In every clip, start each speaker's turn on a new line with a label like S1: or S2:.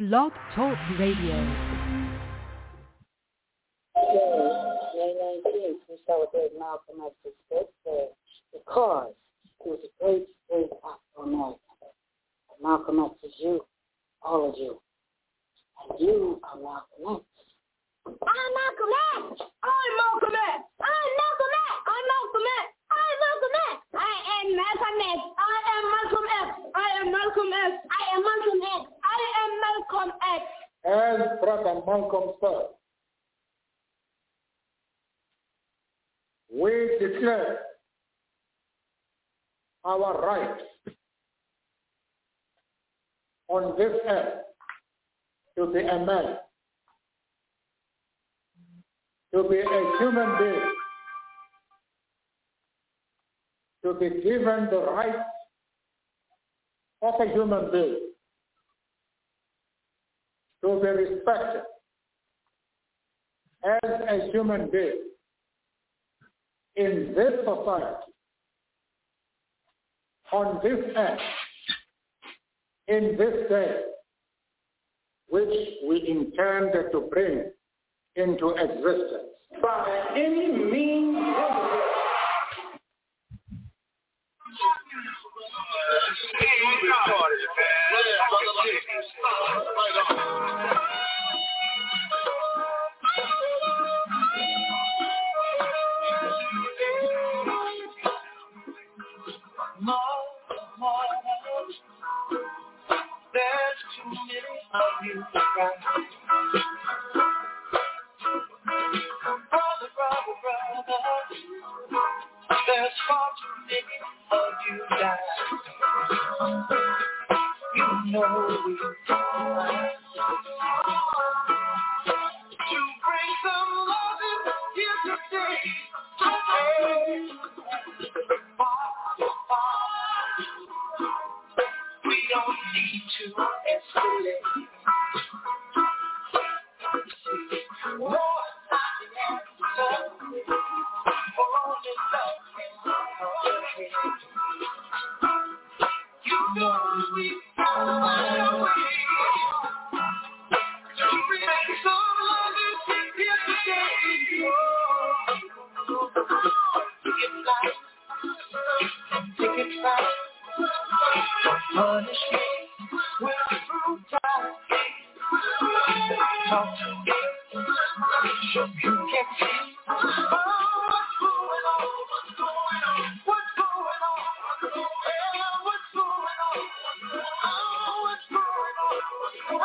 S1: Blog Talk Radio.
S2: May 19th, we celebrate Malcolm X's birthday because he was a great Afro-American. Malcolm X is you, all of you. And you are Malcolm X. I'm Malcolm X! I'm Malcolm X! I'm Malcolm X! I'm Malcolm X! I'm Malcolm X! I am Malcolm X! I am Malcolm X! I am Malcolm X! I am Malcolm X! I am Malcolm X!
S3: As Brother Malcolm said, we declare our rights on this earth to be a man, to be a human being, to be given the rights of a human being, to be respected as a human being in this society, on this earth, in this day, which we intend to bring into existence. By any means necessary.
S4: There's too many of you to cry. Brother, there's far too many of you die. You know we try to bring some love here today. We don't need to escalate. More you know we find a way to bring some love here today. Get life, take it back. Punish me with brutality. Talk to me so you can see what's going on. What's going on? What's going on? What's going on? What's going on?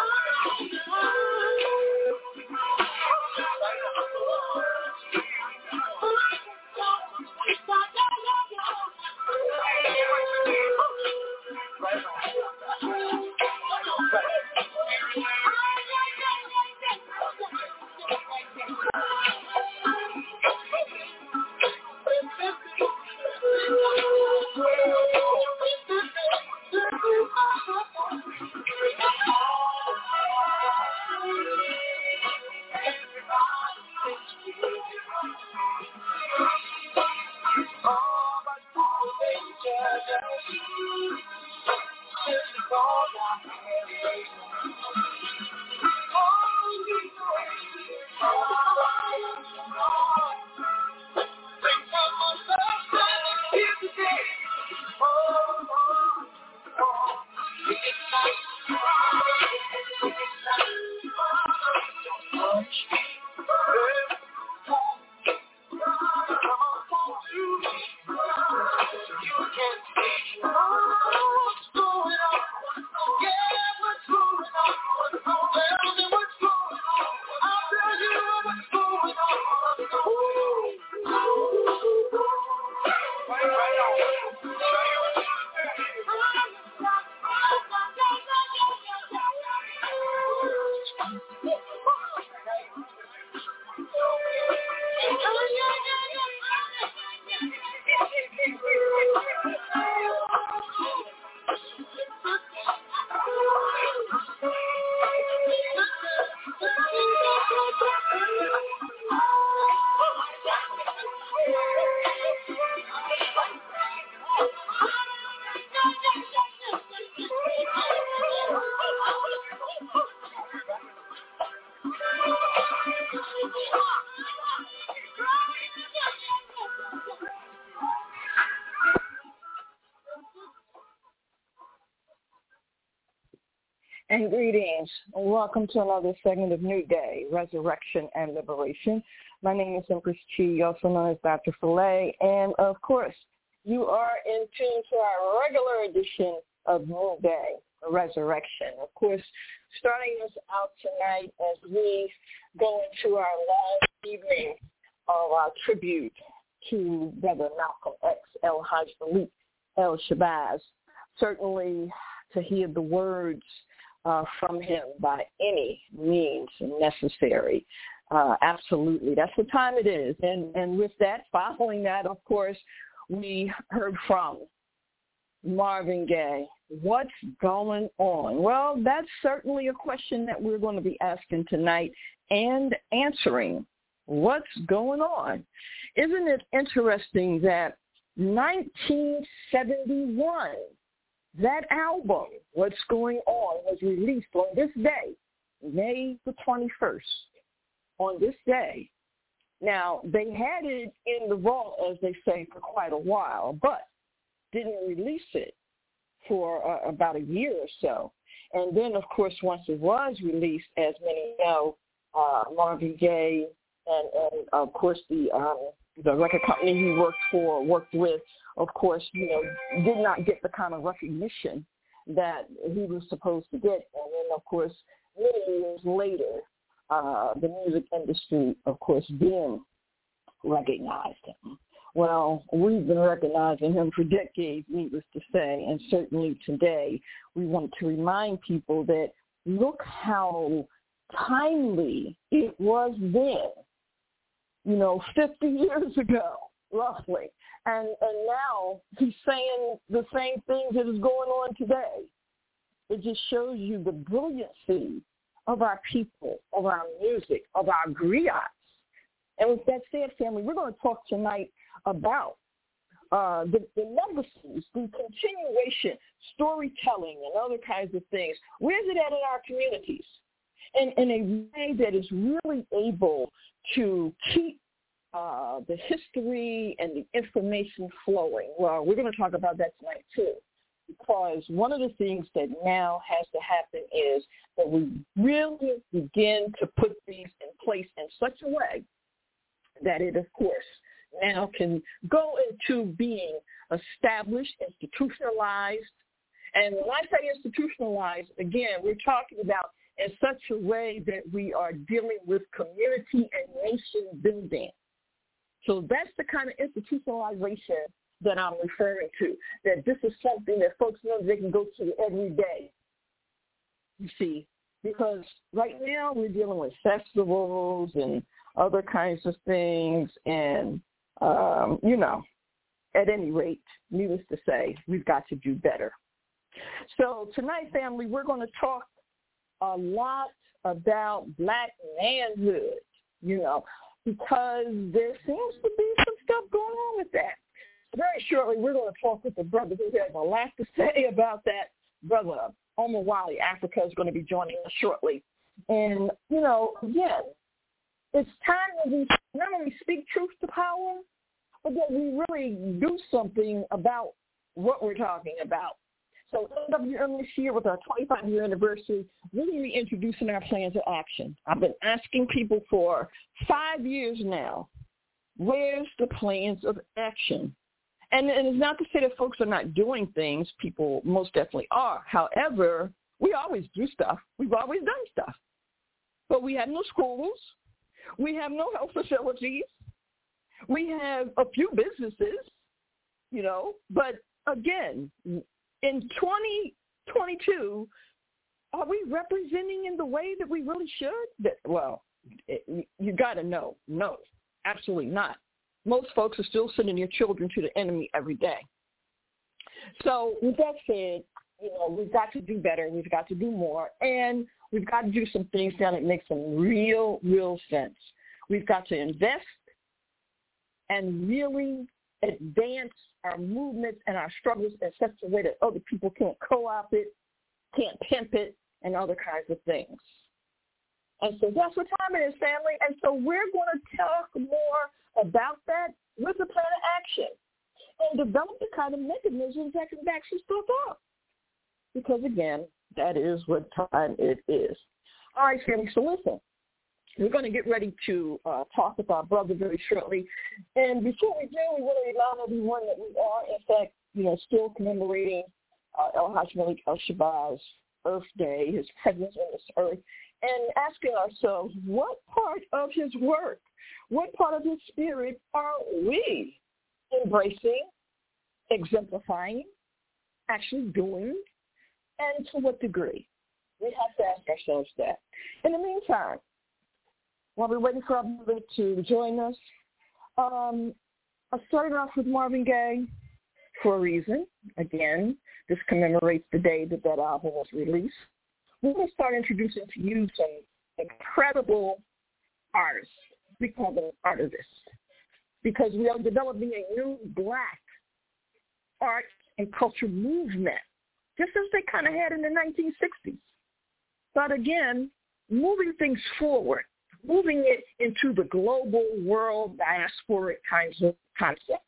S1: and greetings. Welcome to another segment of New Day, Resurrection and Liberation. My name is Empress Chi, also known as Dr. Filet, and of course, you are in tune to our regular edition of New Day, Resurrection. Of course, starting us out tonight as we go into our last evening of our tribute to Brother Malcolm X, El Hajj Malik El Shabazz. Certainly to hear the words from him by any means necessary. Absolutely. That's what time it is. And with that, following that, of course, we heard from Marvin Gaye. What's going on? Well, that's certainly a question that we're going to be asking tonight and answering. What's going on? Isn't it interesting that 1971, that album, What's Going On, was released on this day, May the 21st, on this day. Now, they had it in the vault, as they say, for quite a while, but didn't release it for about a year or so. And then, of course, once it was released, as many know, Marvin Gaye and of course, the record company he worked with, of course, did not get the kind of recognition that he was supposed to get. And then, of course, many years later, the music industry, of course, then recognized him. Well, we've been recognizing him for decades, needless to say, and certainly today we want to remind people that look how timely it was then, 50 years ago, roughly. And now he's saying the same things that is going on today. It just shows you the brilliancy of our people, of our music, of our griots. And with that said, family, we're going to talk tonight about the legacies, the continuation, storytelling, and other kinds of things. Where's it at in our communities? In a way that is really able to keep the history and the information flowing. Well, we're going to talk about that tonight, too, because one of the things that now has to happen is that we really begin to put these in place in such a way that it, of course, now can go into being established, institutionalized. And when I say institutionalized, again, we're talking about in such a way that we are dealing with community and nation building. So that's the kind of institutionalization that I'm referring to, that this is something that folks know they can go to every day, you see, because right now we're dealing with festivals and other kinds of things, and, at any rate, needless to say, we've got to do better. So tonight, family, we're going to talk a lot about black manhood, because there seems to be some stuff going on with that. Very shortly, we're going to talk with the brother who has a lot to say about that. Brother Omar Wali, Africa, is going to be joining us shortly. And, again, it's time that we not only speak truth to power, but that we really do something about what we're talking about. So NWM this year, with our 25-year anniversary, really reintroducing our plans of action. I've been asking people for 5 years now, where's the plans of action? And it's not to say that folks are not doing things. People most definitely are. However, we always do stuff. We've always done stuff. But we have no schools. We have no health facilities. We have a few businesses, But, again, in 2022, are we representing in the way that we really should? You got to know. No, absolutely not. Most folks are still sending their children to the enemy every day. So with that said, we've got to do better. We've got to do more. And we've got to do some things now that make some real sense. We've got to invest and really advance our movements and our struggles in such a way that other people can't co-opt it, can't pimp it, and other kinds of things. And so that's what time it is, family. And so we're going to talk more about that with a plan of action and develop the kind of mechanisms that can back some stuff up. Because, again, That is what time it is. All right, family, so listen. We're going to get ready to talk with our brother very shortly. And before we do, we want to remind everyone that we are, in fact, still commemorating El Hajj Malik El-Shabazz Earth Day, his presence on this earth, and asking ourselves, what part of his work, what part of his spirit are we embracing, exemplifying, actually doing, and to what degree? We have to ask ourselves that. In the meantime, while we're waiting for our brother to join us, I started off with Marvin Gaye for a reason. Again, this commemorates the day that album was released. We're going to start introducing to you some incredible artists. We call them artists because we are developing a new black art and culture movement, just as they kind of had in the 1960s. But again, moving things forward, moving it into the global world diasporic kinds of concept.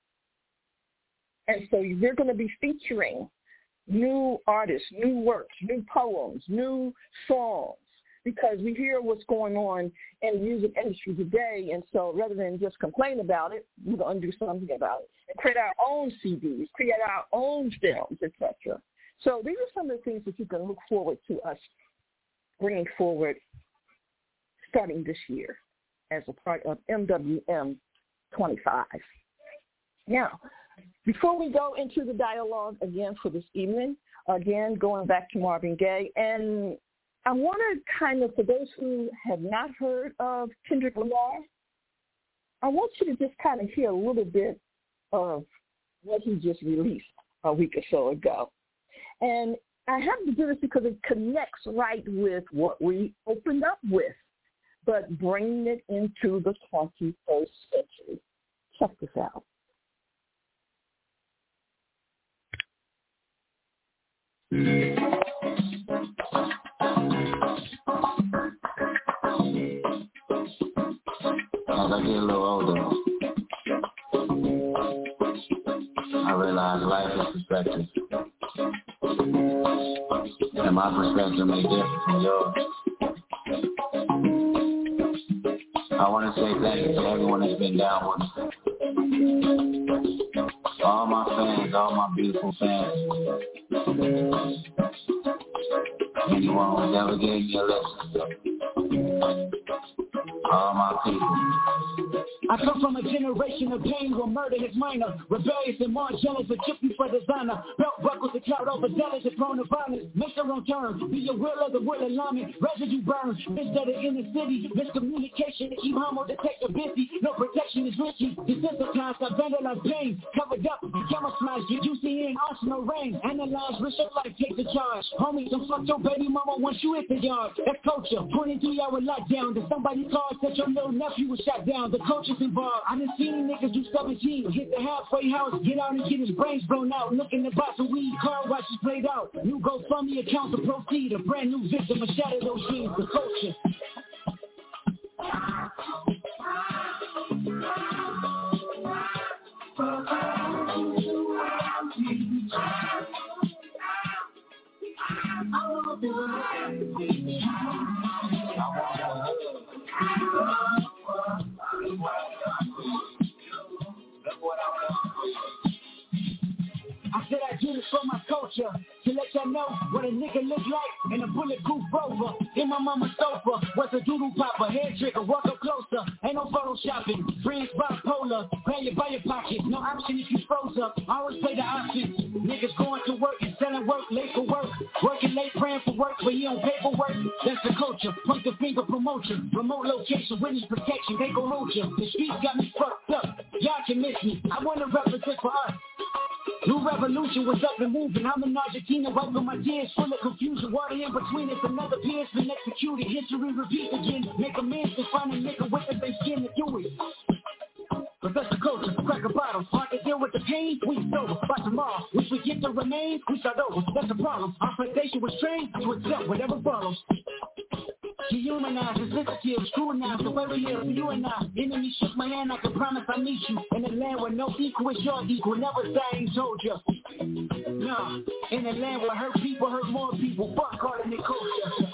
S1: And so they're going to be featuring new artists, new works, new poems, new songs, because we hear what's going on in the music industry today. And so rather than just complain about it, we're going to do something about it and create our own CDs, create our own films, etc. So these are some of the things that you can look forward to us bringing forward starting this year as a part of MWM 25. Now, before we go into the dialogue again for this evening, again, going back to Marvin Gaye, and I want to kind of, for those who have not heard of Kendrick Lamar, I want you to just kind of hear a little bit of what he just released a week or so ago. And I have to do this because it connects right with what we opened up with, but bringing it into the 21st century. Check this out.
S5: As I get a little older, I realize life is perspective. And my perspective may differ from yours. I want to say thank you to everyone that's been down with me. All my fans, all my beautiful fans. Anyone who's ever gave me a lesson. All my people.
S6: I come from a generation of pain where murder is minor. Rebellious and more jealous, a gypsy for designer. Belt buckles, a cloud overzealous, and prone to violence. Make their own turn, be your will of the will alignment. Residue burn, instead of in the city. Miscommunication to keep homo detector busy. No protection is risky. Desensitized, I vandalize pain. Covered up, camouflage, get UC in arsenal rain. Analyze, risk your life, take the charge. Homie, don't fuck your baby mama once you hit the yard. That's culture, 23-hour lockdown. Did somebody call that your little nephew was shot down? The culture's involved. I done seen niggas do 17, hit the halfway house, get out and get his brains blown out. Looking to buy some weed, car washes played out. New GoFundMe account to proceed. A brand new victim of shattered those dreams. The culture. I said I do this for my culture, to let y'all know what a nigga look like in a bulletproof Rover. In my mama's sofa was a doodle popper, head trigger, walk up closer, ain't no photoshopping. Friends bipolar, pay you by your pocket, no option if you froze up. I always play the option. Niggas going to work and selling work, late for work, working late, praying for work, but he on paperwork. That's the culture. Point the finger promotion, remote location, witness protection. They gon' hold you. The streets got me fucked up. Y'all can miss me. I wanna represent for us. New revolution was up and moving. I'm in Argentina, wiping my tears, full of confusion. Water in between us, another peer's been executed. History repeats again. Make amends to find a nigga with the same skin to do it. But that's the culture, crack a bottle. Hard to deal with the pain, we sober. By tomorrow, if we get to remain, we start over. That's the problem. Our foundation was trained to accept whatever follows. Dehumanize, is sensitive, scrutinize the way we live for you and I. Enemy shook my hand, I can promise I meet you. In a land where no equal is your equal, never say I ain't told you. Nah, in a land where hurt people hurt more people. Fuck all in the culture.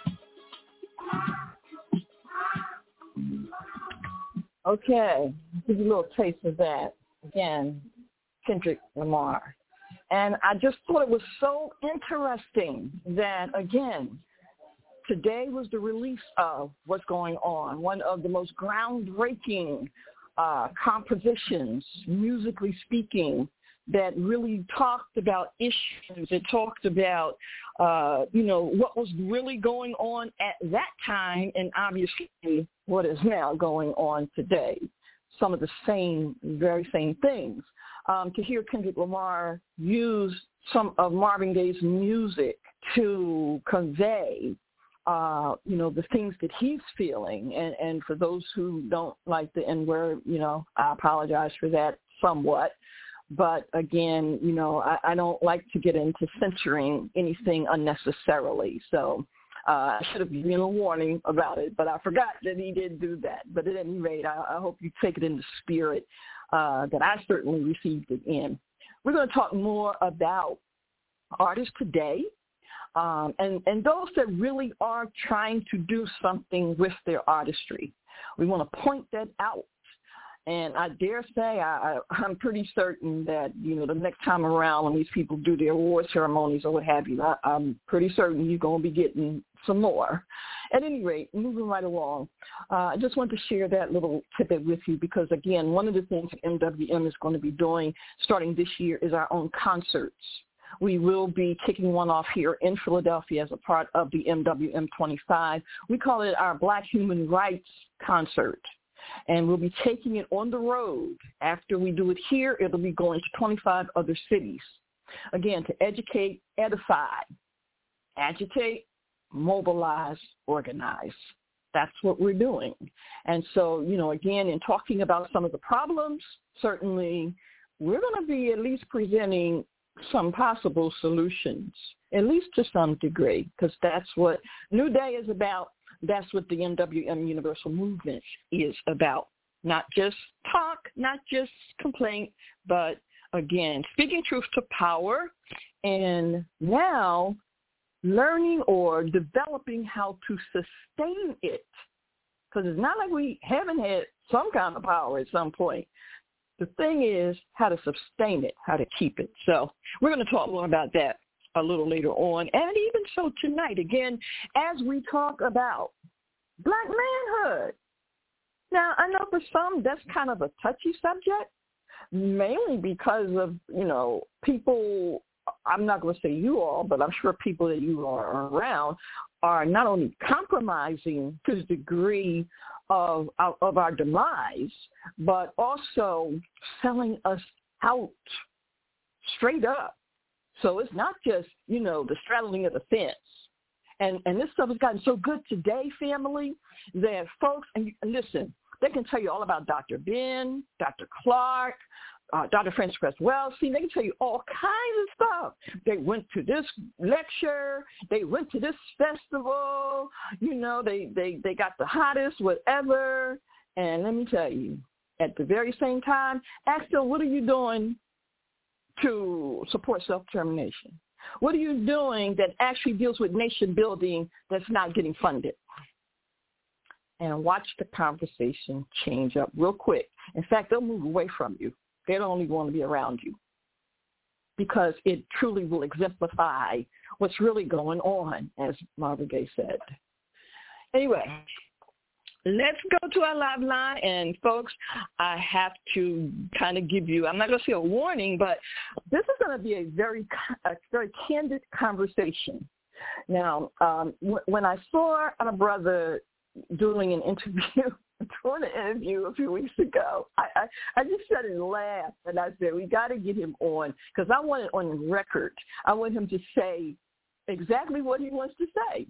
S1: Okay, give you a little taste of that. Again, Kendrick Lamar. And I just thought it was so interesting that, again, today was the release of What's Going On, one of the most groundbreaking compositions, musically speaking, that really talked about issues. It talked about, what was really going on at that time and obviously what is now going on today. Some of the very same things. To hear Kendrick Lamar use some of Marvin Gaye's music to convey the things that he's feeling. And for those who don't like the N-word, I apologize for that somewhat. But again, I don't like to get into censoring anything unnecessarily. So I should have given a warning about it, but I forgot that he did do that. But at any rate, I hope you take it in the spirit that I certainly received it in. We're going to talk more about artists today. And those that really are trying to do something with their artistry. We want to point that out. And I dare say I'm pretty certain that, the next time around when these people do their award ceremonies or what have you, I'm pretty certain you're going to be getting some more. At any rate, moving right along, I just want to share that little tidbit with you because, again, one of the things that MWM is going to be doing starting this year is our own concerts. We will be kicking one off here in Philadelphia as a part of the MWM 25. We call it our Black Human Rights Concert. And we'll be taking it on the road. After we do it here, it'll be going to 25 other cities. Again, to educate, edify, agitate, mobilize, organize. That's what we're doing. And so, again, in talking about some of the problems, certainly we're going to be at least presenting some possible solutions, at least to some degree, because that's what New Day is about. That's what the MWM Universal Movement is about. Not just talk, not just complaint, but, again, speaking truth to power and now learning or developing how to sustain it. Because it's not like we haven't had some kind of power at some point. The thing is how to sustain it, how to keep it. So we're going to talk more about that a little later on. And even so tonight, again, as we talk about Black manhood. Now, I know for some that's kind of a touchy subject, mainly because of, people, I'm not going to say you all, but I'm sure people that you are around are not only compromising to the degree of our demise, but also selling us out straight up. So it's not just, the straddling of the fence. And this stuff has gotten so good today, family, that folks, and listen, they can tell you all about Dr. Ben, Dr. Clark, Dr. Frances Cress Wells. See, they can tell you all kinds of stuff. They went to this lecture. They went to this festival. They got the hottest, whatever. And let me tell you, at the very same time, ask them, what are you doing to support self-determination? What are you doing that actually deals with nation building that's not getting funded? And watch the conversation change up real quick. In fact, they'll move away from you. They don't only want to be around you because it truly will exemplify what's really going on, as Marvin Gaye said. Anyway, let's go to our live line. And, folks, I have to kind of give you, I'm not going to say a warning, but this is going to be a very candid conversation. Now, when I saw a brother doing an interview a few weeks ago, I just sat and laughed, and I said, we got to get him on, because I want it on record. I want him to say exactly what he wants to say.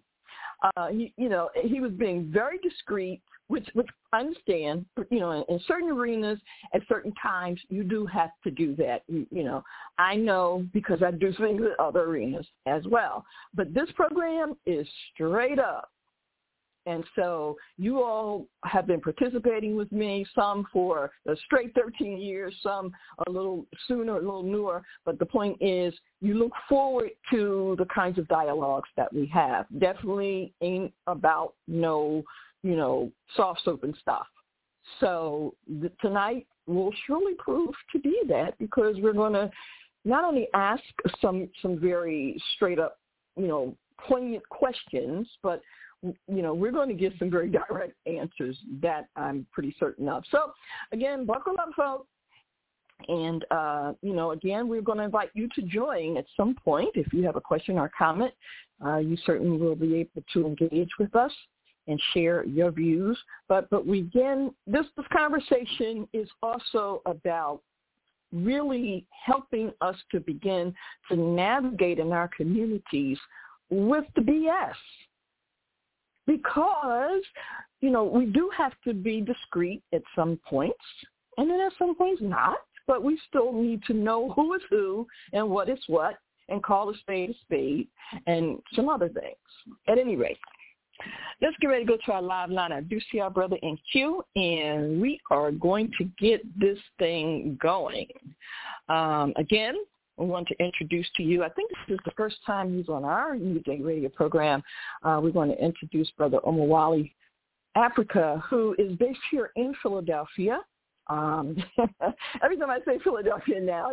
S1: He was being very discreet, which I understand. In certain arenas, at certain times, you do have to do that. I know because I do things in other arenas as well. But this program is straight up And so you all have been participating with me, some for a straight 13 years, some a little sooner, a little newer. But the point is you look forward to the kinds of dialogues that we have. Definitely ain't about no, soft soap and stuff. So tonight will surely prove to be that, because we're going to not only ask some very straight up, poignant questions, but we're going to give some very direct answers that I'm pretty certain of. So, again, buckle up, folks. And, again, we're going to invite you to join at some point. If you have a question or comment, you certainly will be able to engage with us and share your views. But we again, this conversation is also about really helping us to begin to navigate in our communities with the BS. Because, we do have to be discreet at some points, and then at some points not, but we still need to know who is who and what is what, and call a spade, and some other things. At any rate, let's get ready to go to our live line. I do see our brother in queue, and we are going to get this thing going. Again, I want to introduce to you, I think this is the first time he's on our New Day radio program. We're going to introduce Brother Omowale Africa, who is based here in Philadelphia. Every time I say Philadelphia now,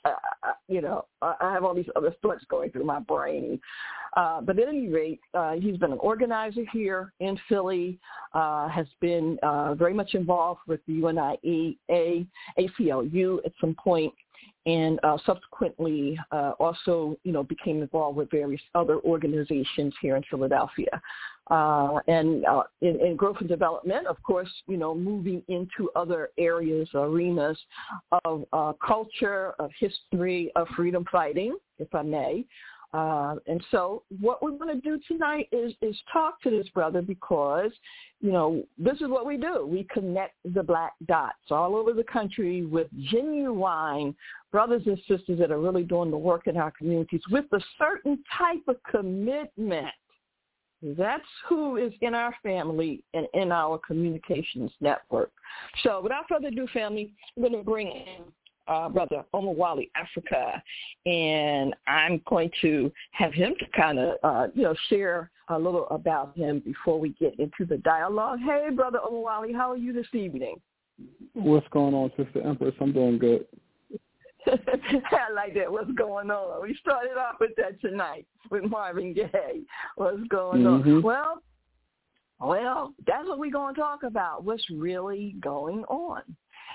S1: I have all these other thoughts going through my brain. But at any rate, he's been an organizer here in Philly, has been very much involved with the UNIA, ACLU at some point, and subsequently also, became involved with various other organizations here in Philadelphia. And in growth and development, of course, moving into other areas, arenas of culture, of history, of freedom fighting, if I may. And so what we're going to do tonight is talk to this brother because, this is what we do. We connect the black dots all over the country with genuine brothers and sisters that are really doing the work in our communities with a certain type of commitment. That's who is in our family and in our communications network. So without further ado, family, we're going to bring in Brother Omowale Africa, and I'm going to have him to kind of, share a little about him before we get into the dialogue. Hey, Brother Omowale, how are you this evening?
S7: What's going on, Sister Empress? I'm doing good.
S1: I like that. What's going on? We started off with that tonight with Marvin Gaye. What's going on? Well, that's what we're going to talk about. What's really going on?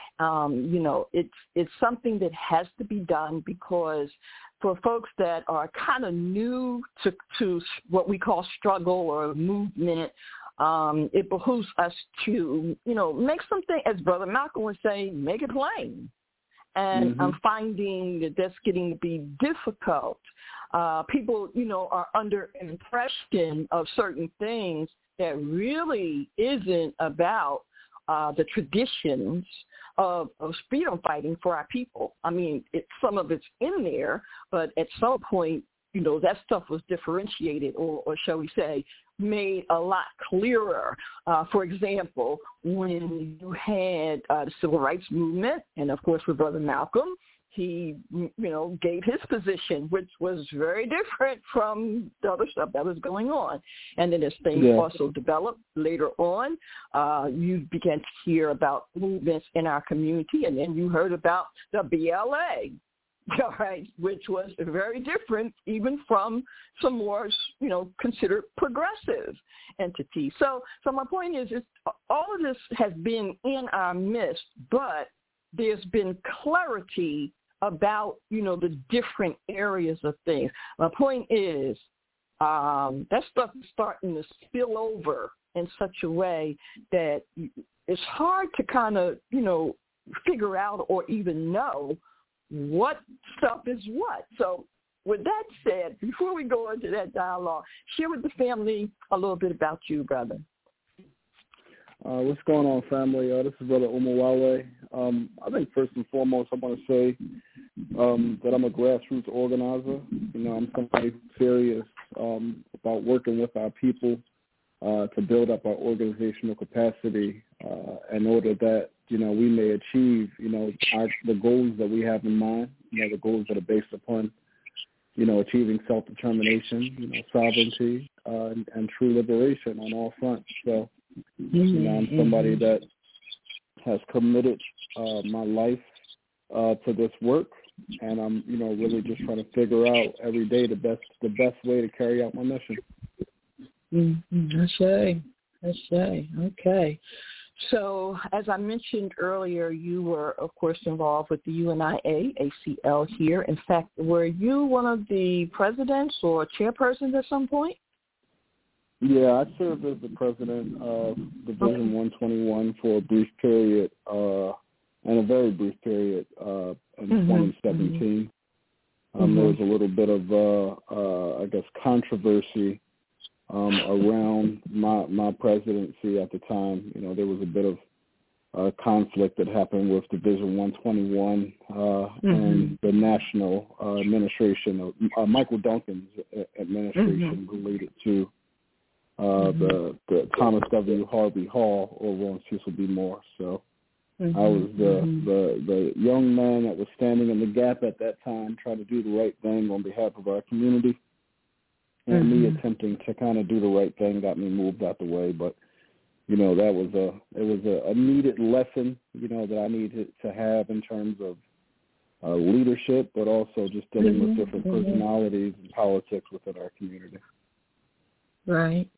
S1: It's something that has to be done because for folks that are kind of new to what we call struggle or movement, it behooves us to, make something, as Brother Malcolm would say, make it plain. And I'm finding that that's getting to be difficult. People, are under an impression of certain things that really isn't about the traditions of freedom fighting for our people. I mean, some of it's in there, but at some point, that stuff was differentiated or shall we say, made a lot clearer. For example, when you had the Civil Rights Movement, and of course with Brother Malcolm, he, gave his position, which was very different from the other stuff that was going on. And then as things also developed later on, you began to hear about movements in our community, and then you heard about the BLA. All right, which was very different even from some more, considered progressive entities. So my point is all of this has been in our midst, but there's been clarity about, the different areas of things. My point is that stuff is starting to spill over in such a way that it's hard to kind of, figure out or even know what stuff is what. So with that said, before we go into that dialogue, share with the family a little bit about you, brother.
S7: What's going on, family? This is Brother Omowale. I think first and foremost, I want to say that I'm a grassroots organizer. I'm somebody who's serious about working with our people to build up our organizational capacity in order that, we may achieve, the goals that we have in mind, the goals that are based upon, achieving self-determination, sovereignty, and true liberation on all fronts. So, I'm somebody that has committed my life to this work, and I'm, really just trying to figure out every day the best way to carry out my mission.
S1: That's right. Okay. So, as I mentioned earlier, you were, of course, involved with the UNIA, ACL here. In fact, were you one of the presidents or chairpersons at some point?
S7: Yeah, I served as the president of Division 121 for a brief period, and a very brief period in 2017. There was a little bit of, controversy around my presidency at the time. There was a bit of conflict that happened with Division 121 and the national administration of Michael Duncan's administration related to the Thomas W. Harvey Hall over on Cecil B. Moore. So I was the young man that was standing in the gap at that time, trying to do the right thing on behalf of our community. And me attempting to kind of do the right thing got me moved out the way. But, that was a needed lesson, that I needed to have in terms of leadership, but also just dealing with different personalities and politics within our community.
S1: Right.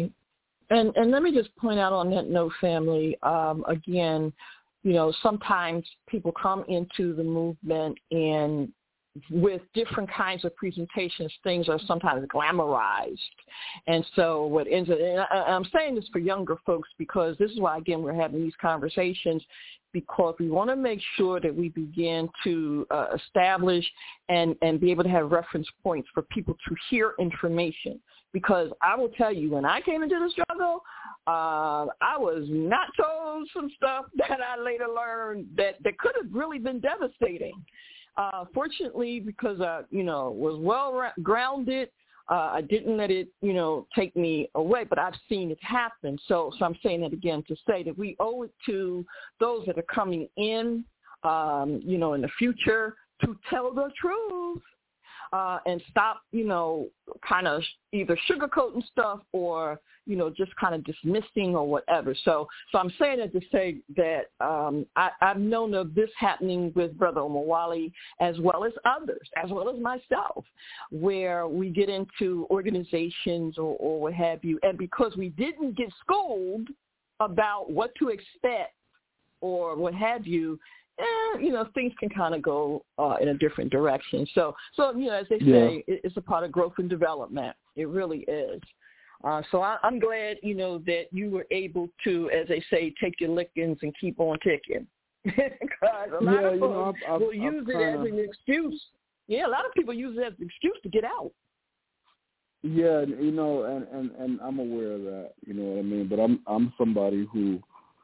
S1: And let me just point out on that note, family, again, sometimes people come into the movement and with different kinds of presentations, things are sometimes glamorized. And so what ends up, and I'm saying this for younger folks because this is why, again, we're having these conversations, because we want to make sure that we begin to establish and be able to have reference points for people to hear information. Because I will tell you, when I came into the struggle, I was not told some stuff that I later learned that could have really been devastating. Fortunately, because I, was well grounded, I didn't let it, take me away, but I've seen it happen. So I'm saying that again to say that we owe it to those that are coming in, in the future to tell the truth. And stop, kind of either sugarcoating stuff or, just kind of dismissing or whatever. So I'm saying it to say that I've known of this happening with Brother Omowale as well as others, as well as myself, where we get into organizations or what have you, and because we didn't get schooled about what to expect or what have you, things can kind of go in a different direction. So as they say, it's a part of growth and development. It really is. So I'm glad, that you were able to, as they say, take your lickings and keep on ticking. Because a lot of folks will use it as an excuse. Yeah, a lot of people use it as an excuse to get out.
S7: Yeah, and I'm aware of that, you know what I mean? But I'm somebody who,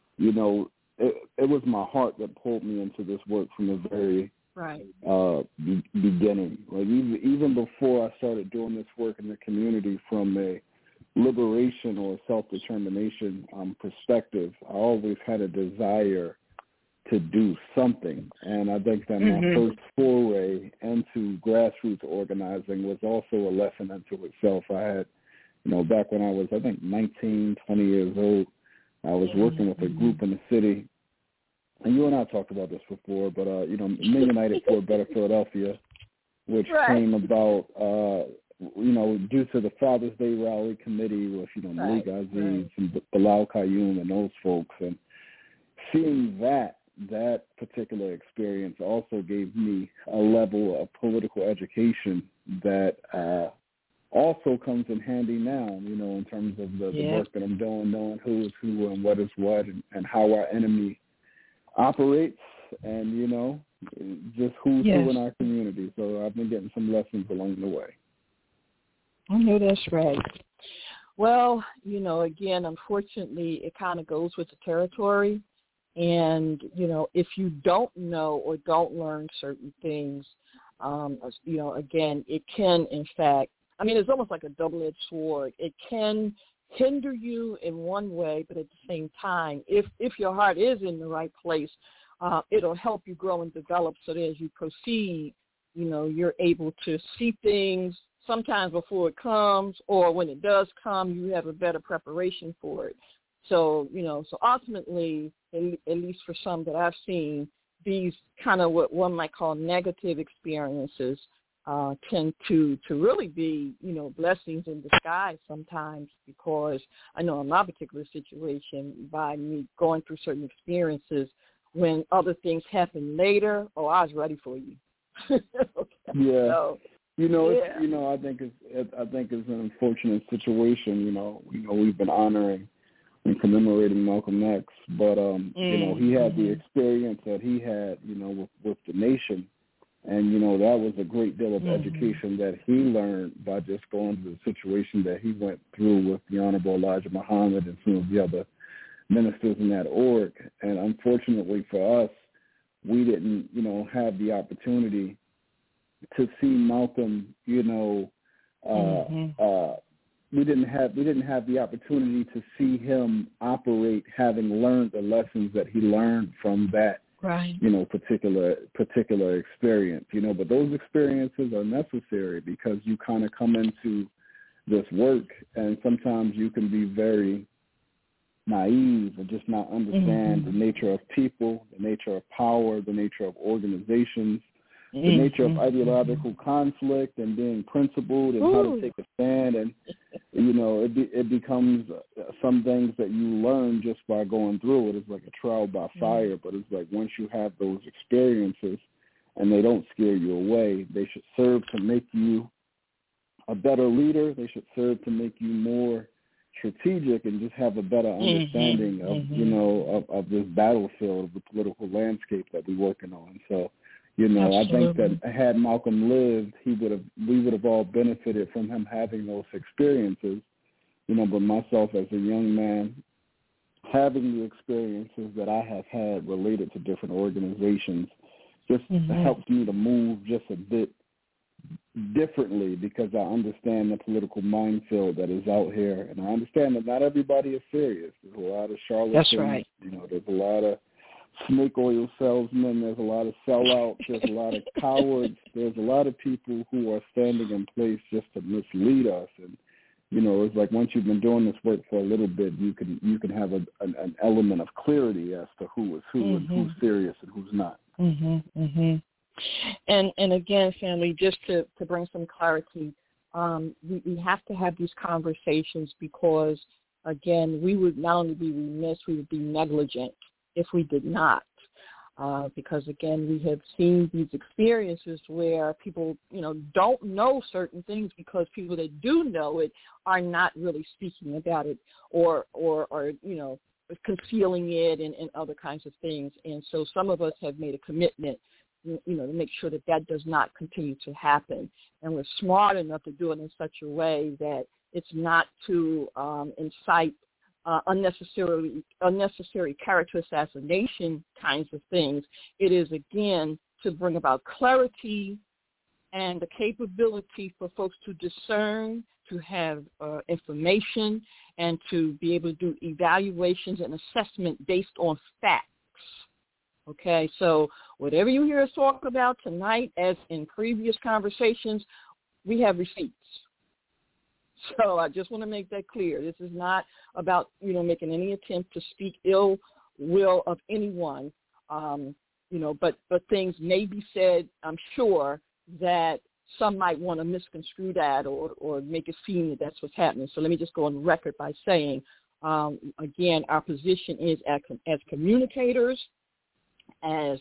S7: it was my heart that pulled me into this work from the very beginning. Like even before I started doing this work in the community from a liberation or self-determination perspective, I always had a desire to do something. And I think that my first foray into grassroots organizing was also a lesson unto itself. I had, back when I was, I think, 19, 20 years old, I was working with a group in the city, and you and I talked about this before, but, Men United for a Better Philadelphia, which came about, due to the Father's Day Rally Committee with, Malik Aziz and Bilal Qayyum and those folks. And seeing that particular experience also gave me a level of political education that also comes in handy now, in terms of the work that I'm doing, knowing who is who and what is what and how our enemy operates and, just who's who in our community. So I've been getting some lessons along the way.
S1: I know that's right. Well, again, unfortunately, it kind of goes with the territory. And, if you don't know or don't learn certain things, again, it can, in fact, it's almost like a double-edged sword. It can hinder you in one way, but at the same time, if your heart is in the right place, it'll help you grow and develop so that as you proceed, you're able to see things sometimes before it comes, or when it does come, you have a better preparation for it. So, so ultimately, at least for some that I've seen, these kind of what one might call negative experiences tend to really be, blessings in disguise sometimes, because I know in my particular situation, by me going through certain experiences, when other things happen later, I was ready for you. Okay.
S7: Yeah.
S1: So,
S7: I think it's an unfortunate situation. We've been honoring and commemorating Malcolm X, but he had the experience that he had, with the nation, and that was a great deal of education that he learned by just going through the situation that he went through with the Honorable Elijah Muhammad and some of the other ministers in that org. And unfortunately for us, we didn't, have the opportunity to see Malcolm, we didn't have the opportunity to see him operate, having learned the lessons that he learned from that, particular experience. But those experiences are necessary because you kind of come into this work, and sometimes you can be very naive and just not understand the nature of people, the nature of power, the nature of organizations, the nature of ideological conflict and being principled and how to take a stand. And, it becomes some things that you learn just by going through it. It's like a trial by fire, but it's like once you have those experiences and they don't scare you away, they should serve to make you a better leader. They should serve to make you more strategic and just have a better understanding of this battlefield, of the political landscape that we're working on. So, I think that had Malcolm lived, we would have all benefited from him having those experiences. But myself as a young man, having the experiences that I have had related to different organizations just helps me to move just a bit differently, because I understand the political minefield that is out here, and I understand that not everybody is serious. There's a lot of charlatans.
S1: That's right.
S7: There's a lot of snake oil salesmen. There's a lot of sellouts. There's a lot of cowards. There's a lot of people who are standing in place just to mislead us. And it's like once you've been doing this work for a little bit, you can have an element of clarity as to who is who and who's serious and who's not.
S1: And again, family, just to bring some clarity, we have to have these conversations because, again, we would not only be remiss, we would be negligent if we did not. Because, again, we have seen these experiences where people, don't know certain things because people that do know it are not really speaking about it or concealing it and other kinds of things. And so some of us have made a commitment, to make sure that does not continue to happen. And we're smart enough to do it in such a way that it's not to incite unnecessary character assassination kinds of things. It is, again, to bring about clarity and the capability for folks to discern, to have information, and to be able to do evaluations and assessment based on facts. Okay, so whatever you hear us talk about tonight, as in previous conversations, we have receipts. So I just want to make that clear. This is not about, making any attempt to speak ill will of anyone, but things may be said, I'm sure, that some might want to misconstrue that or make it seem that that's what's happening. So let me just go on the record by saying, again, our position is as communicators, as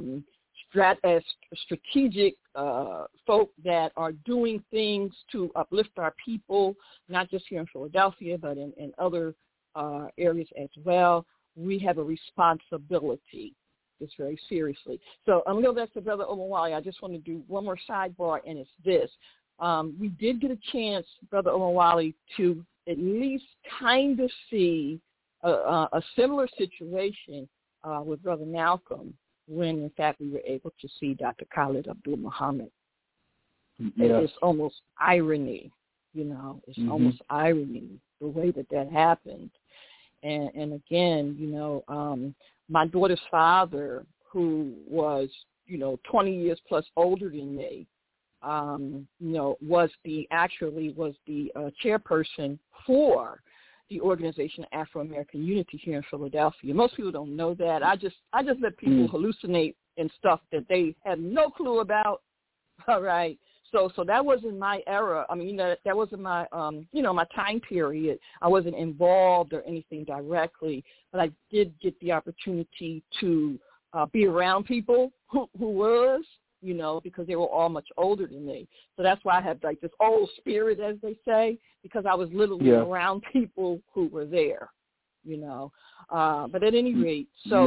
S1: strategic folk that are doing things to uplift our people, not just here in Philadelphia, but in other areas as well. We have a responsibility, just very seriously. So I'm going to go back to Brother Omowale. I just want to do one more sidebar, and it's this. We did get a chance, Brother Omowale, to at least kind of see a similar situation with Brother Malcolm, when, in fact, we were able to see Dr. Khalid Abdul Muhammad. Yes. It's almost irony It's almost irony the way that happened. And again, my daughter's father, who was, 20 years plus older than me, was the chairperson for the organization Afro-American Unity here in Philadelphia. Most people don't know that. I just let people hallucinate and stuff that they have no clue about. All right. So that wasn't my era. I mean, that wasn't my, my time period. I wasn't involved or anything directly, but I did get the opportunity to be around people who was, because they were all much older than me. So that's why I have like this old spirit, as they say, because I was literally around people who were there, But at any rate, one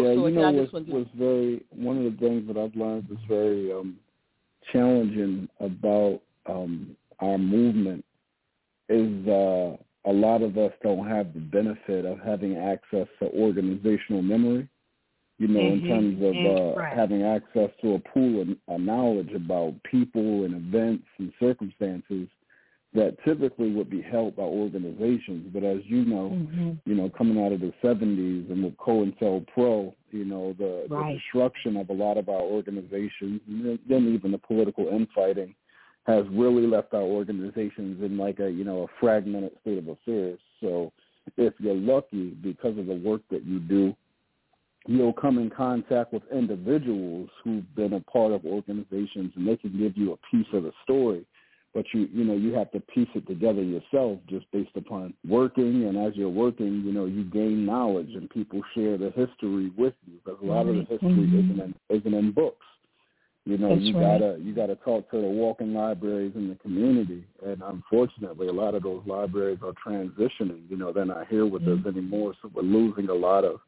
S1: of the things that I've learned is very challenging about our movement is a lot of us don't have the benefit of having access to organizational memory, in terms of having access to a pool of knowledge about people and events and circumstances that typically would be held by organizations. But as you know, coming out of the 70s and with COINTELPRO, the destruction of a lot of our organizations, and then even the political infighting, has really left our organizations in like a fragmented state of affairs. So if you're lucky, because of the work that you do, you'll come in contact with individuals who've been a part of organizations, and they can give you a piece of the story. But you have to piece it together yourself just based upon working. And as you're working, you gain knowledge, and people share the history with you, because a lot of the history isn't in books. You gotta talk to the walking libraries in the community. And unfortunately, a lot of those libraries are transitioning. They're not here with us anymore, so we're losing a lot of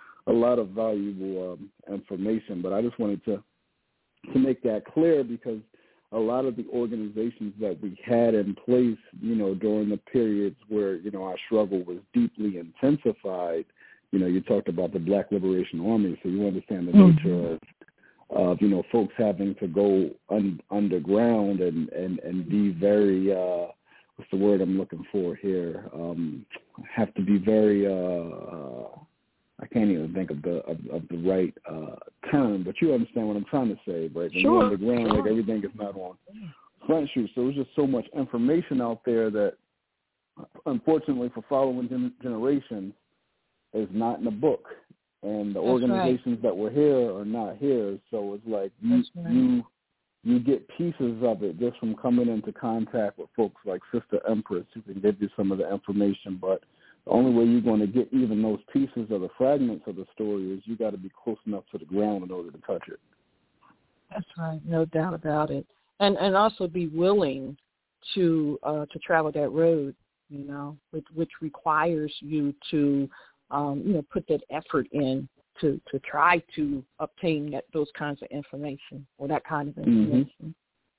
S1: valuable information. But I just wanted to make that clear, because a lot of the organizations that we had in place, during the periods where, our struggle was deeply intensified, you talked about the Black Liberation Army, so you understand the nature of folks having to go underground and be very, what's the word I'm looking for here? Have to be very, I can't even think of the right term, but you understand what I'm trying to say, right? When you're underground, like everything is not on front shoot. So there's just so much information out there that, unfortunately, for following generations, is not in the book. And the organizations that were here are not here. So it's like you get pieces of it just from coming into contact with folks like Sister Empress, who can give you some of the information. But the only way you're going to get even those pieces or the fragments of the story is you got to be close enough to the ground in order to touch it. That's right, no doubt about it. And also be willing to travel that road, which requires you to put that effort in to try to obtain those kinds of information, or that kind of information.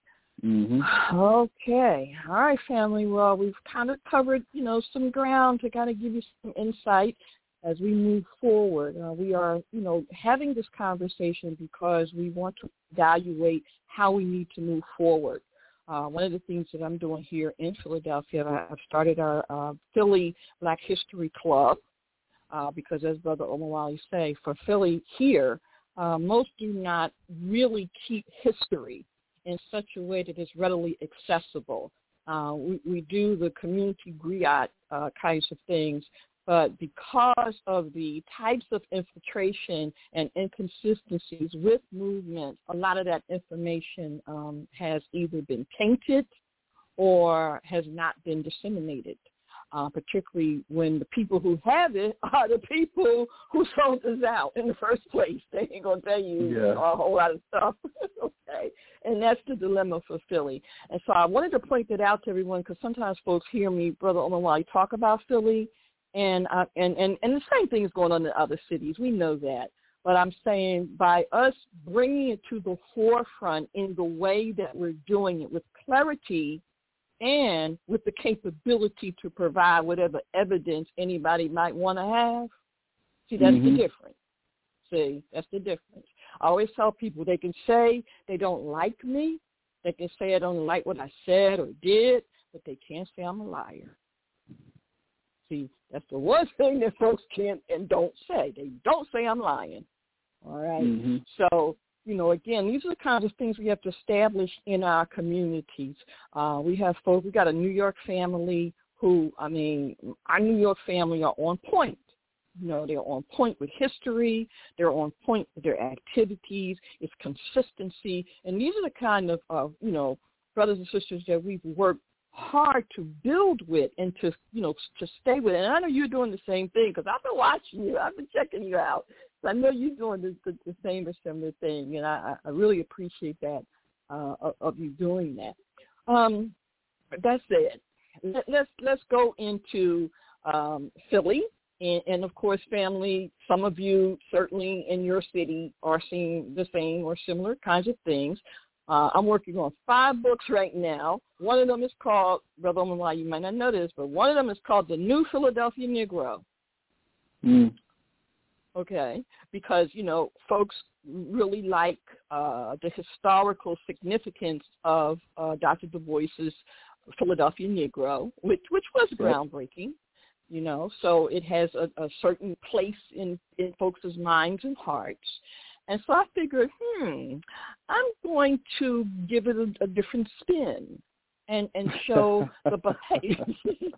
S1: Okay. All right, family. Well, we've kind of covered, some ground to kind of give you some insight as we move forward. We are, having this conversation because we want to evaluate how we need to move forward. One of the things that I'm doing here in Philadelphia, I've started our Philly Black History Club, because as Brother Omowale say, for Philly here, most do not really keep history in such a way that is readily accessible. We do the community griot kinds of things, but because of the types of infiltration and inconsistencies with movement, a lot of that information has either been tainted or has not been disseminated. Particularly when the people who have it are the people who sold us out in the first place. They ain't going to tell you a whole lot of stuff. Okay. And that's the dilemma for Philly. And so I wanted to point that out to everyone, because sometimes folks hear me, Brother Omowale, talk about Philly, and the same thing is going on in other cities. We know that. But I'm saying by us bringing it to the forefront in the way that we're doing it with clarity and with the capability to provide whatever evidence anybody might want to have. See, that's the difference. See, that's the difference. I always tell people they can say they don't like me. They can say I don't like what I said or did, but they can't say I'm a liar. See, that's the one thing that folks can't and don't say. They don't say I'm lying. All right?
S7: Mm-hmm.
S1: So, again, these are the kinds of things we have to establish in our communities. We got a New York family who, our New York family are on point. They're on point with history. They're on point with their activities. It's consistency. And these are the kind of, brothers and sisters that we've worked hard to build with and to stay with. And I know you're doing the same thing because I've been watching you. I've been checking you out. So I know you're doing the same or similar thing. And I really appreciate that, of you doing that. That said, let's go into Philly. And, of course, family, some of you certainly in your city are seeing the same or similar kinds of things. I'm working on 5 books right now. One of them is called, Brother Omawale, you might not know this, but one of them is called The New Philadelphia Negro. Okay, because, folks really like the historical significance of Dr. Du Bois's Philadelphia Negro, which was groundbreaking. So it has a certain place in folks' minds and hearts. And so I figured, I'm going to give it a different spin and show the behavior.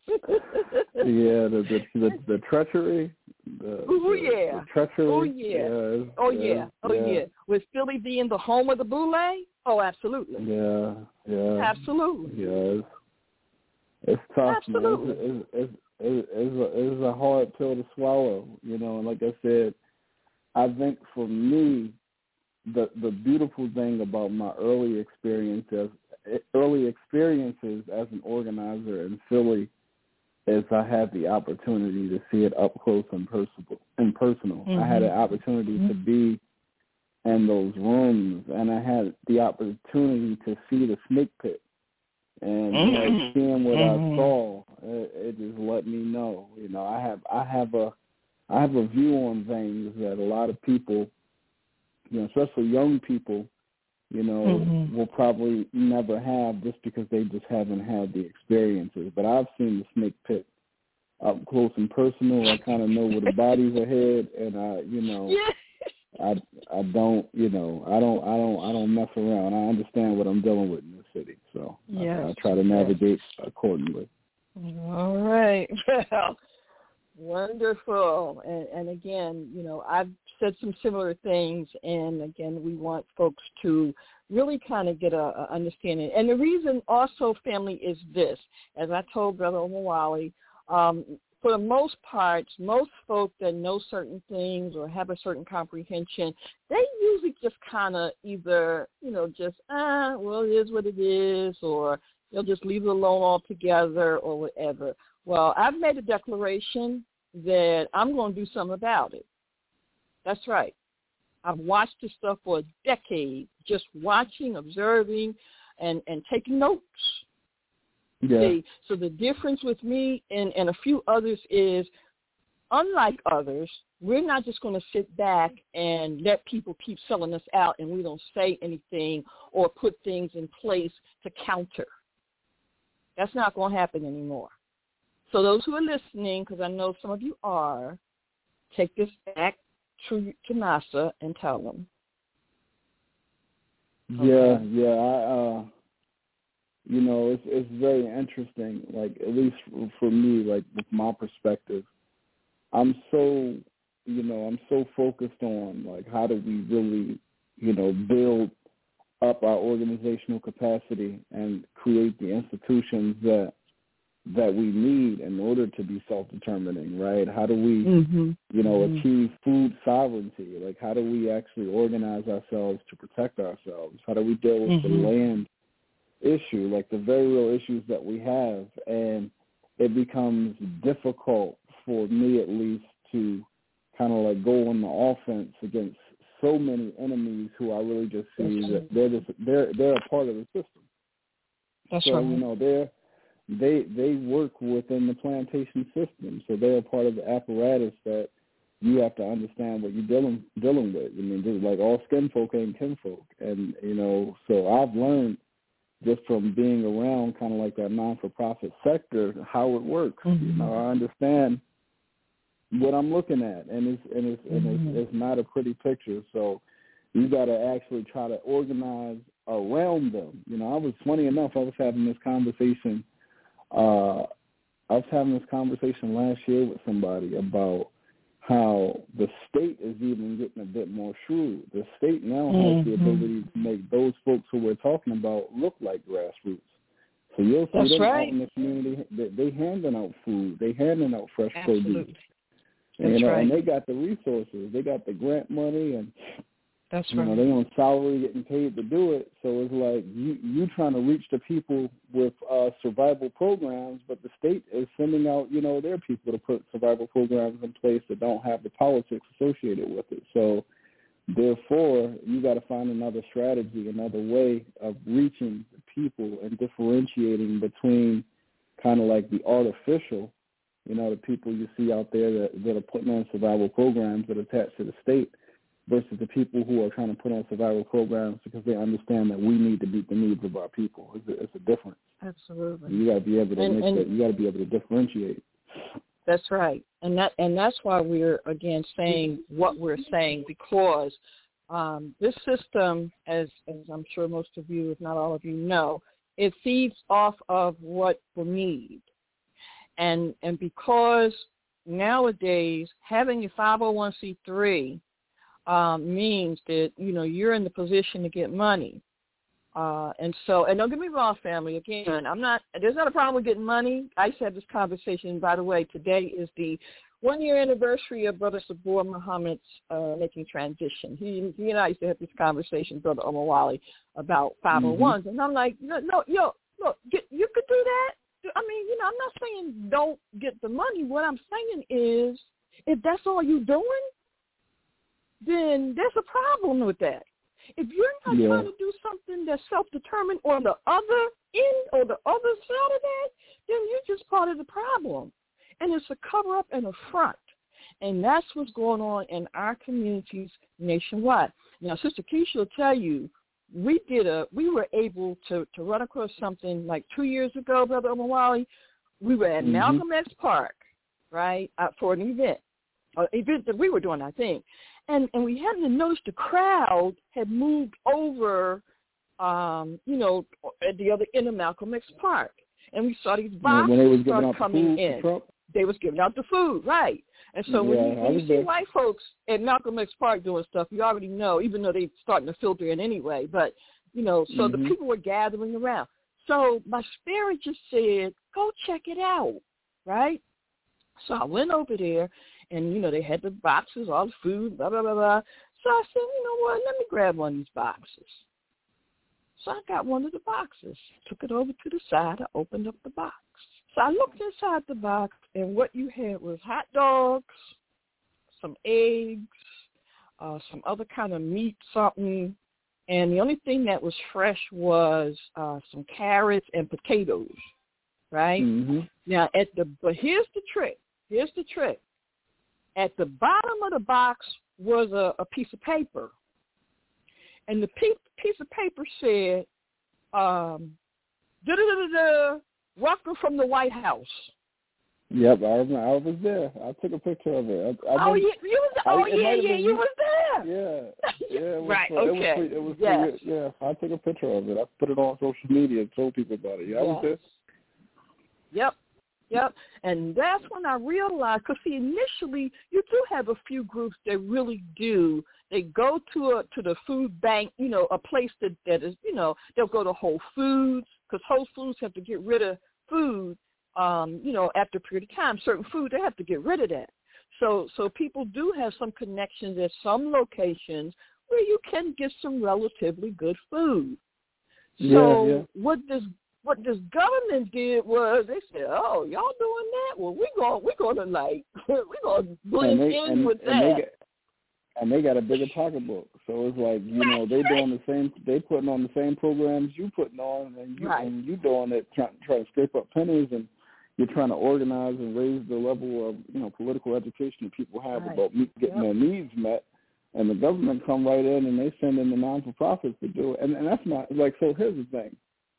S7: the treachery.
S1: The treachery. Oh, yeah. With Philly being the home of the boule? Oh, absolutely.
S7: Yeah.
S1: Absolutely.
S7: Yeah. It's tough,
S1: absolutely.
S7: Man. It's a hard pill to swallow, and like I said, I think for me, the beautiful thing about my early experiences as an organizer in Philly is I had the opportunity to see it up close and personal. Mm-hmm. I had an opportunity to be in those rooms, and I had the opportunity to see the snake pit. And seeing what I saw, it just let me know. I have a view on things that a lot of people, especially young people, will probably never have just because they just haven't had the experiences. But I've seen the snake pit up close and personal. I kind of know where the bodies are head, and I don't mess around. I understand what I'm dealing with in the city, so I try to navigate accordingly.
S1: All right. Well, wonderful. And again, I've said some similar things, and again, we want folks to really kind of get a understanding. And the reason also, family, is this. As I told Brother Omawale, for the most part, most folk that know certain things or have a certain comprehension, they usually just kind of either, well, it is what it is, or they'll just leave it alone altogether or whatever. Well, I've made a declaration that I'm going to do something about it. That's right. I've watched this stuff for a decade, just watching, observing, and taking notes.
S7: Yeah.
S1: See, so the difference with me and a few others is, unlike others, we're not just going to sit back and let people keep selling us out and we don't say anything or put things in place to counter. That's not going to happen anymore. So those who are listening, because I know some of you are, take this back to NASA and tell them.
S7: Okay. It's very interesting, like, at least for me, like, with my perspective, I'm so focused on, like, how do we really, build up our organizational capacity and create the institutions that we need in order to be self-determining, right? How do we, achieve food sovereignty? Like, how do we actually organize ourselves to protect ourselves? How do we deal with the land issue, like the very real issues that we have? And it becomes difficult for me, at least, to kind of like go on the offense against so many enemies who I really just see that they're a part of the system.
S1: That's
S7: so,
S1: right.
S7: They work within the plantation system, so they're a part of the apparatus that you have to understand what you're dealing with. I mean, just like all skin folk ain't kinfolk, and so I've learned just from being around kind of like that non-for-profit sector, how it works. You know, I understand what I'm looking at, and it's not a pretty picture. So you got to actually try to organize around them. You know, funny enough, I was having this conversation last year with somebody about how the state is even getting a bit more shrewd. The state now has the ability to make those folks who we're talking about look like grassroots. So you'll see them out in the community. They handing out food. They handing out fresh produce. And, and they got the resources. They got the grant money, and
S1: that's
S7: you know, they on salary getting paid to do it. So it's like you trying to reach the people with survival programs, but the state is sending out, you know, their people to put survival programs in place that don't have the politics associated with it. So therefore, you got to find another strategy, another way of reaching the people and differentiating between kind of like the artificial, you know, the people you see out there that are putting on survival programs that are attached to the state, versus the people who are trying to put on survival programs because they understand that we need to meet the needs of our people. It's a difference.
S1: Absolutely.
S7: You got to be able to make that. You got to be able to differentiate.
S1: That's right, and that's why we're again saying what we're saying, because this system, as I'm sure most of you, if not all of you, know, it feeds off of what we need, and because nowadays having a 501c3 means that, you know, you're in the position to get money. And don't get me wrong, family, again, there's not a problem with getting money. I used to have this conversation, by the way, today is the 1-year anniversary of Brother Sabur Muhammad's making transition. He and I used to have this conversation, Brother Omar Wali, about 501s. And I'm like, no, look, you could do that. I mean, you know, I'm not saying don't get the money. What I'm saying is, if that's all you're doing, then there's a problem with that. If you're not trying to do something that's self-determined on the other end or the other side of that, then you're just part of the problem. And it's a cover-up and a front. And that's what's going on in our communities nationwide. Now, Sister Keisha will tell you, we were able to run across something like 2 years ago, Brother Omar Wali. We were at Malcolm X Park, right, for an event that we were doing, I think. And we happened to notice the crowd had moved over, you know, at the other end of Malcolm X Park. And we saw these boxes start coming in. They was giving out the food, right. And so when you see white folks at Malcolm X Park doing stuff, you already know, even though they're starting to filter in anyway. But, you know, so the people were gathering around. So my spirit just said, go check it out, right? So I went over there. And, you know, they had the boxes, all the food, blah, blah, blah, blah. So I said, you know what, let me grab one of these boxes. So I got one of the boxes, took it over to the side, I opened up the box. So I looked inside the box, and what you had was hot dogs, some eggs, some other kind of meat, something. And the only thing that was fresh was some carrots and potatoes, right? Now, but here's the trick. At the bottom of the box was a piece of paper. And the piece of paper said, welcome from the White House.
S7: Yep, I was there. I took a picture of it.
S1: You was there.
S7: Yeah.
S1: Right, okay.
S7: It was I took a picture of it. I put it on social media and told people about it. I was there. Yep, and that's when I realized, because see, initially you do have a few groups that really do. They go to the food bank, you know, a place that is, you know, they'll go to Whole Foods, because Whole Foods have to get rid of food, you know, after a period of time. Certain food, they have to get rid of that. So people do have some connections at some locations where you can get some relatively good food. So what this government did was they said, "Oh, y'all doing that? Well, we're gonna blend in with that." And they got a bigger pocketbook, so it's like, you know, they doing the same. They putting on the same programs you putting on, and you doing it trying to scrape up pennies, and you're trying to organize and raise the level of, you know, political education that people have about getting their needs met. And the government come right in and they send in the non-for-profits to do it, and that's not like. So here's the thing.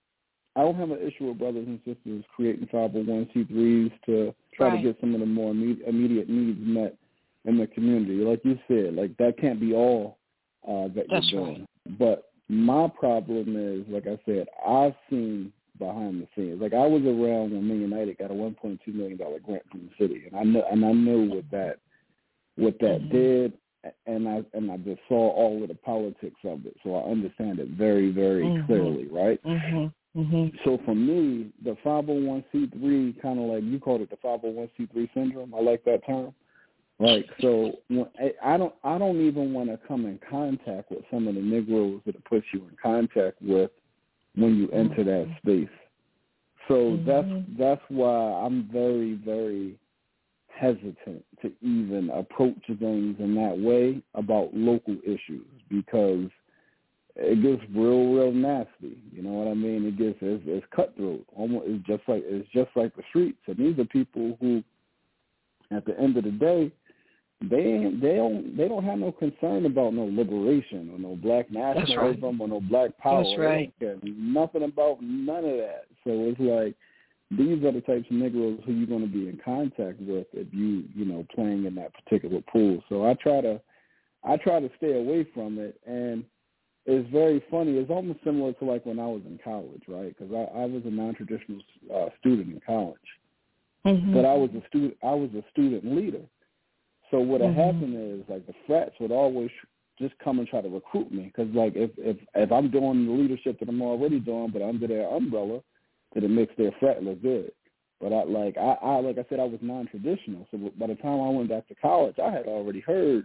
S7: I don't have an issue with brothers and sisters creating 501c3s to try to get some of the more immediate needs met in the community. Like you said, like that can't be all that you're doing. Right. But my problem is, like I said, I've seen behind the scenes. Like I was around when Me United got a $1.2 million grant from the city, and I know what that did, and I just saw all of the politics of it, so I understand it very, very clearly, right? So for me, the 501c3 kind of like you called it, the 501c3 syndrome. I like that term. Right. So I don't even want to come in contact with some of the Negroes that it puts you in contact with when you enter that space. So that's why I'm very, very hesitant to even approach things in that way about local issues, because it gets real nasty. You know what I mean? It's cutthroat. Almost it's just like the streets. And these are people who, at the end of the day, they don't have no concern about no liberation or no black nationalism or no black power.
S1: That's right.
S7: They don't care nothing about none of that. So it's like these are the types of Negroes who you're going to be in contact with if you playing in that particular pool. So I try to stay away from it, and it's very funny. It's almost similar to like when I was in college, right? Because I was a non-traditional student in college, but I was a student leader. So what had happened is, like, the frats would always just come and try to recruit me, because, like, if I'm doing the leadership that I'm already doing, but under their umbrella, that it makes their frat look good. But I like I said, I was non-traditional. So by the time I went back to college, I had already heard,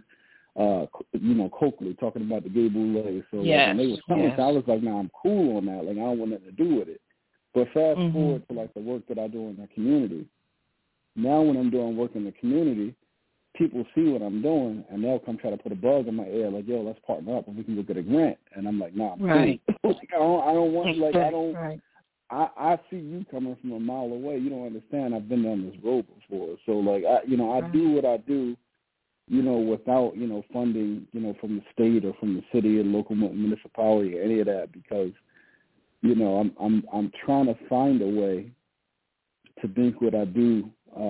S7: Coakley talking about the gay boule. So when they were telling us, I was like, nah, I'm cool on that. Like, I don't want nothing to do with it. But fast forward to, like, the work that I do in the community. Now when I'm doing work in the community, people see what I'm doing, and they'll come try to put a bug in my ear, like, yo, let's partner up and we can go get a grant. And I'm like, nah, I'm cool. Like, I don't want, like, I don't. Right. I see you coming from a mile away. You don't understand. I've been down this road before. So, like, I do what I do, without, funding, from the state or from the city or local municipality or any of that, because, I'm trying to find a way to make what I do,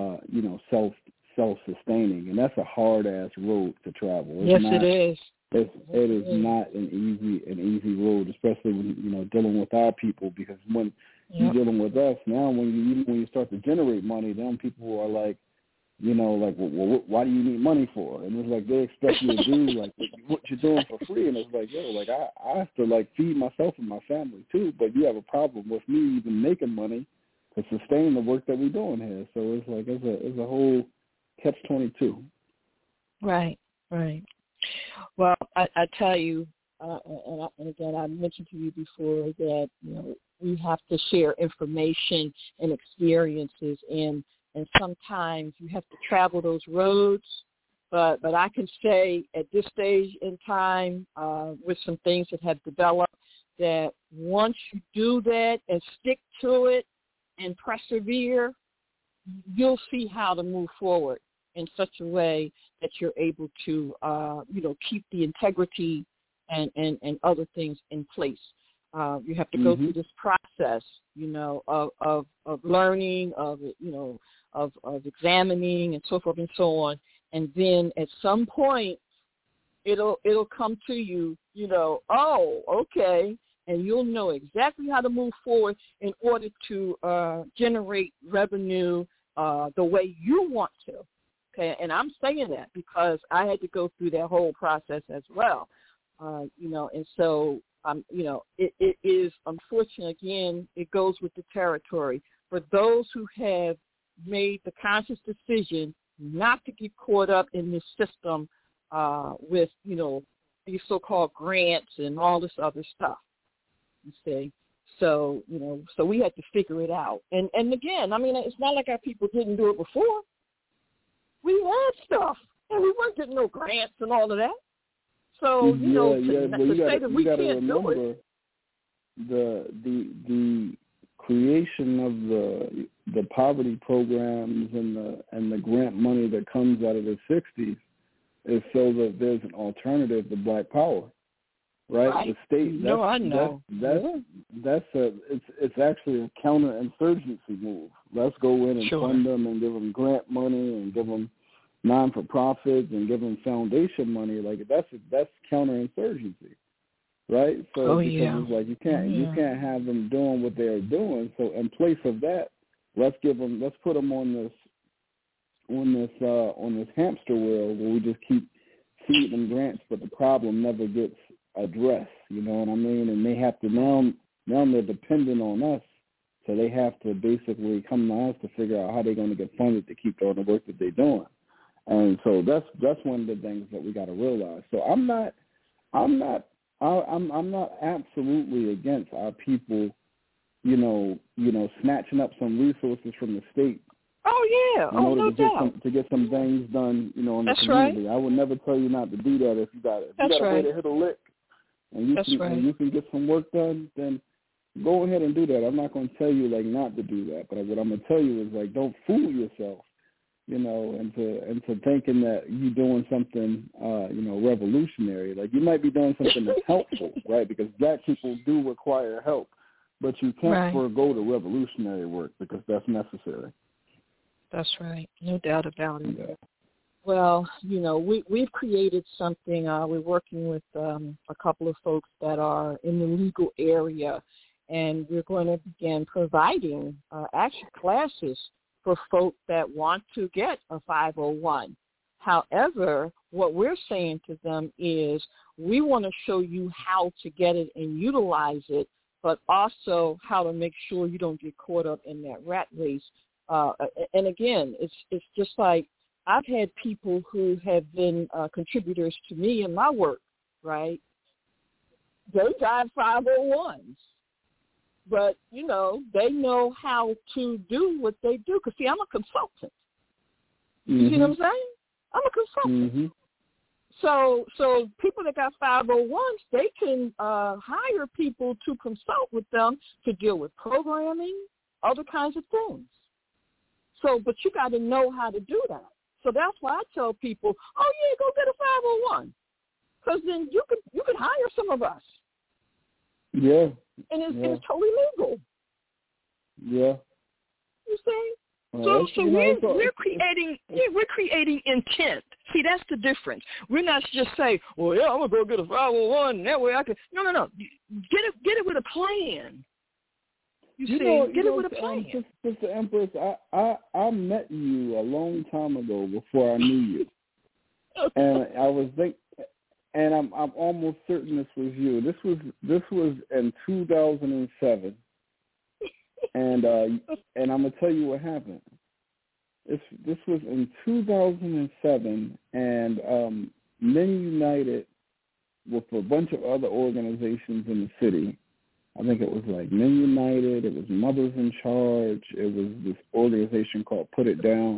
S7: self-sustaining, and that's a hard-ass road to travel. It is. It is not an easy road, especially when dealing with our people, because when you're dealing with us now, when you start to generate money, then people are like, well, why do you need money for? And it's like they expect you to do like what you're doing for free, and it's like, yo, like I have to like feed myself and my family too, but you have a problem with me even making money to sustain the work that we're doing here. So it's like it's a whole catch-22.
S1: Right. Well, I tell you, and again, I mentioned to you before that we have to share information and experiences, and sometimes you have to travel those roads. But I can say at this stage in time, with some things that have developed, that once you do that and stick to it and persevere, you'll see how to move forward in such a way that you're able to, keep the integrity and other things in place. You have to go through this process, of learning, of examining and so forth and so on. And then at some point, it'll come to you, oh, okay, and you'll know exactly how to move forward in order to generate revenue the way you want to. Okay, and I'm saying that because I had to go through that whole process as well, and so, it is unfortunate. Again, it goes with the territory. For those who have made the conscious decision not to get caught up in this system with, these so-called grants and all this other stuff, you see. So, so we had to figure it out. And again, I mean, it's not like our people didn't do it before. We had stuff, and we weren't getting no grants and all of that. So, to say that we can't do it. The creation of the poverty programs and the grant money that comes out of the 60s is so that there's an alternative to black power.
S7: right? The state.
S1: No, I know.
S7: It's actually a counterinsurgency move. Let's go in and fund them and give them grant money and give them non-for-profits and give them foundation money. Like that's counterinsurgency, right? So it's like you can't have them doing what they're doing. So in place of that, let's put them on this hamster wheel where we just keep feeding them grants, but the problem never gets addressed. You know what I mean? And they have to now they're dependent on us, so they have to basically come to us to figure out how they're going to get funded to keep doing the work that they're doing. And so that's one of the things that we got to realize. So I'm not absolutely against our people, you know, snatching up some resources from the state.
S1: Oh yeah,
S7: no doubt. To get some things done, you know, in the community. Right. I would never tell you not to do that if you got it. If you got a way to hit a lick and you can get some work done, then go ahead and do that. I'm not going to tell you like not to do that, but what I'm going to tell you is like don't fool yourself, you know, into thinking that you're doing something, you know, revolutionary. Like you might be doing something that's helpful, right? Because Black people do require help, but you can't forego the revolutionary work because that's necessary.
S1: That's right. No doubt about it.
S7: Yeah.
S1: Well, you know, we've created something. We're working with a couple of folks that are in the legal area, and we're going to begin providing actual classes for folks that want to get a 501. However, what we're saying to them is we want to show you how to get it and utilize it, but also how to make sure you don't get caught up in that rat race. And again, it's just like I've had people who have been contributors to me in my work, right? They got 501s, but, you know, they know how to do what they do. Because, see, I'm a consultant. You see what I'm saying? I'm a consultant. So people that got 501s, they can hire people to consult with them to deal with programming, other kinds of things. So, but you got to know how to do that. So that's why I tell people, oh yeah, go get a 501, because then you could hire some of us.
S7: Yeah.
S1: And it's totally legal.
S7: Yeah.
S1: You see? So we're creating intent. See, that's the difference. We're not just saying, well, yeah, I'm gonna go get a 501, and that way I can. No. Get it with a plan. You see, get it with a plan.
S7: Sister Empress, I met you a long time ago before I knew you, and I was thinking, and I'm almost certain this was you. This was in 2007, and I'm gonna tell you what happened. This was in 2007, and Men United with a bunch of other organizations in the city. I think it was like Men United, it was Mothers in Charge, it was this organization called Put It Down.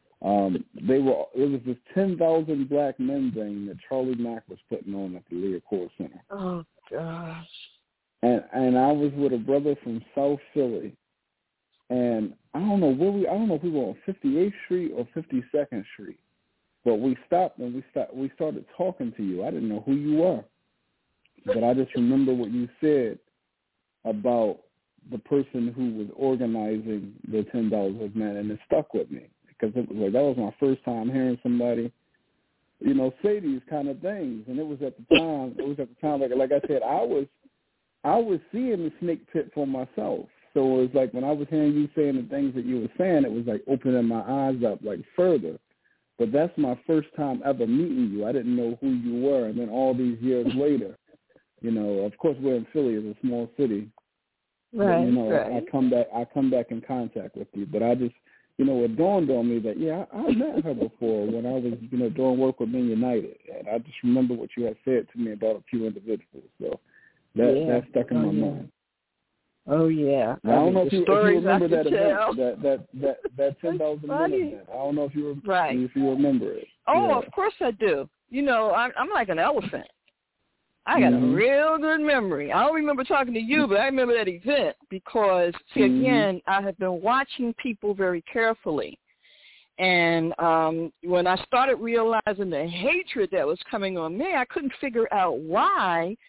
S7: It was this 10,000 black men thing that Charlie Mack was putting on at the Lear-Core Center.
S1: Oh gosh.
S7: And I was with a brother from South Philly, and I don't know if we were on 58th Street or 52nd Street, but we stopped and we started talking to you. I didn't know who you were, but I just remember what you said about the person who was organizing the 10,000 men, and it stuck with me because it was like that was my first time hearing somebody, you know, say these kind of things. And it was at the time, like I said, I was seeing the snake pit for myself. So it was like when I was hearing you saying the things that you were saying, it was like opening my eyes up like further. But that's my first time ever meeting you. I didn't know who you were, and then all these years later. You know, of course, we're in Philly, it's a small city.
S1: Right.
S7: But, you know,
S1: right.
S7: I come back in contact with you. But I just, you know, it dawned on me that I met her before when I was, you know, doing work with Men United, and I just remember what you had said to me about a few individuals. So that stuck in my mind.
S1: Oh yeah.
S7: Now, I don't know if you remember that event, that 10,000 men event. I don't know if you remember it.
S1: Oh,
S7: yeah.
S1: Of course I do. You know, I'm like an elephant. I got a real good memory. I don't remember talking to you, but I remember that event because, see, again, I have been watching people very carefully. And when I started realizing the hatred that was coming on me, I couldn't figure out why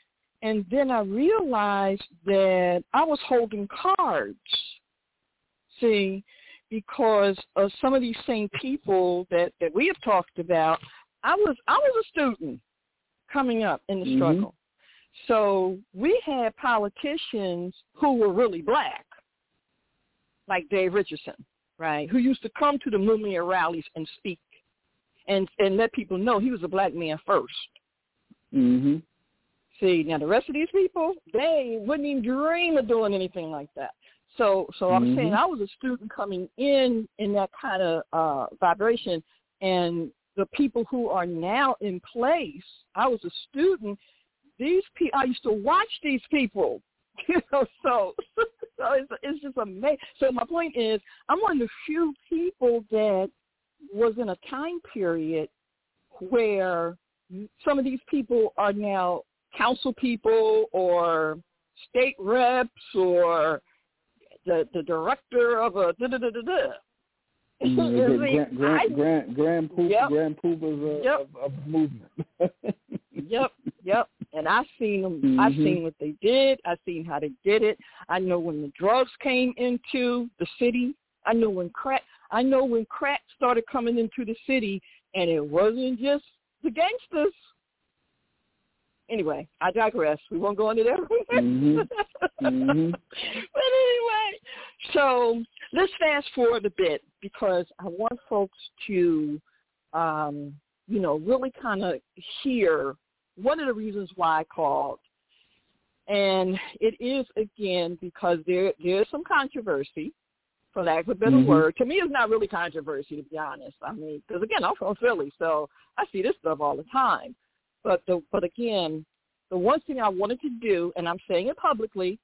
S1: And then I realized that I was holding cards, see, because of some of these same people that we have talked about. I was a student coming up in the struggle. So we had politicians who were really black, like Dave Richardson, right, who used to come to the Mumia rallies and speak and let people know he was a black man first.
S7: Mm-hmm.
S1: See, now the rest of these people, they wouldn't even dream of doing anything like that. So I'm saying I was a student coming in that kind of vibration, and the people who are now in place, I was a student. These people, I used to watch these people, so it's just amazing. So my point is, I'm one of the few people that was in a time period where some of these people are now council people or state reps or the director of a da-da-da-da-da.
S7: Grand Poobahs of movement. Yep. And I've seen them. I've seen what they did. I've seen how they did it. I know when the drugs came into the city. I know when crack started coming into the city, and it wasn't just the gangsters. Anyway, I digress. We won't go into that. But anyway, so let's fast forward a bit because I want folks to, really kind of hear one of the reasons why I called. And it is, again, because there's some controversy, for lack of a better word. To me, it's not really controversy, to be honest. I mean, because, again, I'm from Philly, so I see this stuff all the time. But again, the one thing I wanted to do, and I'm saying it publicly,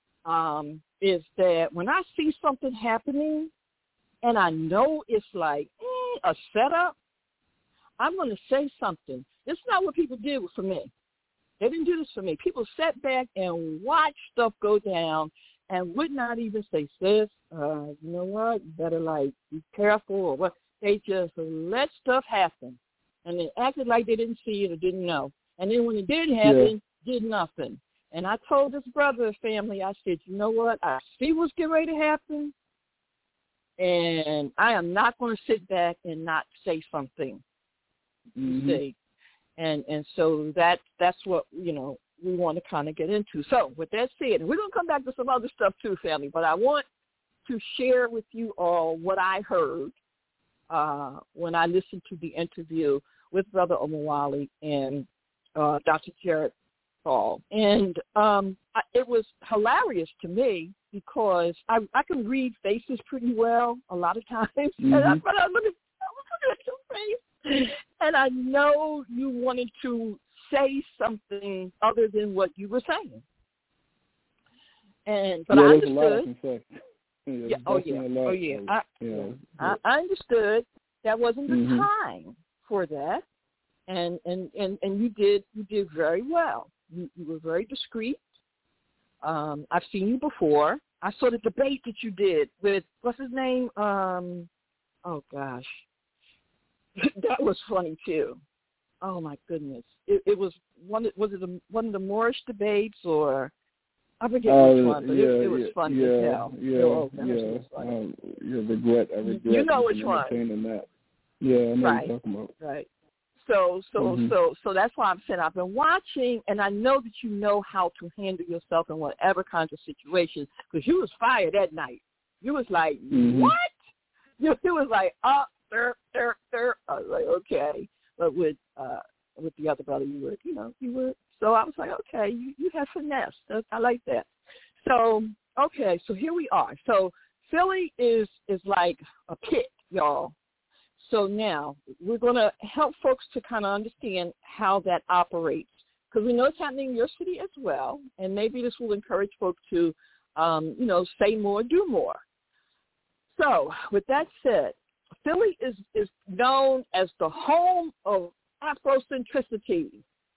S7: is that when I see something happening and I know it's like a setup, I'm going to say something. It's not what people did for me. They didn't do this for me. People sat back and watched stuff go down and would not even say, sis, you know what, you better, be careful or what. They just let stuff happen. And they acted like they didn't see it or didn't know. And then when it did happen, did nothing. And I told this brother family, I said, you know what? I see what's getting ready to happen, and I am not going to sit back and not say something. You see? And so that's what, we want to kind of get into. So with that said, and we're going to come back to some other stuff too, family, but I want to share with you all what I heard when I listened to the interview with Brother Omowale and Dr. Jared Paul. And it was hilarious to me because I can read faces pretty well a lot of times. And I was looking at your face, and I know you wanted to say something other than what you were saying. But I understood. I understood that wasn't the time for that, and you did very well. You were very discreet. I've seen you before. I saw the debate that you did with what's his name? Oh gosh, that was funny too. Oh my goodness, it was one of the Moorish debates, or I forget which one, but it was funny as hell. I regret.
S1: You know which one?
S7: That. Yeah, I know what you're talking about.
S1: Right. So that's why I'm saying I've been watching, and I know that you know how to handle yourself in whatever kinds of situations, because you was fired that night. You was like, what? You was like, there. I was like, okay. But with the other brother, you were. So I was like, okay, you have finesse. I like that. So, okay, so here we are. So Philly is like a pit, y'all. So now we're going to help folks to kind of understand how that operates, because we know it's happening in your city as well, and maybe this will encourage folks to, say more, do more. So with that said, Philly is known as the home of Afrocentricity.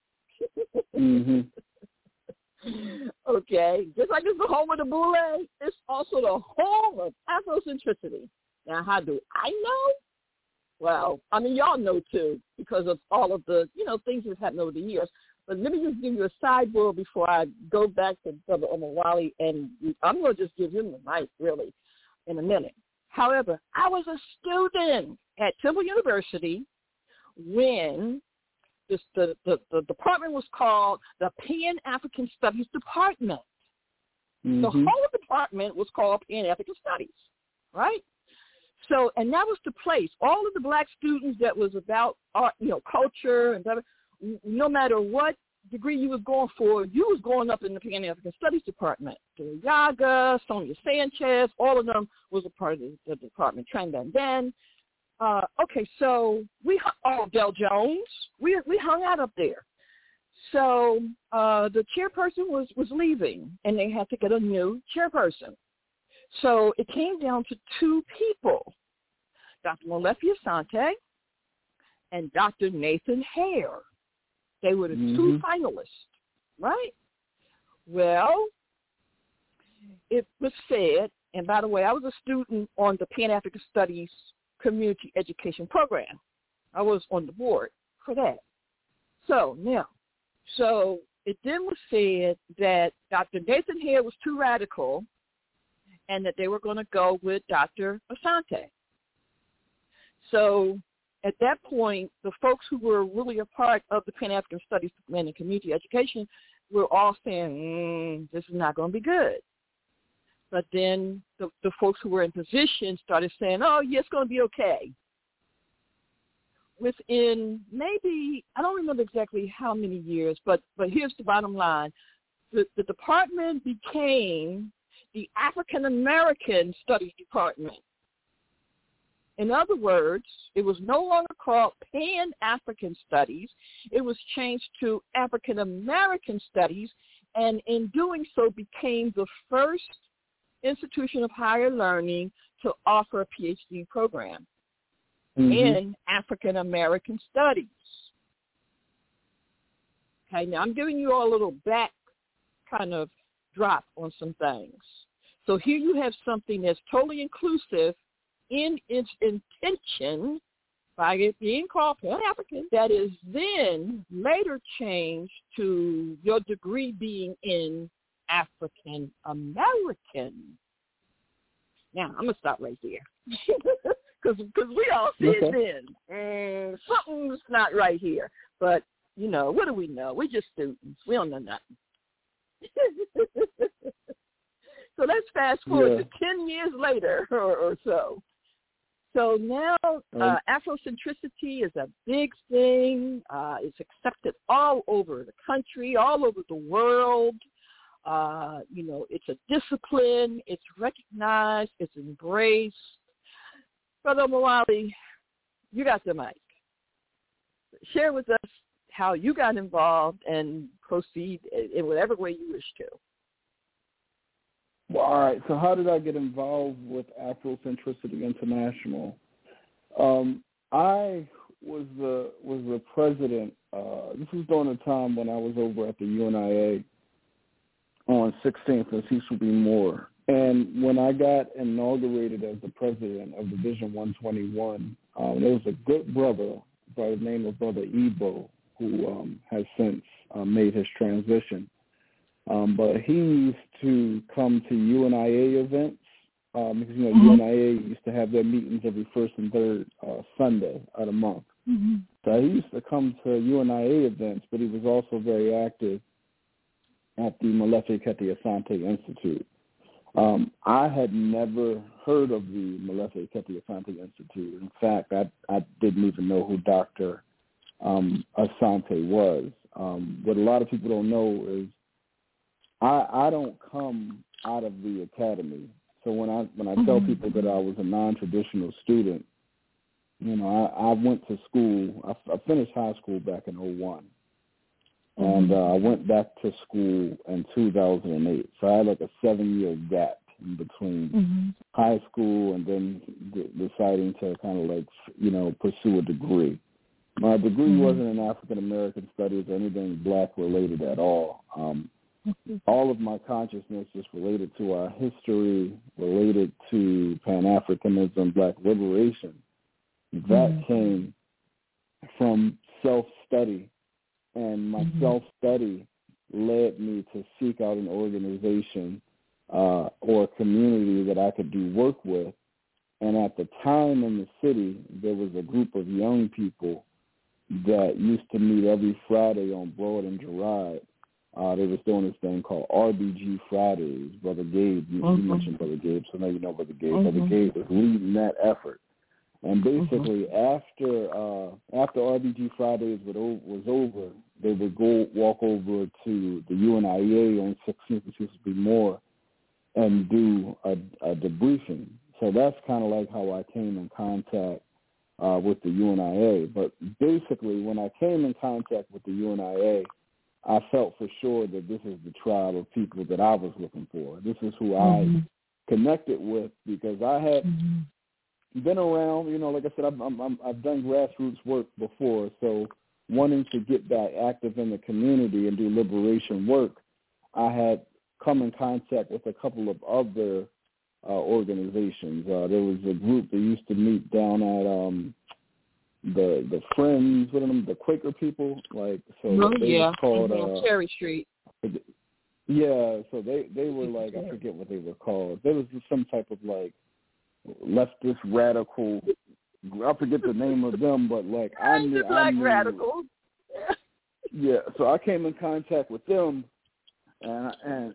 S1: Okay, just like it's the home of the boule, it's also the home of Afrocentricity. Now, how do I know? Well, I mean, y'all know too, because of all of the, things that have happened over the years. But let me just give you a sidebar before I go back to Brother Omowale, and I'm going to just give him the mic, really, in a minute. However, I was a student at Temple University when the department was called the Pan-African Studies Department. Mm-hmm. The whole department was called Pan-African Studies, right? So, and that was the place. All of the black students that was about art, culture, and no matter what degree you was going for, you was going up in the Pan-African Studies Department. Yaga, Sonia Sanchez, all of them was a part of the department. Tran Van Den. Okay, so Del Jones, we hung out up there. So the chairperson was leaving, and they had to get a new chairperson. So it came down to two people, Dr. Molefi Asante and Dr. Nathan Hare. They were the two finalists, right? Well, it was said, and by the way, I was a student on the Pan-African Studies Community Education Program. I was on the board for that. So it then was said that Dr. Nathan Hare was too radical and that they were going to go with Dr. Asante. So at that point, the folks who were really a part of the Pan-African Studies and Community Education were all saying, this is not going to be good. But then the folks who were in position started saying, oh, yeah, it's going to be okay. Within maybe, I don't remember exactly how many years, but here's the bottom line. The department became the African American Studies Department. In other words, it was no longer called Pan-African Studies. It was changed to African American Studies, and in doing so became the first institution of higher learning to offer a PhD program in African American Studies. Okay, now I'm giving you all a little back kind of drop on some things. So here you have something that's totally inclusive in its intention by it being called Pan-African, that is then later changed to your degree being in African American. Now, I'm going to stop right there because we all see it then. Something's not right here. But, what do we know? We're just students. We don't know nothing. So let's fast forward to 10 years later or so. So now Afrocentricity is a big thing. It's accepted all over the country, all over the world. It's a discipline. It's recognized. It's embraced. Brother Omowale, you got the mic. Share with us how you got involved and proceed in whatever way you wish to.
S7: Well, all right. So how did I get involved with Afrocentricity International? I was the president. This was during the time when I was over at the UNIA on 16th and Cecil B. Moore. And when I got inaugurated as the president of Division 121, there was a good brother by the name of Brother Ebo who has since made his transition. But he used to come to UNIA events because, UNIA used to have their meetings every first and third Sunday of the month. So he used to come to UNIA events, but he was also very active at the Molefi Kete Asante Institute. I had never heard of the Molefi Kete Asante Institute. In fact, I didn't even know who Dr. Asante was. What a lot of people don't know is I don't come out of the academy. So when I tell people that I was a non-traditional student, I went to school. I finished high school back in 2001. And I went back to school in 2008. So I had like a 7-year gap in between high school and then deciding to kind of pursue a degree. My degree wasn't in African American studies or anything black related at all. All of my consciousness is related to our history, related to Pan-Africanism, black liberation. That came from self-study and my self-study led me to seek out an organization or a community that I could do work with. And at the time in the city, there was a group of young people that used to meet every Friday on Broad and Girard. They was doing this thing called RBG Fridays. Brother Gabe, you mentioned Brother Gabe, so now you know Brother Gabe. Brother Gabe was leading that effort. And basically, after RBG Fridays was over, they would walk over to the UNIA on 16th and Mississippi Moore and do a debriefing. So that's kind of like how I came in contact with the UNIA. But basically, when I came in contact with the UNIA, I felt for sure that this is the tribe of people that I was looking for. This is who I connected with, because I had been around, like I said, I've done grassroots work before. So wanting to get back active in the community and do liberation work, I had come in contact with a couple of other organizations. There was a group that used to meet down at the Friends, what are them, the Quaker people, like, so they was called
S1: Cherry Street.
S7: Yeah, so they were like, I forget what they were called. There was some type of like leftist radical, I forget the name of them, but like I knew
S1: radicals.
S7: Yeah, so I came in contact with them, and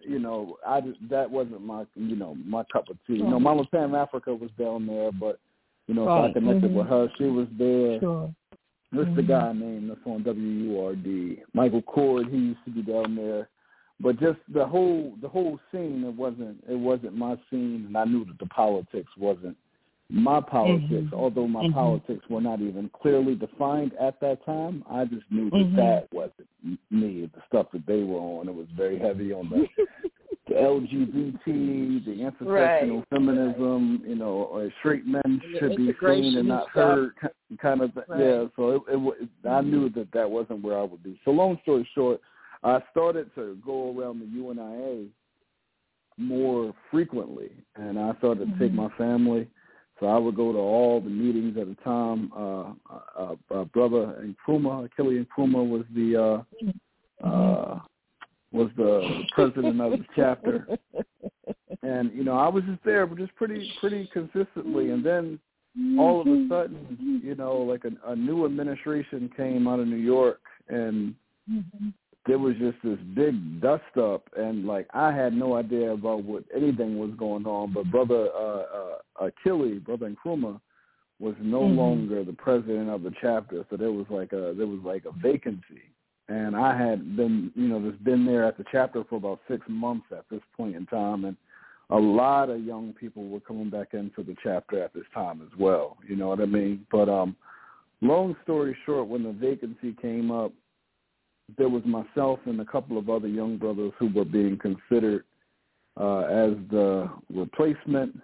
S7: that wasn't my my cup of tea. Mama Pam Africa was down there, but so I connected with her. She was there. Sure. There's the guy named that's on WURD, Michael Cord. He used to be down there, but just the whole scene. It wasn't my scene, and I knew that the politics wasn't my politics. Although my politics were not even clearly defined at that time, I just knew that wasn't me. The stuff that they were on, it was very heavy on the LGBT, the intersectional feminism, straight men should be seen and not heard, kind of thing. Yeah, so I knew that wasn't where I would be. So long story short, I started to go around the UNIA more frequently, and I started to take my family. So I would go to all the meetings at the time. Brother Nkrumah, Achille Nkrumah was the president of the chapter, and I was just there, but just pretty consistently. And then all of a sudden, like a new administration came out of New York, and there was just this big dust up, and like I had no idea about what anything was going on. But Brother Achille, Brother Nkrumah, was no longer the president of the chapter, so there was like a vacancy. And I had been, just been there at the chapter for about 6 months at this point in time, and a lot of young people were coming back into the chapter at this time as well. You know what I mean? But long story short, when the vacancy came up, there was myself and a couple of other young brothers who were being considered as the replacement.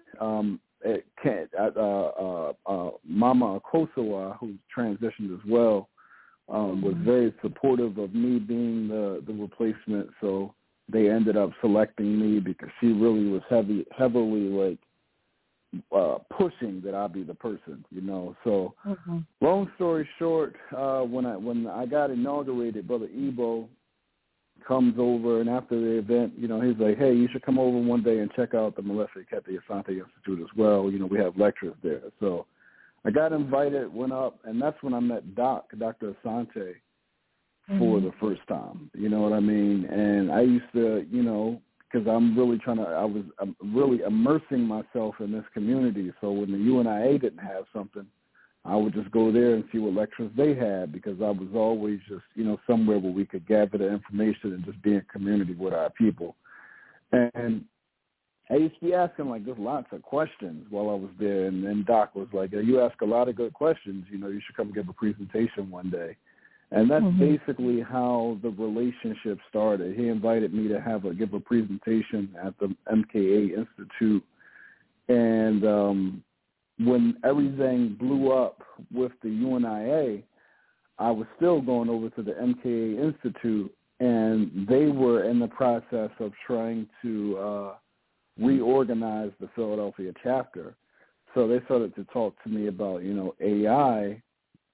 S7: Mama Akosawa, who transitioned as well, was very supportive of me being the replacement. So they ended up selecting me because she really was heavily like pushing that I be the person, So long story short, when I got inaugurated, Brother Ebo comes over, and after the event, he's like, hey, you should come over one day and check out the Malefi Kete Asante Institute as well. We have lectures there. So I got invited, went up, and that's when I met Dr. Asante for the first time. You know what I mean? And I used to, because I'm really immersing myself in this community. So when the UNIA didn't have something, I would just go there and see what lectures they had, because I was always just, somewhere where we could gather the information and just be in community with our people. And I used to be asking like just lots of questions while I was there, and then Doc was like, you ask a lot of good questions, you should come give a presentation one day. And that's basically how the relationship started. He invited me to give a presentation at the MKA Institute. And when everything blew up with the UNIA, I was still going over to the MKA Institute, and they were in the process of trying to reorganize the Philadelphia chapter. So they started to talk to me about, AI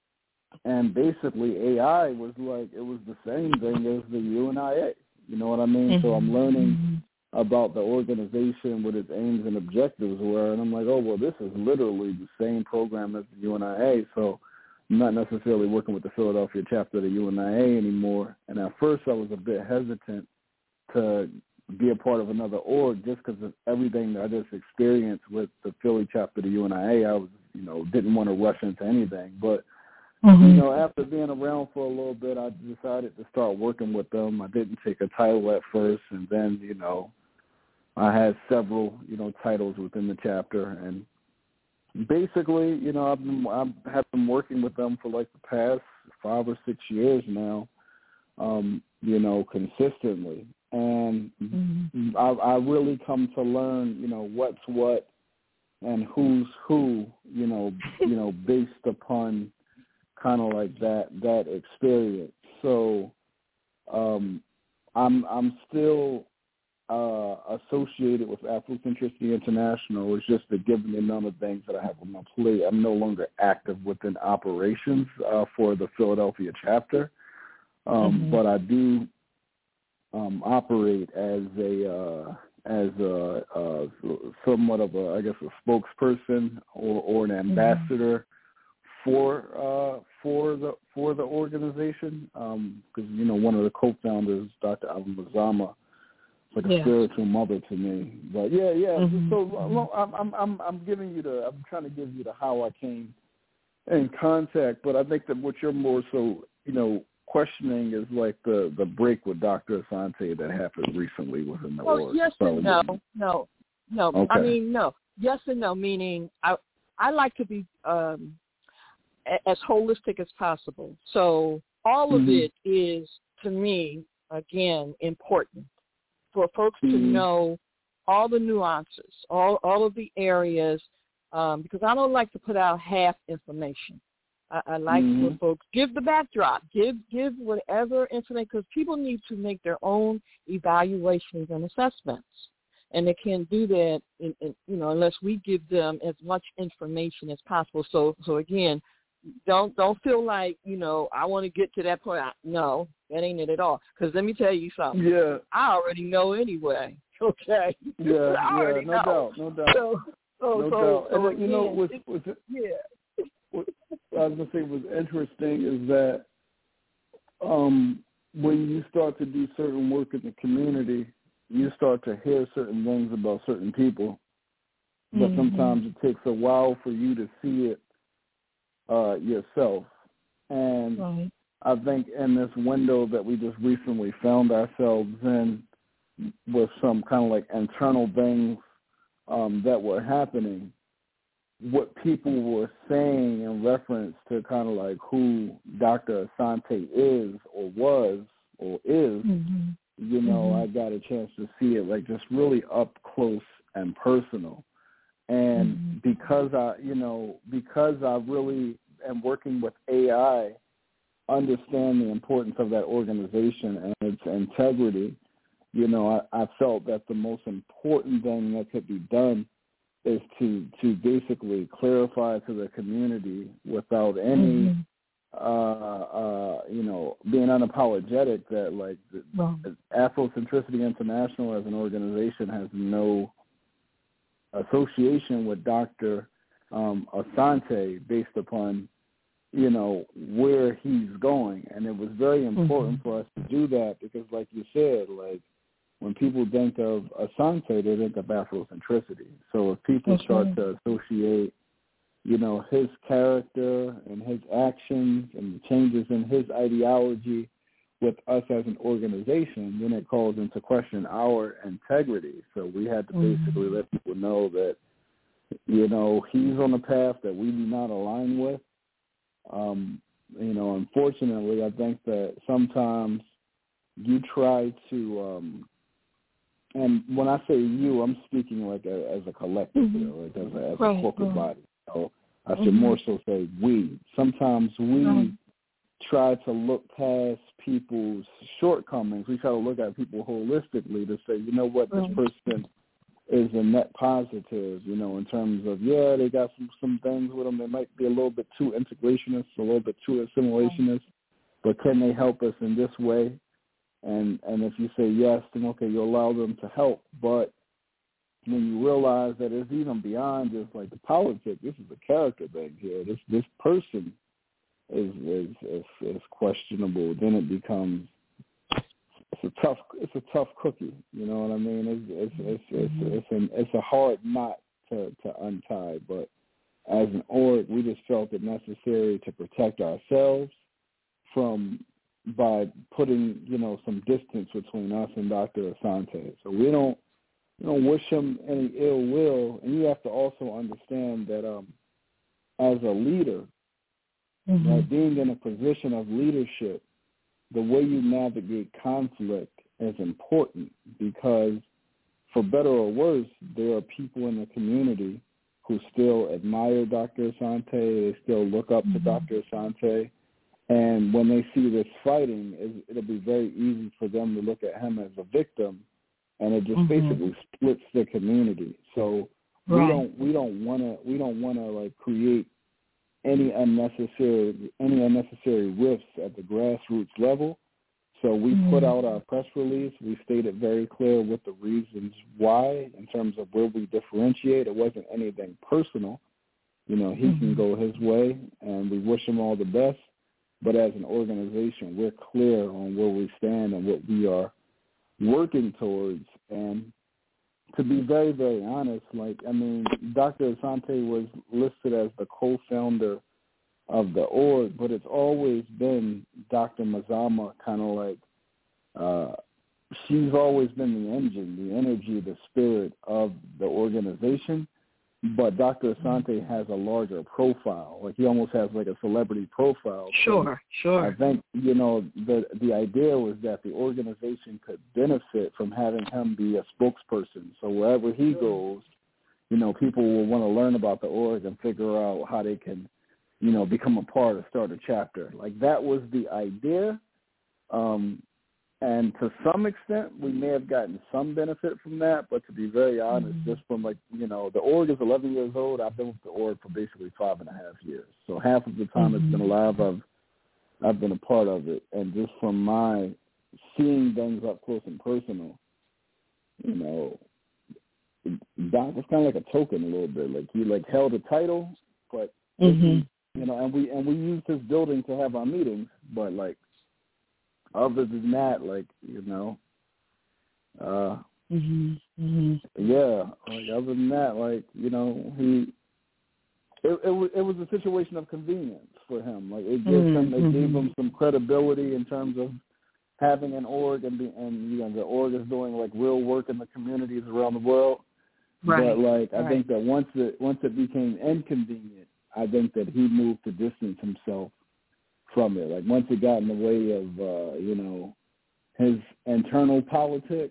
S7: And basically AI was like, it was the same thing as the UNIA. You know what I mean? Mm-hmm. So I'm learning about the organization, what its aims and objectives were, and I'm like, oh, well, this is literally the same program as the UNIA, so I'm not necessarily working with the Philadelphia chapter of the UNIA anymore. And at first I was a bit hesitant to be a part of another org just because of everything that I just experienced with the Philly chapter of the UNIA. I was, didn't want to rush into anything. But, after being around for a little bit, I decided to start working with them. I didn't take a title at first, and then, I had several, titles within the chapter. And basically, I've had been working with them for like the past 5 or 6 years now, consistently. And I really come to learn, what's what and who's who, based upon kind of like that experience. So I'm still associated with Afrocentricity International. It's just that given the amount of things that I have on my plate, I'm no longer active within operations for the Philadelphia chapter. But I do operate as a somewhat of a, I guess, a spokesperson or an ambassador for the organization, because one of the co-founders, Dr. Abu Mazama, is like a spiritual mother to me. But so I'm giving you I'm trying to give you the how I came in contact. But I think that what you're more so questioning is like the break with Dr. Asante that happened recently within the org.
S1: Yes and no. Okay. I mean, no. Yes and no, meaning I like to be as holistic as possible. So all of it is, to me, again, important for folks to know all the nuances, all of the areas, because I don't like to put out half information. I like for folks, give the backdrop, give whatever information, because people need to make their own evaluations and assessments. And they can't do that, unless we give them as much information as possible. So again, don't feel like, I want to get to that point. No, that ain't it at all. Because let me tell you something. Yeah. I already know anyway. Okay.
S7: Yeah, no doubt.
S1: So
S7: what I was going to say was interesting is that when you start to do certain work in the community, you start to hear certain things about certain people, but sometimes it takes a while for you to see it yourself. And I think in this window that we just recently found ourselves in with some kind of like internal things that were happening, what people were saying in reference to kind of like who Dr. Asante is or was or is, I got a chance to see it like just really up close and personal. And because I really am working with AI, understand the importance of that organization and its integrity, I felt that the most important thing that could be done is to basically clarify to the community without any, being unapologetic that like Afrocentricity International as an organization has no association with Dr. Asante based upon, where he's going. And it was very important for us to do that because, like you said, like when people think of Asante, they think of Afrocentricity. So if people start to associate, his character and his actions and the changes in his ideology with us as an organization, then it calls into question our integrity. So we had to basically let people know that, he's on a path that we do not align with. Unfortunately, I think that sometimes you try to, and when I say you, I'm speaking like as a collective here, like as a corporate body. So I should more so say we. Sometimes we try to look past people's shortcomings. We try to look at people holistically to say, this person is a net positive, you know, in terms of, yeah, they got some things with them that might be a little bit too integrationist, a little bit too assimilationist, but can they help us in this way? And if you say yes, then okay, you allow them to help. But when you realize that it's even beyond just like the politics, this is a character thing here. This person is questionable. Then it becomes it's a tough cookie. You know what I mean? It's a hard knot to untie. But as an org, we just felt it necessary to protect ourselves by putting, you know, some distance between us and Dr. Asante. So we don't wish him any ill will, and you have to also understand that as a leader, right, being in a position of leadership, the way you navigate conflict is important because, for better or worse, there are people in the community who still admire Dr. Asante, they still look up to Dr. Asante, and when they see this fighting, it'll be very easy for them to look at him as a victim, and it just basically splits the community. So we don't want to like create any unnecessary rifts at the grassroots level. So we put out our press release. We stated very clear what the reasons why in terms of where we differentiate. It wasn't anything personal. You know, he can go his way, and we wish him all the best. But as an organization, we're clear on where we stand and what we are working towards. And to be very, very honest, like, I mean, Dr. Asante was listed as the co-founder of the org, but it's always been Dr. Mazama, kind of like, she's always been the engine, the energy, the spirit of the organization. But Dr. Asante has a larger profile. Like, he almost has like a celebrity profile.
S1: Sure.
S7: I think, you know, the idea was that the organization could benefit from having him be a spokesperson. So wherever he goes, you know, people will want to learn about the org and figure out how they can, you know, become a part or start a chapter. Like, that was the idea. And to some extent, we may have gotten some benefit from that. But to be very honest, just from, like, you know, the org is 11 years old. I've been with the org for basically 5.5 years. So half of the time it's been alive, I've been a part of it. And just from my seeing things up close and personal, you know, Doc was kind of like a token a little bit. Like, he like held a title, but you know, and we used his building to have our meetings. But like, other than that, like, you know, yeah, like, other than that, like, you know, it was a situation of convenience for him. Like, it gave him some credibility in terms of having an org, and you know, the org is doing like real work in the communities around the world. Right. But like, I think that once it became inconvenient, I think that he moved to distance himself from it. Like, once it got in the way of, you know, his internal politics,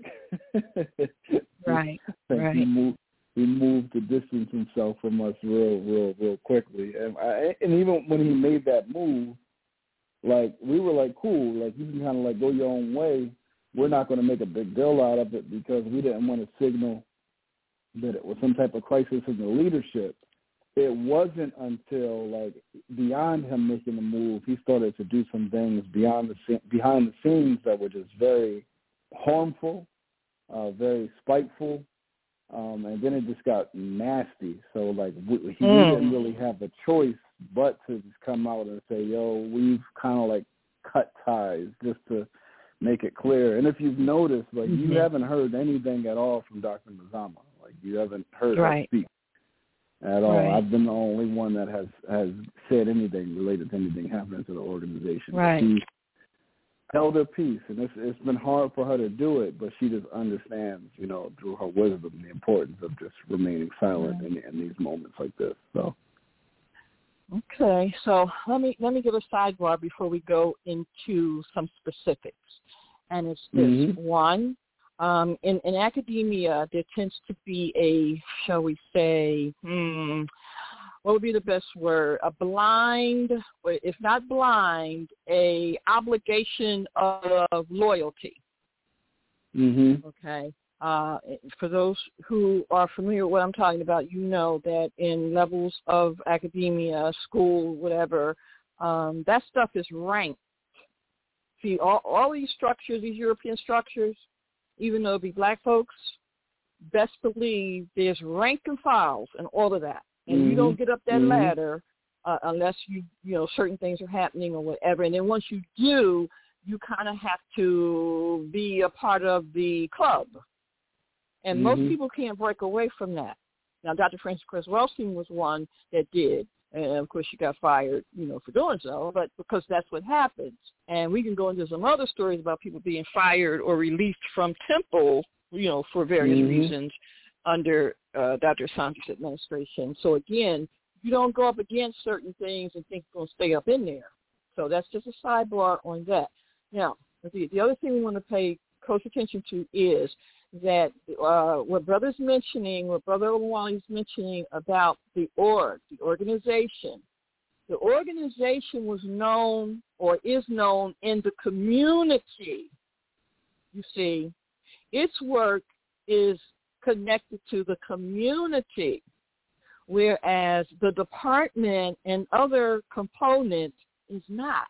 S7: he moved to distance himself from us real quickly. And even when he made that move, like, we were like, cool, like, you can kind of like go your own way. We're not going to make a big deal out of it because we didn't want to signal that it was some type of crisis in the leadership. It wasn't until, like, beyond him making the move, he started to do some things behind the scenes that were just very harmful, very spiteful, and then it just got nasty. So, like, he didn't really have a choice but to just come out and say, yo, we've kind of, like, cut ties, just to make it clear. And if you've noticed, like, you haven't heard anything at all from Dr. Mazama. Like, you haven't heard her speak at all. Right. I've been the only one that has said anything related to anything happening to the organization. Right. She's held her peace, and it's been hard for her to do it, but she just understands, you know, through her wisdom, the importance of just remaining silent in these moments like this. So.
S1: Okay, so let me give a sidebar before we go into some specifics, and it's this. One, in academia, there tends to be a, shall we say, what would be the best word? A blind, if not blind, a obligation of loyalty. Okay. For those who are familiar with what I'm talking about, you know that in levels of academia, school, whatever, that stuff is ranked. See, all these structures, these European structures, even though it be black folks, best believe there's rank and files and all of that. And you don't get up that ladder unless you know, certain things are happening or whatever. And then once you do, you kind of have to be a part of the club. And most people can't break away from that. Now, Dr. Frances Cress Welsing was one that did. And, of course, she got fired, you know, for doing so, but because that's what happens. And we can go into some other stories about people being fired or released from Temple, you know, for various reasons under Dr. Asante's administration. So, again, you don't go up against certain things and think it's going to stay up in there. So that's just a sidebar on that. Now, the other thing we want to pay close attention to is that what Brother Olawale's mentioning about the organization. The organization was known or is known in the community. You see, its work is connected to the community, whereas the department and other components is not.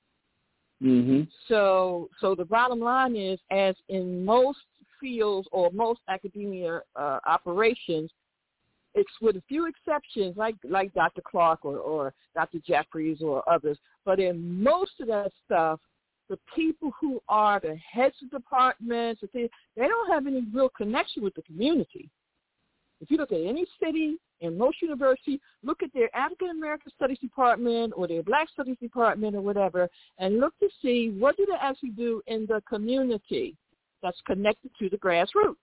S1: So the bottom line is, as in most fields or most academia operations, it's with a few exceptions, like Dr. Clark or Dr. Jeffries or others, but in most of that stuff, the people who are the heads of departments, they don't have any real connection with the community. If you look at any city and most universities, look at their African American Studies Department or their Black Studies Department or whatever, and look to see what do they actually do in the community that's connected to the grassroots.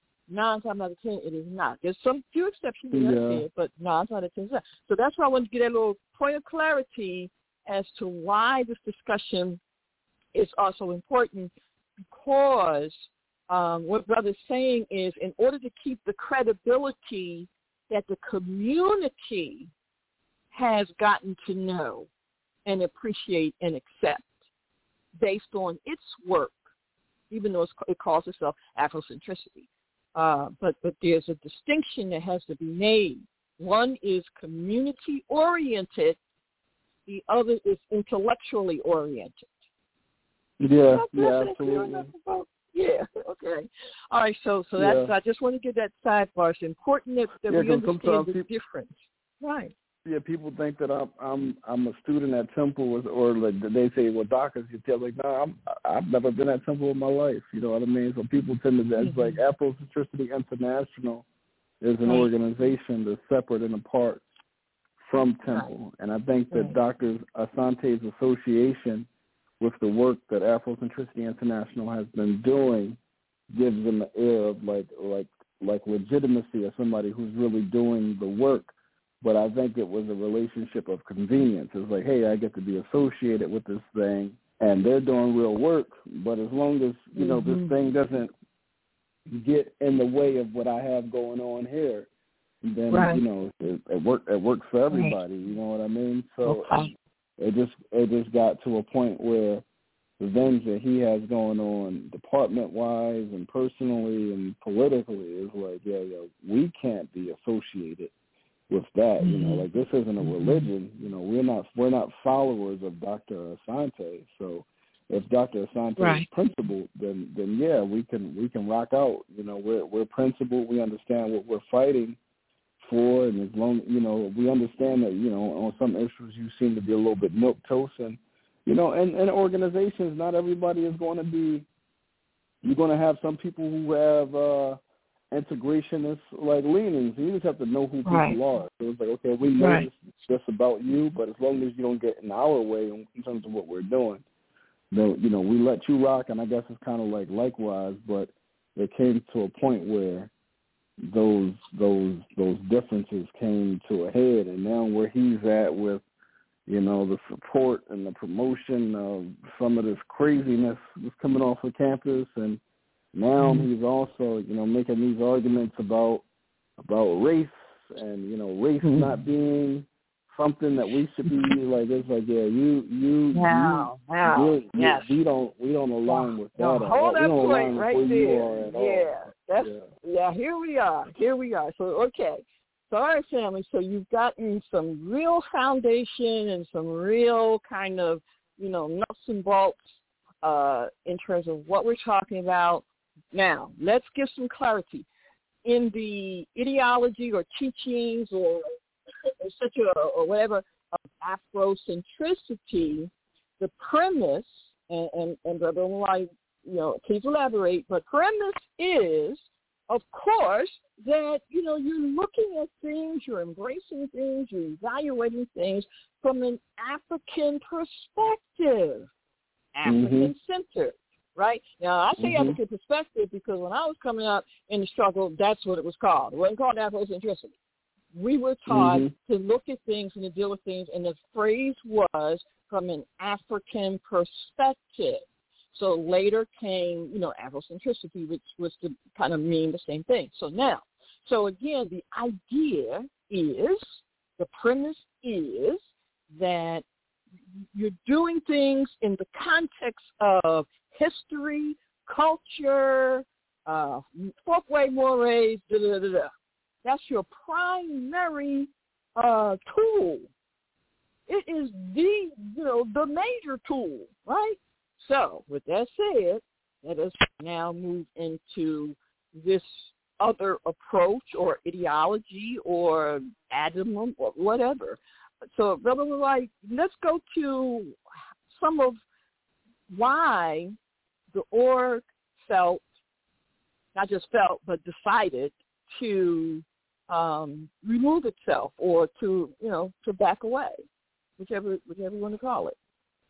S1: 9 times out of 10, it is not. There's some few exceptions, but 9 times out of 10 is not. So that's why I wanted to get a little point of clarity as to why this discussion is also important, because what Brother's saying is, in order to keep the credibility that the community has gotten to know and appreciate and accept based on its work, even though it calls itself Afrocentricity. But there's a distinction that has to be made. One is community-oriented. The other is intellectually oriented.
S7: Yeah, absolutely.
S1: Yeah, okay. All right, so that's, I just want to give that sidebar. It's important that we understand the difference. Right.
S7: Yeah, people think that I'm a student at Temple, or like they say, well, doctors, you tell, like, no, I've never been at Temple in my life. You know what I mean? So people tend to, it's like Afrocentricity International is an organization that's separate and apart from Temple. And I think that Dr. Asante's association with the work that Afrocentricity International has been doing gives them an air of like legitimacy of somebody who's really doing the work. But I think it was a relationship of convenience. It's like, hey, I get to be associated with this thing, and they're doing real work. But as long as, you know, this thing doesn't get in the way of what I have going on here, then, you know, it works for everybody. You know what I mean? So it just got to a point where the things that he has going on department-wise and personally and politically is like, we can't be associated with that. You know, like, this isn't a religion. You know, we're not followers of Dr. Asante. So if Dr. Asante is principled, then yeah, we can rock out. You know, we're principled. We understand what we're fighting for, and as long, you know, we understand that, you know, on some issues you seem to be a little bit milquetoast, and you know, and organizations, not everybody is going to be. You're going to have some people who have integrationist like leanings. You just have to know who people are. So it's like, okay, we know it's just about you, but as long as you don't get in our way in terms of what we're doing, then, you know, we let you rock. And I guess it's kind of like likewise, but it came to a point where those differences came to a head, and now where he's at with, you know, the support and the promotion of some of this craziness that's coming off of campus, and now he's also, you know, making these arguments about race and, you know, race not being something that we should be like. It's like, yeah, we don't align with that.
S1: Hold that point right there. Here we are. So okay. So all right, family. So you've gotten some real foundation and some real kind of, nuts and bolts in terms of what we're talking about. Now, let's give some clarity. In the ideology or teachings or whatever of Afrocentricity, the premise, and Brother Omar, please elaborate, but premise is, of course, that, you're looking at things, you're embracing things, you're evaluating things from an African perspective, African-centered. Right? Now, I say African perspective because when I was coming up in the struggle, that's what it was called. It wasn't called Afrocentricity. We were taught to look at things and to deal with things, and the phrase was from an African perspective. So later came, Afrocentricity, which was to kind of mean the same thing. So again, the idea is, the premise is that you're doing things in the context of history, culture, folkway mores, That's your primary tool. It is the major tool, right? So with that said, let us now move into this other approach or ideology or adamum or whatever. So, Brother Light, let's go to some of why the org felt, not just felt, but decided to remove itself or to back away, whichever you want to call it.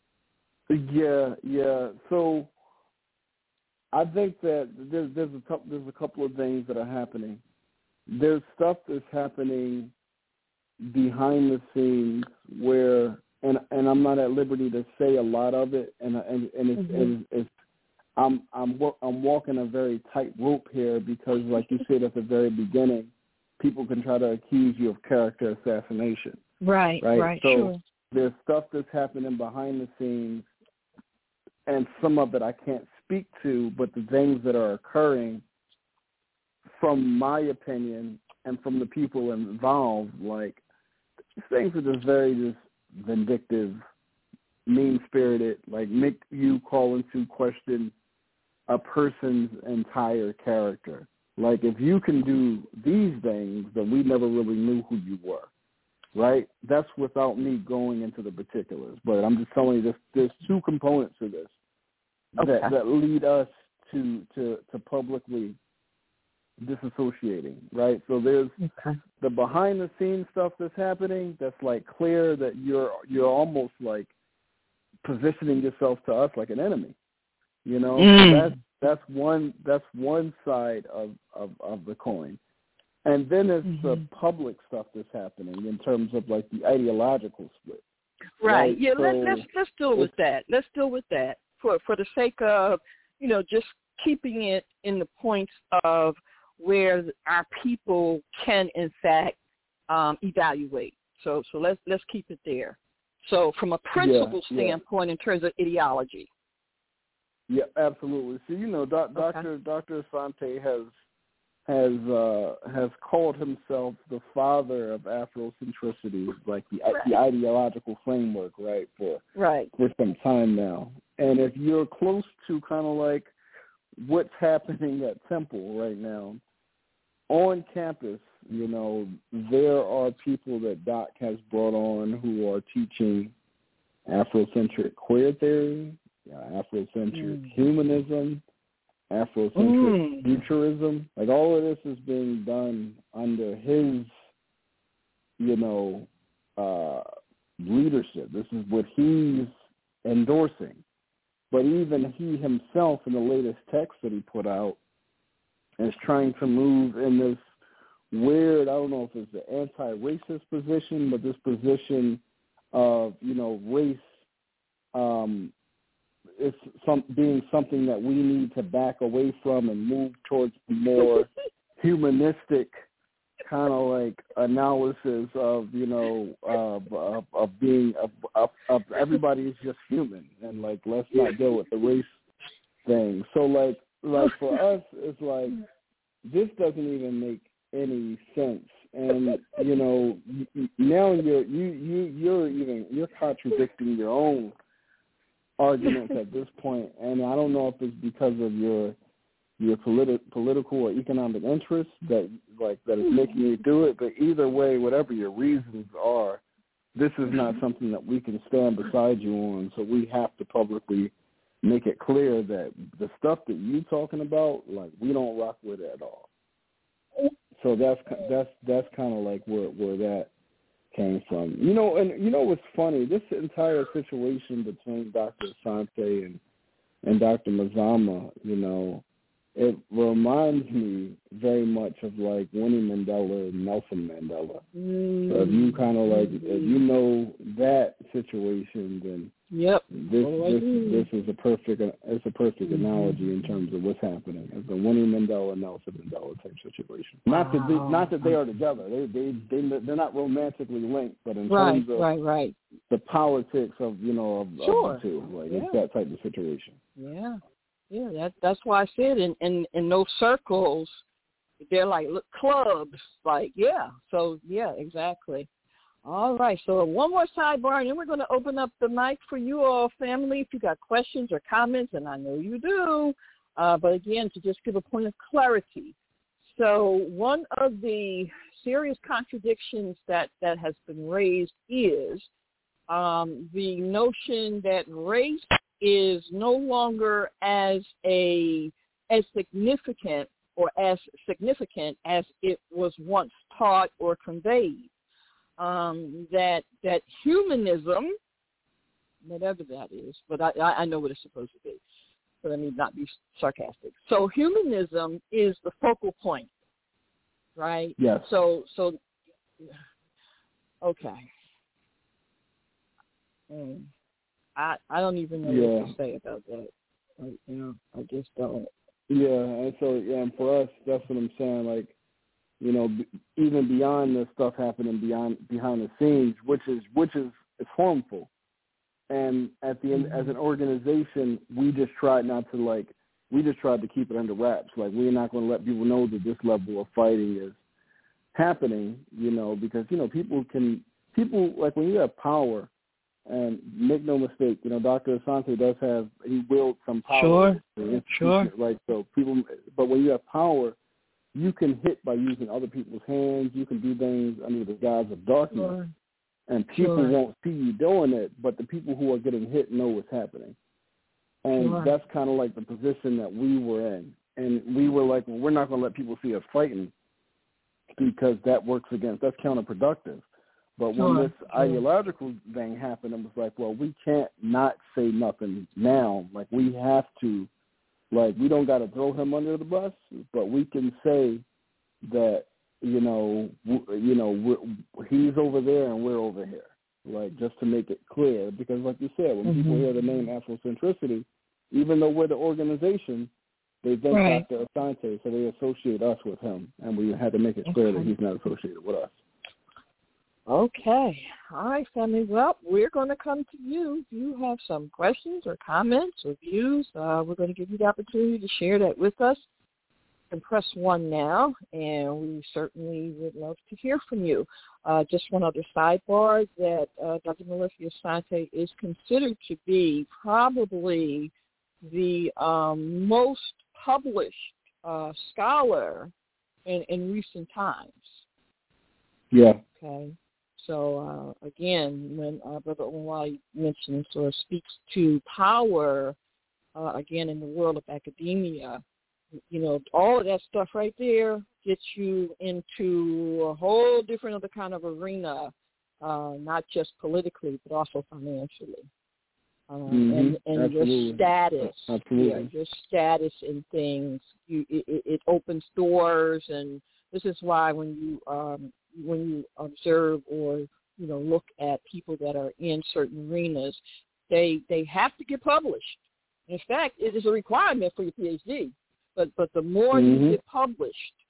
S7: Yeah. So I think that there's a couple of things that are happening. There's stuff that's happening behind the scenes where, and I'm not at liberty to say a lot of it, and it's I'm walking a very tight rope here because, like you said at the very beginning, people can try to accuse you of character assassination.
S1: Right.
S7: So
S1: sure.
S7: There's stuff that's happening behind the scenes, and some of it I can't speak to, but the things that are occurring, from my opinion and from the people involved, like, these things are just very vindictive, mean-spirited, like make you call into question a person's entire character. Like, if you can do these things, then we never really knew who you were, right? That's without me going into the particulars. But I'm just telling you, there's two components to this that lead us to publicly disassociating, right? So there's the behind-the-scenes stuff that's happening that's, like, clear that you're almost, like, positioning yourself to us like an enemy. So that's one side of the coin. And then there's the public stuff that's happening in terms of, like, the ideological split.
S1: Right. Yeah, let's deal with that. Let's deal with that for the sake of, just keeping it in the points of where our people can, in fact, evaluate. So let's keep it there. So from a principle standpoint in terms of ideology.
S7: Yeah, absolutely. So Dr. Asante has called himself the father of Afrocentricity, like the ideological framework, right, for some time now. And if you're close to kind of like what's happening at Temple right now, on campus, there are people that Doc has brought on who are teaching Afrocentric queer theory, Afrocentric humanism, Afrocentric futurism. Like, all of this is being done under his, leadership. This is what he's endorsing. But even he himself, in the latest text that he put out, is trying to move in this weird, I don't know if it's the anti-racist position, but this position of, race is being something that we need to back away from and move towards a more humanistic kind of like analysis of, you know, of being of everybody is just human, and like let's not deal with the race thing. So like for us, it's like this doesn't even make any sense, and you know now you're contradicting your own arguments at this point, and I don't know if it's because of your political or economic interests that is making you do it, but either way, whatever your reasons are, this is not something that we can stand beside you on. So we have to publicly make it clear that the stuff that you're talking about, like, we don't rock with it at all. So that's kind of like where that came from. You know, and you know what's funny? This entire situation between Dr. Asante and Dr. Mazama, you know, it reminds me very much of like Winnie Mandela and Nelson Mandela. So if you kind of like, if you know that situation, then this is a perfect analogy in terms of what's happening. It's a Winnie Mandela, Nelson Mandela type situation. Not that they are together. They're not romantically linked, but in terms of the politics of, you know, of the two, like it's that type of situation.
S1: Yeah, that's why I said in those circles, they're like clubs, like, exactly. All right, so one more sidebar, and then we're going to open up the mic for you all, family, if you got questions or comments, and I know you do. But again, to just give a point of clarity. So one of the serious contradictions that has been raised is the notion that race is no longer as significant as it was once taught or conveyed. That humanism, whatever that is, but I know what it's supposed to be, so let me not be sarcastic. So humanism is the focal point, right?
S7: Yes.
S1: So okay. I don't even know what to say about that. Like, you know, I just don't.
S7: Yeah, and so and for us, that's what I'm saying. Like, you know, even beyond the stuff happening behind the scenes, which is it's harmful. And at the end, as an organization, we just tried to keep it under wraps. Like, we're not going to let people know that this level of fighting is happening. You know, because you know people like when you have power. And make no mistake, you know, Dr. Asante he wields some power.
S1: Sure.
S7: Like, so people, but when you have power, you can hit by using other people's hands. You can do things under the guise of darkness. And people won't see you doing it, but the people who are getting hit know what's happening. And that's kind of like the position that we were in. And we were like, well, we're not going to let people see us fighting because that's counterproductive. But when this ideological thing happened, it was like, well, we can't not say nothing now. Like, we have to, like, we don't got to throw him under the bus, but we can say that, you know, he's over there and we're over here. Like, just to make it clear, because like you said, when people hear the name Afrocentricity, even though we're the organization, they think Dr. Asante, so they associate us with him, and we had to make it clear that he's not associated with us.
S1: Okay. All right, family. Well, we're going to come to you. If you have some questions or comments or views, we're going to give you the opportunity to share that with us. You can press 1 now, and we certainly would love to hear from you. Just one other sidebar, that Dr. Malifi Asante is considered to be probably the most published scholar in recent times.
S7: Yeah.
S1: Okay. So, again, when Brother Onwai mentions or speaks to power, again, in the world of academia, you know, all of that stuff right there gets you into a whole different other kind of arena, not just politically, but also financially. And your status, your status in things, it opens doors, and this is why when you observe or, you know, look at people that are in certain arenas, they have to get published. In fact, it is a requirement for your PhD. But the more you get published,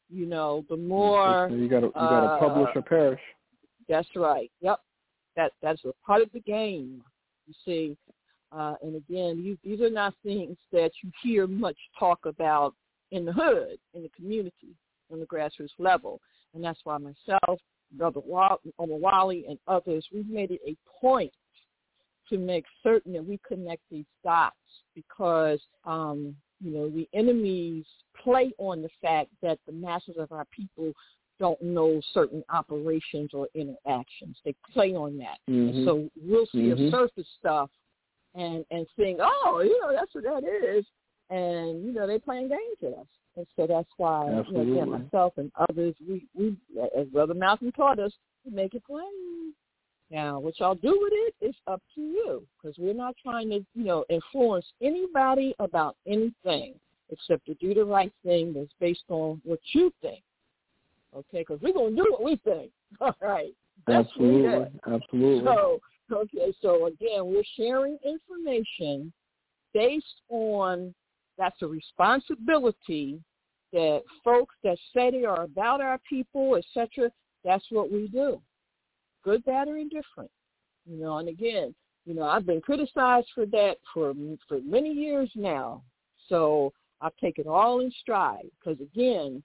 S1: You know, the more
S7: you got to publish or perish.
S1: That's right. Yep, that's a part of the game. You see, and again, these are not things that you hear much talk about in the hood, in the community, on the grassroots level, and that's why myself, Brother Omowale, and others, we've made it a point to make certain that we connect these dots because, you know, the enemies play on the fact that the masses of our people don't know certain operations or interactions. They play on that.
S7: Mm-hmm.
S1: So we'll see a surface stuff and think, oh, you know, that's what that is. And, you know, they're playing games with us. And so that's why, you know, again, myself and others, we as Brother Malcolm taught us, we make it plain. Now, what y'all do with it is up to you, because we're not trying to, you know, influence anybody about anything except to do the right thing that's based on what you think, okay? Because we're going to do what we think, all right?
S7: Absolutely.
S1: So again, we're sharing information based on, that's a responsibility that folks that say they are about our people, et cetera, that's what we do. Good, bad, or indifferent, you know. And again, you know, I've been criticized for that for many years now. So I've taken all in stride because, again,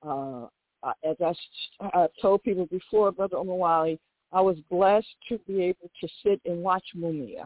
S1: as I told people before, Brother Omowale, I was blessed to be able to sit and watch Mumia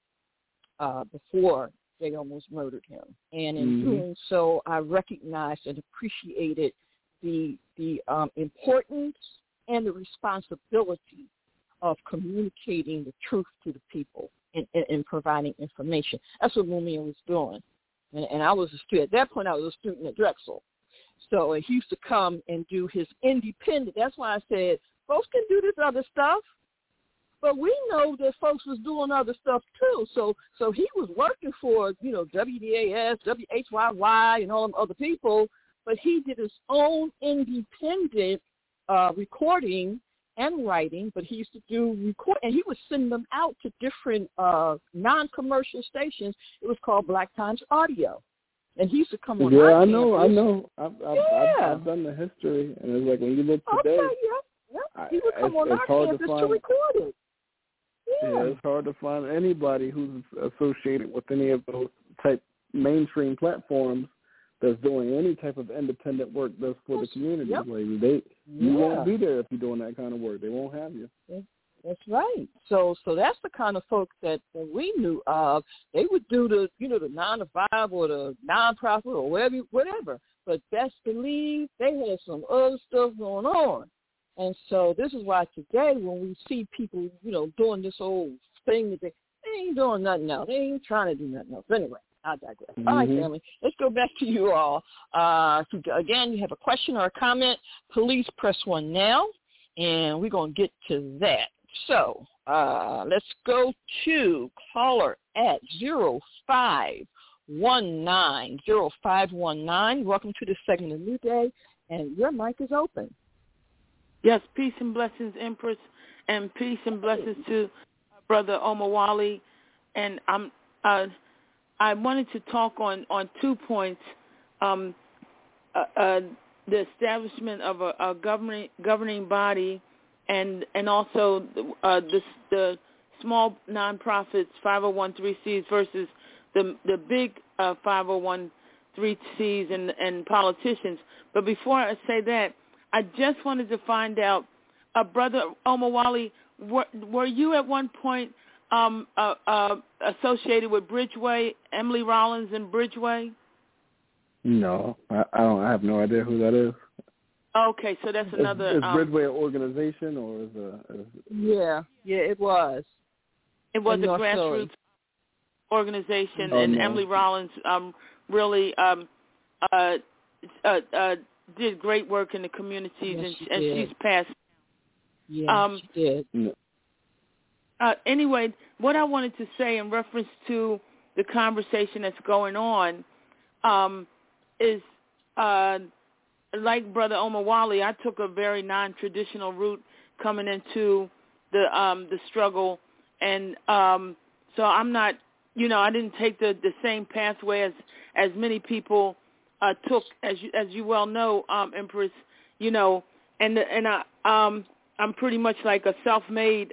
S1: before they almost murdered him. And in doing so, I recognized and appreciated the importance and the responsibility of communicating the truth to the people and providing information. That's what Mumia was doing. And I was a student. At that point, I was a student at Drexel. So he used to come and do his independent. That's why I said, folks can do this other stuff, but we know that folks was doing other stuff too. So he was working for, you know, WDAS, WHYY, and all them other people, but he did his own independent recording and writing, but he used to do record, and he would send them out to different non-commercial stations. It was called Black Times Audio, and he used to come on.
S7: Yeah,
S1: our
S7: I know.
S1: campus.
S7: I've done the history, and it's like when you look today,
S1: he would come on our campus to record it.
S7: Yeah, it's hard to find anybody who's associated with any of those type mainstream platforms that's doing any type of independent work that's for the community.
S1: Yep.
S7: Like you won't be there if you're doing that kind of work. They won't have you.
S1: That's right. So that's the kind of folks that we knew of. They would do the, you know, the 9 to 5 or the nonprofit or whatever. But best believe they had some other stuff going on. And so this is why today when we see people, you know, doing this old thing that they ain't doing nothing else. They ain't trying to do nothing else. Anyway, I digress. All right, family, let's go back to you all. Again, you have a question or a comment, please press 1 now, and we're going to get to that. So let's go to caller at 0519. Welcome to this segment of New Day, and your mic is open.
S8: Yes, peace and blessings, Empress, and peace and blessings to Brother Omowale. And I wanted to talk on 2 points. The establishment of a governing body, and also the small nonprofits, 501(c)(3)s versus the big 501(c)(3)s and politicians. But before I say that, I just wanted to find out, Brother Omowale, were you at one point associated with Bridgeway, Emily Rollins and Bridgeway?
S7: No, I don't. I have no idea who that is.
S8: Okay, so that's another.
S7: Is Bridgeway an organization or is
S1: Yeah, it was.
S8: It was a grassroots organization, and Emily Rollins really did great work in the communities, and she's passed.
S1: Yeah, she did.
S8: Anyway, what I wanted to say in reference to the conversation that's going on is, like Brother Omowale, I took a very non-traditional route coming into the struggle, and so I'm not, I didn't take the same pathway as many people took, as you well know, Empress. you know, and I'm pretty much like a self-made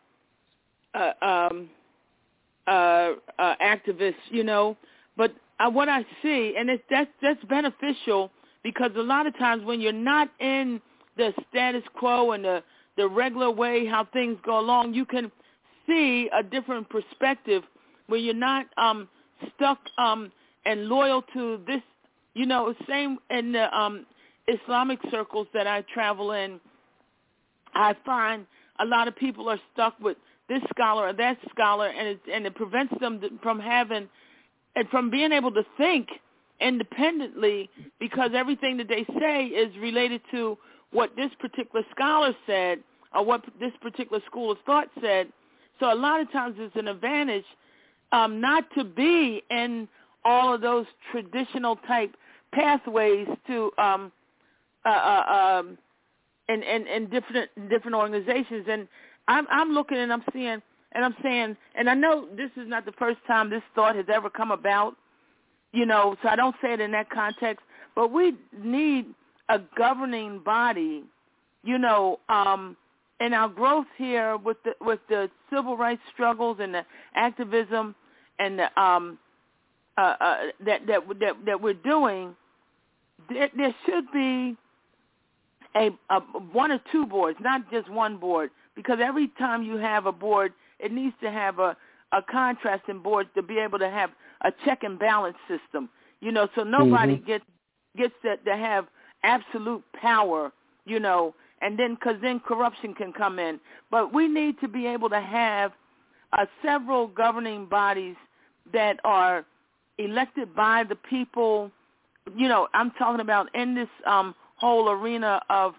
S8: activist, you know. But what I see, and that's beneficial, because a lot of times when you're not in the status quo and the regular way how things go along, you can see a different perspective where you're not stuck and loyal to this, you know. Same in the Islamic circles that I travel in, I find a lot of people are stuck with this scholar or that scholar, and it prevents them from having and from being able to think independently, because everything that they say is related to what this particular scholar said or what this particular school of thought said. So a lot of times it's an advantage not to be in all of those traditional type pathways to in different organizations. And I'm looking and I'm seeing and I'm saying, and I know this is not the first time this thought has ever come about, you know, so I don't say it in that context, but we need a governing body, you know, and our growth here with the civil rights struggles and the activism and the, that we're doing, there should be a one or two boards, not just one board, because every time you have a board, it needs to have a contrasting board to be able to have a check and balance system, you know, so nobody gets to have absolute power, you know, and then because then corruption can come in. But we need to be able to have several governing bodies that are elected by the people. You know, I'm talking about in this whole arena of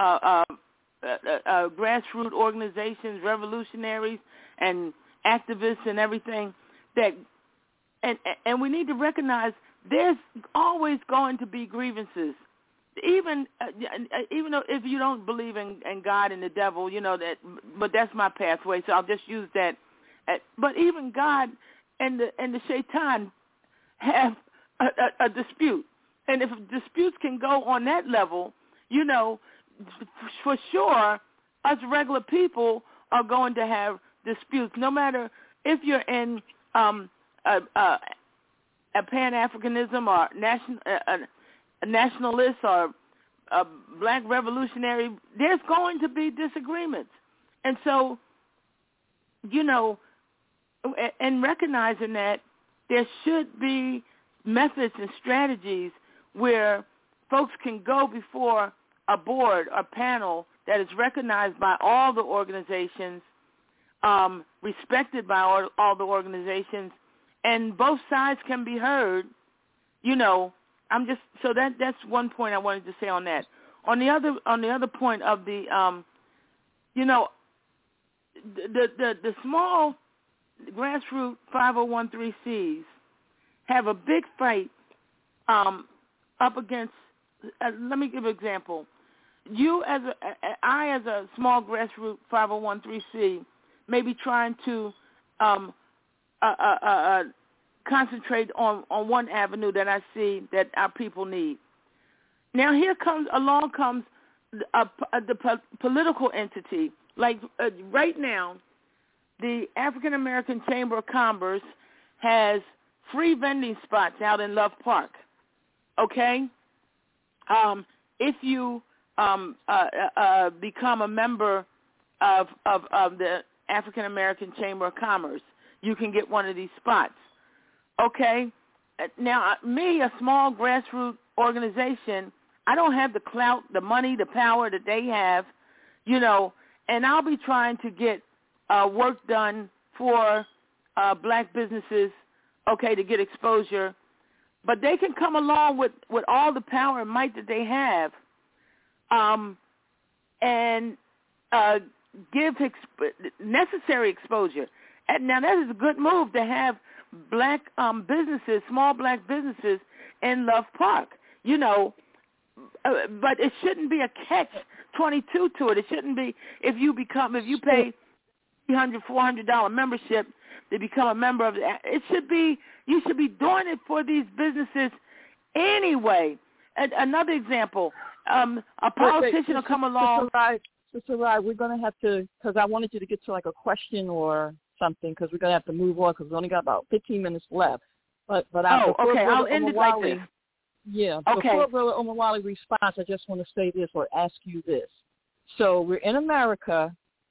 S8: grassroots organizations, revolutionaries, and activists and everything. That and we need to recognize there's always going to be grievances. Even though if you don't believe in God and the devil, you know that, but that's my pathway, so I'll just use that. But even God and the Shaitan have a dispute, and if disputes can go on that level, you know, for sure, us regular people are going to have disputes, no matter if you're in a Pan-Africanism or a nationalist or a black revolutionary. There's going to be disagreements. And so, you know, and recognizing that, there should be methods and strategies where folks can go before a board or panel that is recognized by all the organizations, respected by all the organizations, and both sides can be heard, you know. So that's one point I wanted to say on that. On the other point of the, you know, the small grassroots 501(c)(3)s have a big fight up against. Let me give an example. I as a small grassroots 501(c)(3) may be trying to concentrate on one avenue that I see that our people need. Now along comes the political entity. Like right now, the African American Chamber of Commerce has free vending spots out in Love Park. Okay, if you become a member of the African American Chamber of Commerce, you can get one of these spots. Okay, now me, a small grassroots organization, I don't have the clout, the money, the power that they have, you know, and I'll be trying to get work done for black businesses, okay, to get exposure. But they can come along with all the power and might that they have and give necessary exposure. And now that is a good move to have black businesses, small black businesses in Love Park, you know, but it shouldn't be a catch-22 to it. It shouldn't be if you pay $300, $400 membership to become a member of it should be, you should be doing it for these businesses anyway. Another example, a politician will come along.
S1: Sister Rai, we're going to have to, because I wanted you to get to like a question or something, because we're going to have to move on because we only got about 15 minutes left. But
S8: okay, I'll end it like this.
S1: Yeah.
S8: Okay.
S1: Before Brother Omawale responds, I just want to say this or ask you this. So we're in America.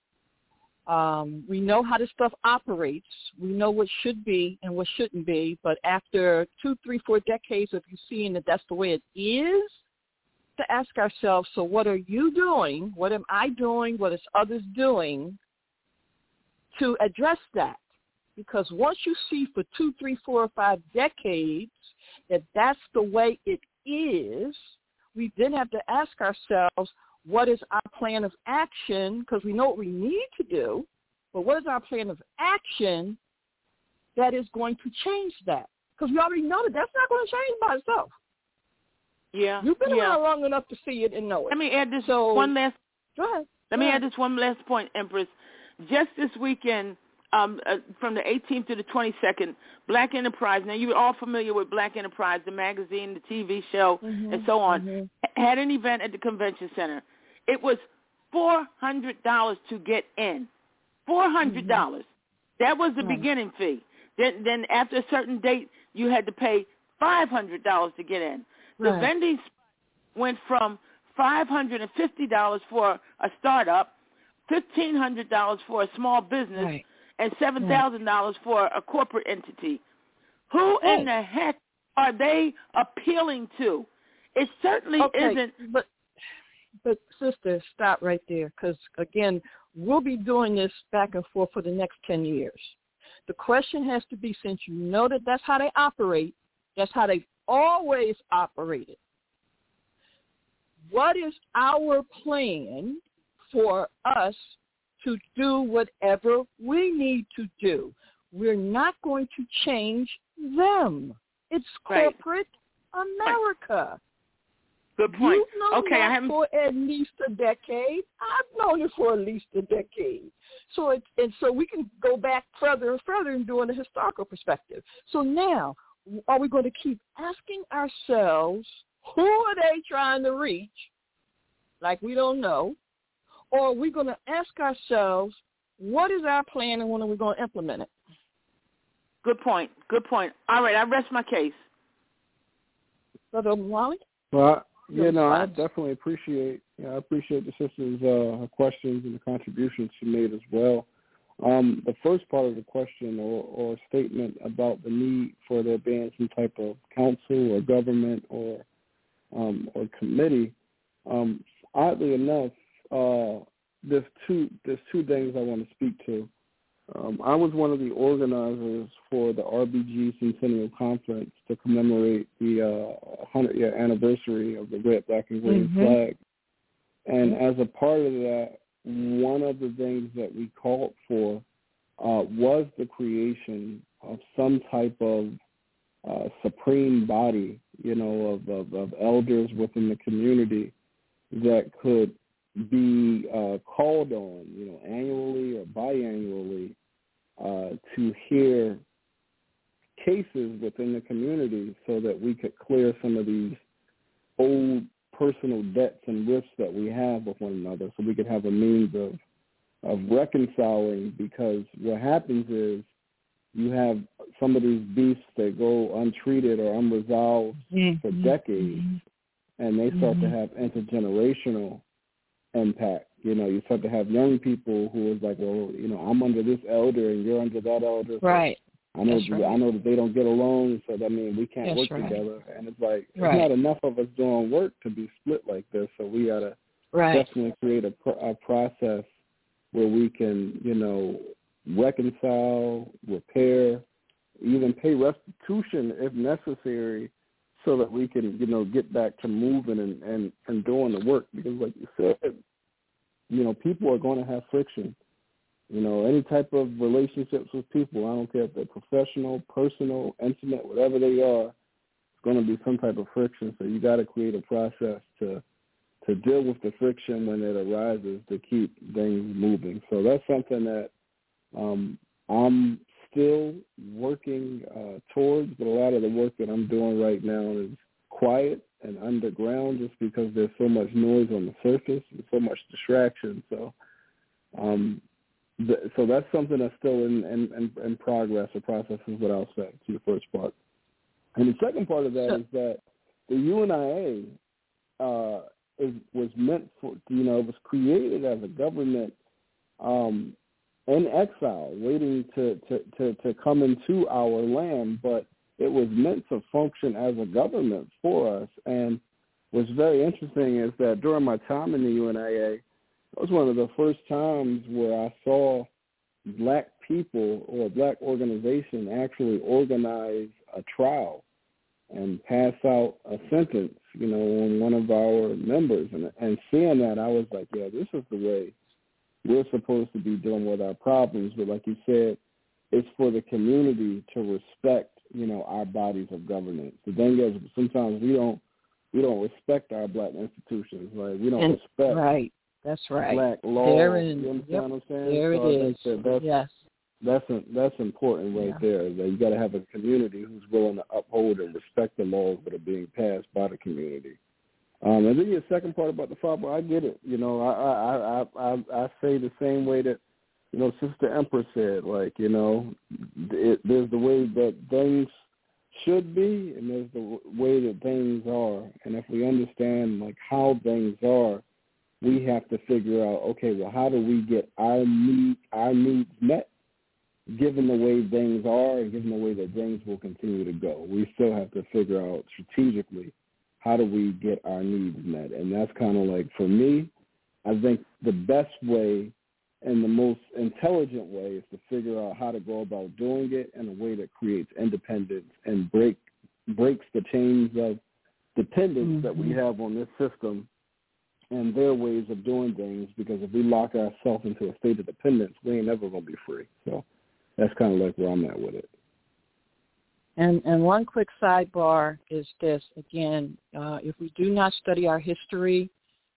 S1: We know how this stuff operates. We know what should be and what shouldn't be. But after 2, 3, 4 decades of you seeing that that's the way it is, to ask ourselves, so what are you doing? What am I doing? What is others doing to address that? Because once you see for 2, 3, 4, or 5 decades that that's the way it is, we then have to ask ourselves, what is our plan of action? Because we know what we need to do, but what is our plan of action that is going to change that? Because we already know that that's not going to change by itself.
S8: Yeah.
S1: You've been around long enough to see it and know it.
S8: Let me add this
S1: one last
S8: point, Empress. Just this weekend, from the 18th to the 22nd, Black Enterprise, now you're all familiar with Black Enterprise, the magazine, the TV show, and so on, had an event at the convention center. It was $400 to get in. $400. That was the beginning fee. Then after a certain date, you had to pay $500 to get in. The vending went from $550 for a startup, $1,500 for a small business, and $7,000 for a corporate entity. Who in the heck are they appealing to? It certainly isn't.
S1: But sister, stop right there, because again, we'll be doing this back and forth for the next 10 years. The question has to be, since you know that that's how they operate, that's how they've always operated. What is our plan for us to do whatever we need to do? We're not going to change them. It's corporate America.
S8: Good point.
S1: You've known that for at least a decade. I've known it for at least a decade. So we can go back further and further in doing the historical perspective. So now, are we going to keep asking ourselves, who are they trying to reach? Like we don't know. Or are we going to ask ourselves, what is our plan and when are we going to implement it?
S8: Good point. Good point. All right, I rest my case.
S1: Brother Omawale?
S7: Well, I definitely appreciate the sister's questions and the contributions she made as well. The first part of the question or statement about the need for there being some type of council or government or committee, oddly enough, there's two things I want to speak to. I was one of the organizers for the RBG Centennial Conference to commemorate the 100-year anniversary of the red, black, and green flag. And as a part of that, one of the things that we called for was the creation of some type of supreme body, of elders within the community that could be called on, annually or biannually to hear cases within the community so that we could clear some of these old personal debts and rifts that we have with one another, so we could have a means of reconciling, because what happens is you have some of these beefs that go untreated or unresolved for decades, and they start to have intergenerational impact. You start to have young people who is like, well, I'm under this elder and you're under that elder.
S1: Right.
S7: I know that they don't get along, so that means we can't work together. And it's like, there's not enough of us doing work to be split like this, so we got to definitely create a process where we can, reconcile, repair, even pay restitution if necessary, so that we can, get back to moving and doing the work. Because like you said, people are going to have friction. Any type of relationships with people, I don't care if they're professional, personal, intimate, whatever they are, it's going to be some type of friction. So you got to create a process to deal with the friction when it arises to keep things moving. So that's something that I'm still working towards, but a lot of the work that I'm doing right now is quiet and underground just because there's so much noise on the surface and so much distraction. So so that's something that's still in progress or process is what I'll say to the first part. And the second part of that is that the UNIA was meant for, it was created as a government in exile, waiting to come into our land, but it was meant to function as a government for us. And what's very interesting is that during my time in the UNIA, it was one of the first times where I saw black people or a black organization actually organize a trial and pass out a sentence, on one of our members. And seeing that, I was like, yeah, this is the way we're supposed to be dealing with our problems. But like you said, it's for the community to respect, our bodies of governance. The thing is, sometimes we don't respect our black institutions, right? We don't respect
S1: right. That's right.
S7: black law.
S1: There
S7: you understand what I'm saying?
S1: There
S7: so
S1: it is. Yes.
S7: That's important right there. That you got to have a community who's willing to uphold and respect the laws that are being passed by the community. And then your second part about the fatwa, I get it. I say the same way that Sister Empress said. Like there's the way that things should be, and there's the way that things are. And if we understand like how things are, we have to figure out, okay, well, how do we get our needs met? Given the way things are and given the way that things will continue to go, we still have to figure out strategically how do we get our needs met. And that's kind of like, for me, I think the best way and the most intelligent way is to figure out how to go about doing it in a way that creates independence and breaks the chains of dependence that we have on this system and their ways of doing things, because if we lock ourselves into a state of dependence, we ain't never going to be free. So that's kind of like where I'm at with it.
S1: And one quick sidebar is this. Again, if we do not study our history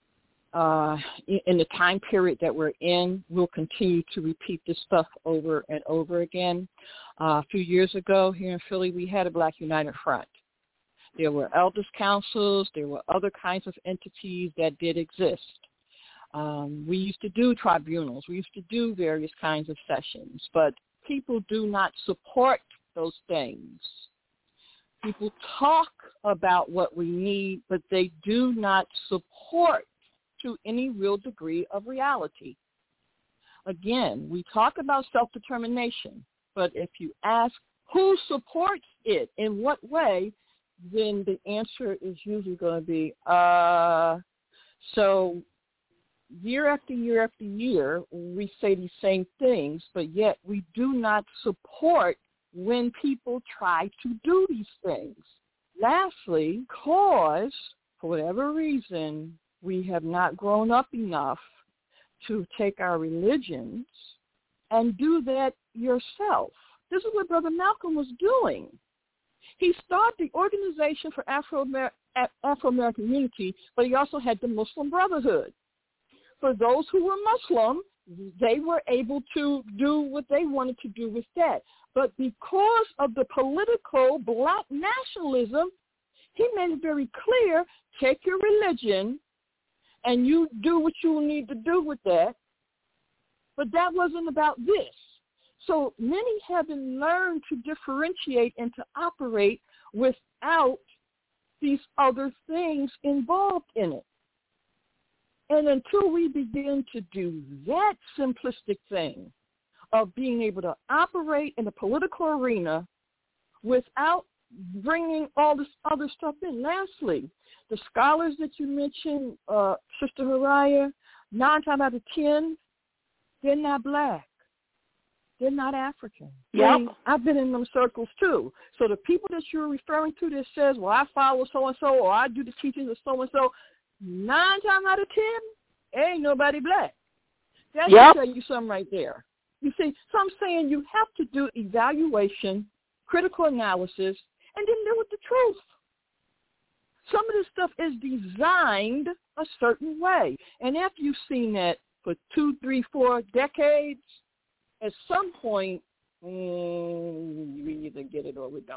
S1: in the time period that we're in, we'll continue to repeat this stuff over and over again. A few years ago here in Philly, we had a Black United Front. There were elders' councils. There were other kinds of entities that did exist. We used to do tribunals. We used to do various kinds of sessions, but people do not support those things. People talk about what we need, but they do not support to any real degree of reality. Again, we talk about self-determination, but if you ask who supports it, in what way, then the answer is usually going to be, so year after year after year, we say these same things, but yet we do not support when people try to do these things. Lastly, because for whatever reason, we have not grown up enough to take our religions and do that yourself. This is what Brother Malcolm was doing. He started the Organization for Afro-American Unity, but he also had the Muslim Brotherhood. For those who were Muslim, they were able to do what they wanted to do with that. But because of the political black nationalism, he made it very clear, take your religion and you do what you need to do with that. But that wasn't about this. So many haven't learned to differentiate and to operate without these other things involved in it. And until we begin to do that simplistic thing of being able to operate in the political arena without bringing all this other stuff in. Lastly, the scholars that you mentioned, Sister Haraya, 9 times out of 10, they're not black. They're not African.
S8: Yep.
S1: I've been in them circles too. So the people that you're referring to that says, well, I follow so-and-so or I do the teachings of so-and-so, 9 times out of 10, ain't nobody black. That should tell you something right there. You see, so I'm saying you have to do evaluation, critical analysis, and then deal with the truth. Some of this stuff is designed a certain way. And after you've seen that for 2, 3, 4 decades, at some point, we either get it or we don't.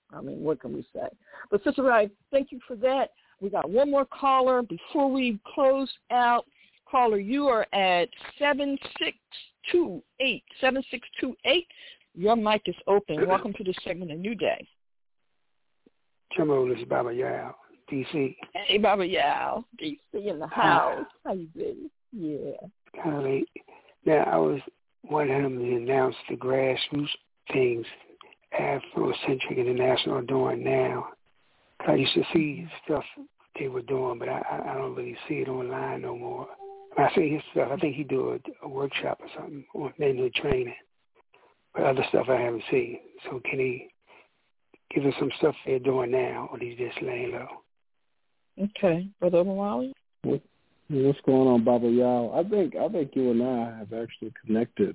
S1: I mean, what can we say? But Sister Rai, thank you for that. We got one more caller before we close out. Caller, you are at 7628. 7628. Your mic is open. Welcome to the segment, A New Day.
S9: Hello, this is Baba Yao, D.C.
S1: Hey, Baba Yao, D.C. in the house. How you been? Yeah.
S9: Kind of late. Now, I was wanting him to announce the grassroots things Afrocentric International are doing now. I used to see stuff they were doing, but I don't really see it online no more. When I say his stuff, I think he do a workshop or something, or maybe training. But other stuff I haven't seen. So can he give us some stuff they're doing now, or he's just laying low?
S1: Okay. Brother Omawali?
S7: What's going on, Baba Yao? I think you and I have actually connected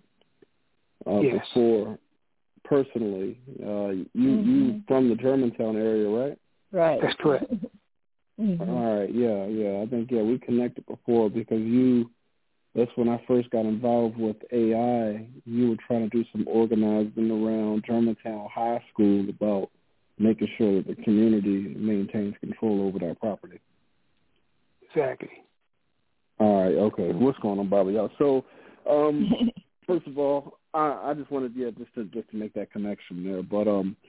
S7: before personally. You from the Germantown area, right?
S1: Right.
S9: That's correct.
S7: All right, yeah. I think we connected before because that's when I first got involved with AI. You were trying to do some organizing around Germantown High School about making sure that the community maintains control over their property.
S9: Exactly.
S7: All right, okay. What's going on, Bobby? So, first of all, I just wanted just to make that connection there. But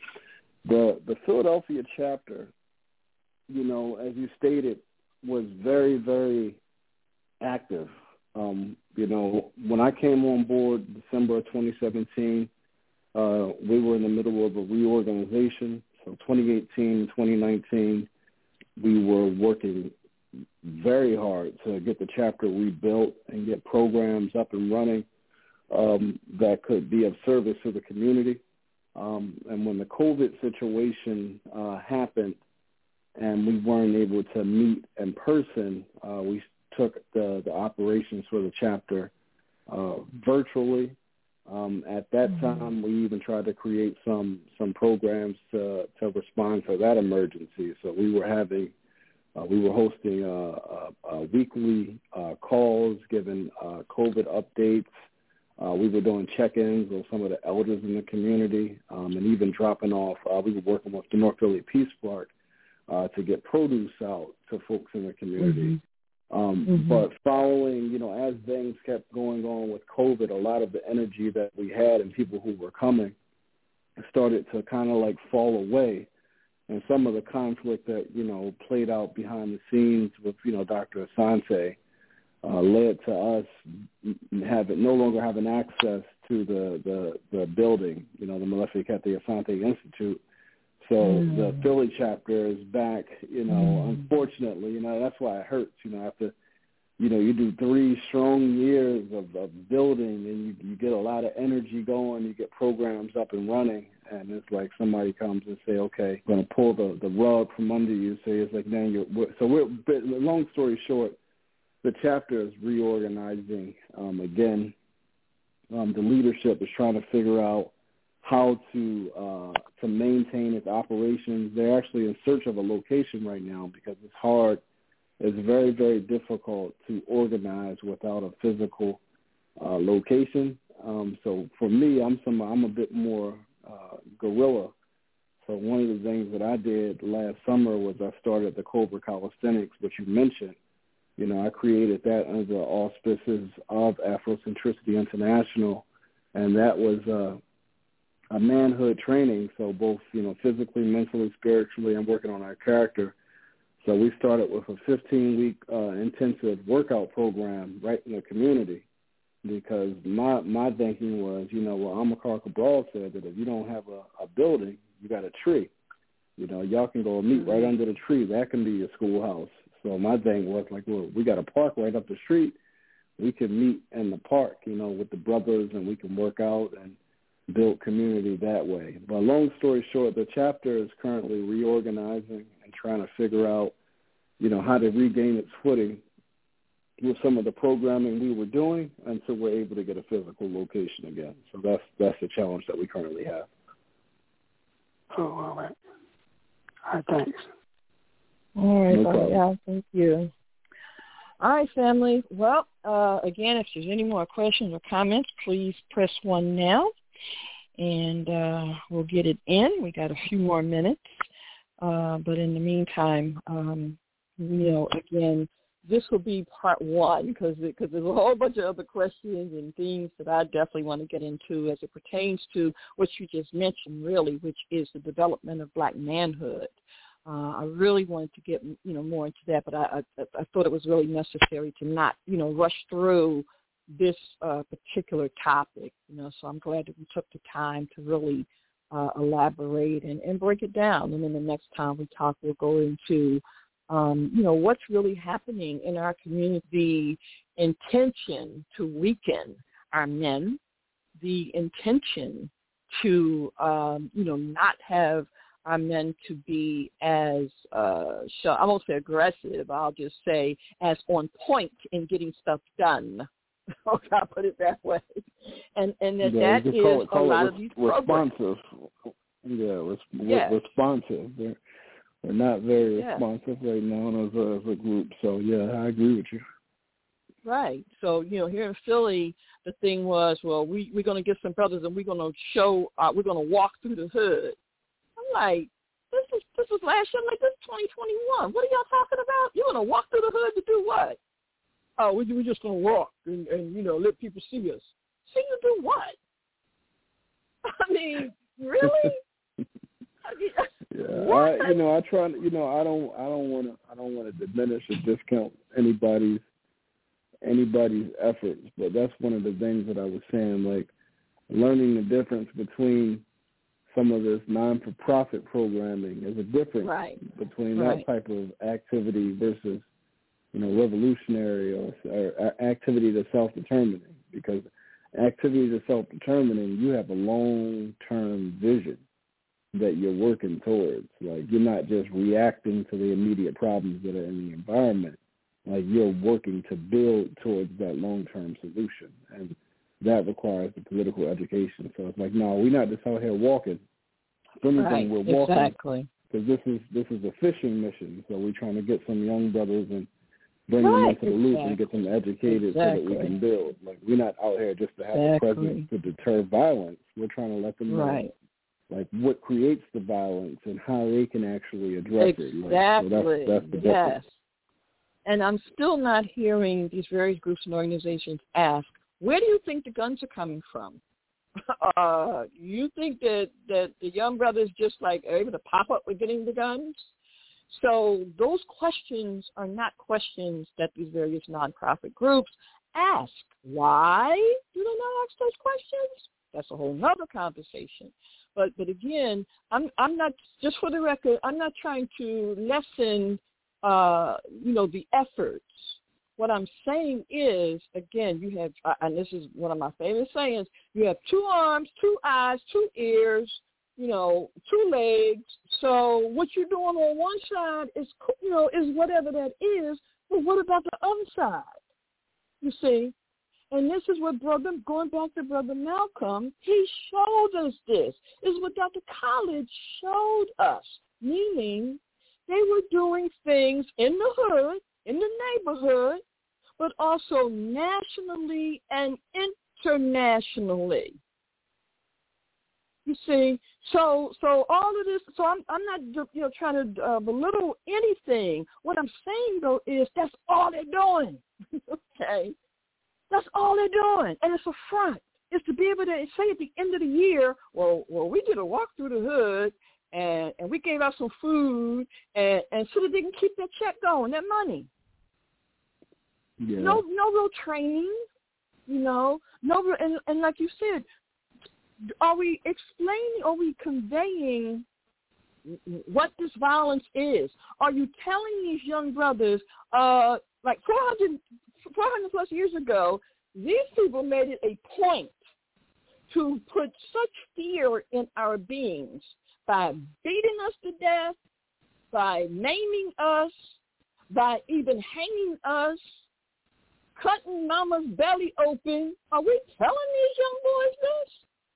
S7: the Philadelphia chapter, you know, as you stated, was very, very active. You know, when I came on board December of 2017, we were in the middle of a reorganization. So 2018 and 2019, we were working very hard to get the chapter rebuilt and get programs up and running that could be of service to the community. And when the COVID situation happened and we weren't able to meet in person, we took the operations for the chapter virtually. At that time, we even tried to create some programs to respond to that emergency. So we were hosting weekly calls, giving COVID updates. We were doing check-ins with some of the elders in the community, and even dropping off. We were working with the North Philly Peace Park to get produce out to folks in the community. But following, you know, as things kept going on with COVID, a lot of the energy that we had and people who were coming started to kind of like fall away. And some of the conflict that, you know, played out behind the scenes with, you know, Dr. Asante led to us no longer having access to the building, you know, the Malefi Kete Asante Institute. So the Philly chapter is back, you know, unfortunately, you know, that's why it hurts, you know, after, you know, you do 3 strong years of building and you get a lot of energy going, you get programs up and running, and it's like somebody comes and say, okay, I'm going to pull the rug from under you. Say it's like, man, long story short, the chapter is reorganizing again. The leadership is trying to figure out how to maintain its operations. They're actually in search of a location right now because it's hard. It's very, very difficult to organize without a physical location. So for me, I'm a bit more guerrilla. So one of the things that I did last summer was I started the Cobra Calisthenics, which you mentioned. You know, I created that under the auspices of Afrocentricity International, and that was a manhood training, so both, you know, physically, mentally, spiritually, and working on our character. So we started with a 15-week intensive workout program right in the community because my thinking was, you know, well, Amilcar Cabral said that if you don't have a building, you got a tree. You know, y'all can go meet right under the tree. That can be your schoolhouse. So my thing was like, well, we got a park right up the street. We can meet in the park, you know, with the brothers, and we can work out and build community that way. But long story short, the chapter is currently reorganizing and trying to figure out, you know, how to regain its footing with some of the programming we were doing until we're able to get a physical location again. So that's the challenge that we currently have.
S9: Oh, all right. All right, thanks.
S1: All right, yeah, thank you. All right, family. Well, again, if there's any more questions or comments, please press 1 now. and we'll get it in. We got a few more minutes, but in the meantime, again, this will be part one because there's a whole bunch of other questions and things that I definitely want to get into as it pertains to what you just mentioned, really, which is the development of black manhood. I really wanted to get more into that, but I thought it was really necessary to not rush through this particular topic. So I'm glad that we took the time to really elaborate and break it down. And then the next time we talk, we'll go into what's really happening in our community, intention to weaken our men, the intention to, not have our men to be as, I won't say aggressive, I'll just say as on point in getting stuff done. Okay, I'll put it that way. And that is a lot of these programs.
S7: Responsive. Responsive. We're not very responsive right now as a group. So, I agree with you.
S1: Right. So, here in Philly, the thing was, well, we're going to get some brothers and we're going to show, we're going to walk through the hood. I'm like, this was last year, like this is 2021. What are y'all talking about? You're going to walk through the hood to do what? Oh, we're just going to walk and let people see us. See you do what? I mean, really?
S7: I try. I don't want to diminish or discount anybody's efforts, but that's one of the things that I was saying, like learning the difference between some of this non-for-profit programming is a difference between that type of activity versus, revolutionary or activity to self-determining. Because activity to self-determining, you have a long-term vision that you're working towards. Like, you're not just reacting to the immediate problems that are in the environment. Like, you're working to build towards that long-term solution. And that requires the political education. So it's like, no, we're not just out here walking. If anything, we're walking because this is a fishing mission. So we're trying to get some young brothers and bring them into the loop and get them educated so that we can build. Like, we're not out here just to have a presence to deter violence. We're trying to let them know, like, what creates the violence and how they can actually address it. Like, so that's the difference.
S1: And I'm still not hearing these various groups and organizations ask, where do you think the guns are coming from? You think that the young brothers just like are able to pop up with getting the guns? So those questions are not questions that these various nonprofit groups ask. Why do they not ask those questions? That's a whole nother conversation. But again, I'm not, just for the record, I'm not trying to lessen the efforts. What I'm saying is, again, you have, and this is one of my favorite sayings, you have 2 arms, 2 eyes, 2 ears, 2 legs. So what you're doing on one side is whatever that is, but what about the other side? You see? And this is what going back to Brother Malcolm, he showed us this. This is what Dr. College showed us, meaning they were doing things in the hood, in the neighborhood, but also nationally and internationally. You see, so all of this. So I'm not trying to belittle anything. What I'm saying though is that's all they're doing. Okay, that's all they're doing, and it's a front. It's to be able to say at the end of the year, well, we did a walk through the hood. And we gave out some food, and so that they can keep that check going, that money. Yeah. No real training, no real, and like you said, are we explaining, are we conveying what this violence is? Are you telling these young brothers, like 400 plus years ago, these people made it a point to put such fear in our beings by beating us to death, by maiming us, by even hanging us, cutting mama's belly open. Are we telling these young boys this?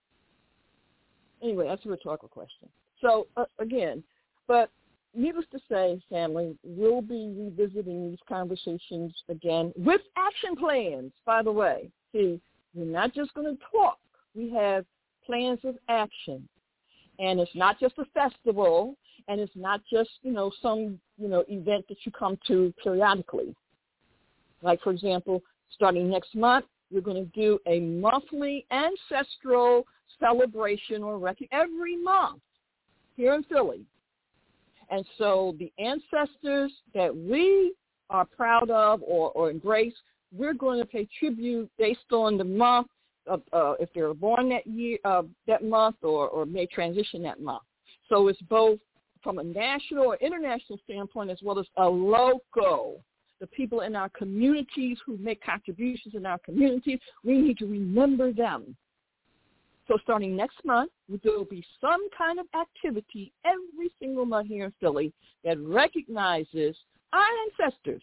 S1: Anyway, that's a rhetorical question. So, again, but needless to say, family, we'll be revisiting these conversations again with action plans, by the way. See, we're not just going to talk. We have plans of action. And it's not just a festival, and it's not just, some, event that you come to periodically. Like, for example, starting next month, we're going to do a monthly ancestral celebration every month here in Philly. And so the ancestors that we are proud of or embrace, we're going to pay tribute based on the month of if they were born that year, that month, or may transition that month. So it's both from a national or international standpoint as well as a local. The people in our communities who make contributions in our communities, we need to remember them. So starting next month, there will be some kind of activity every single month here in Philly that recognizes our ancestors.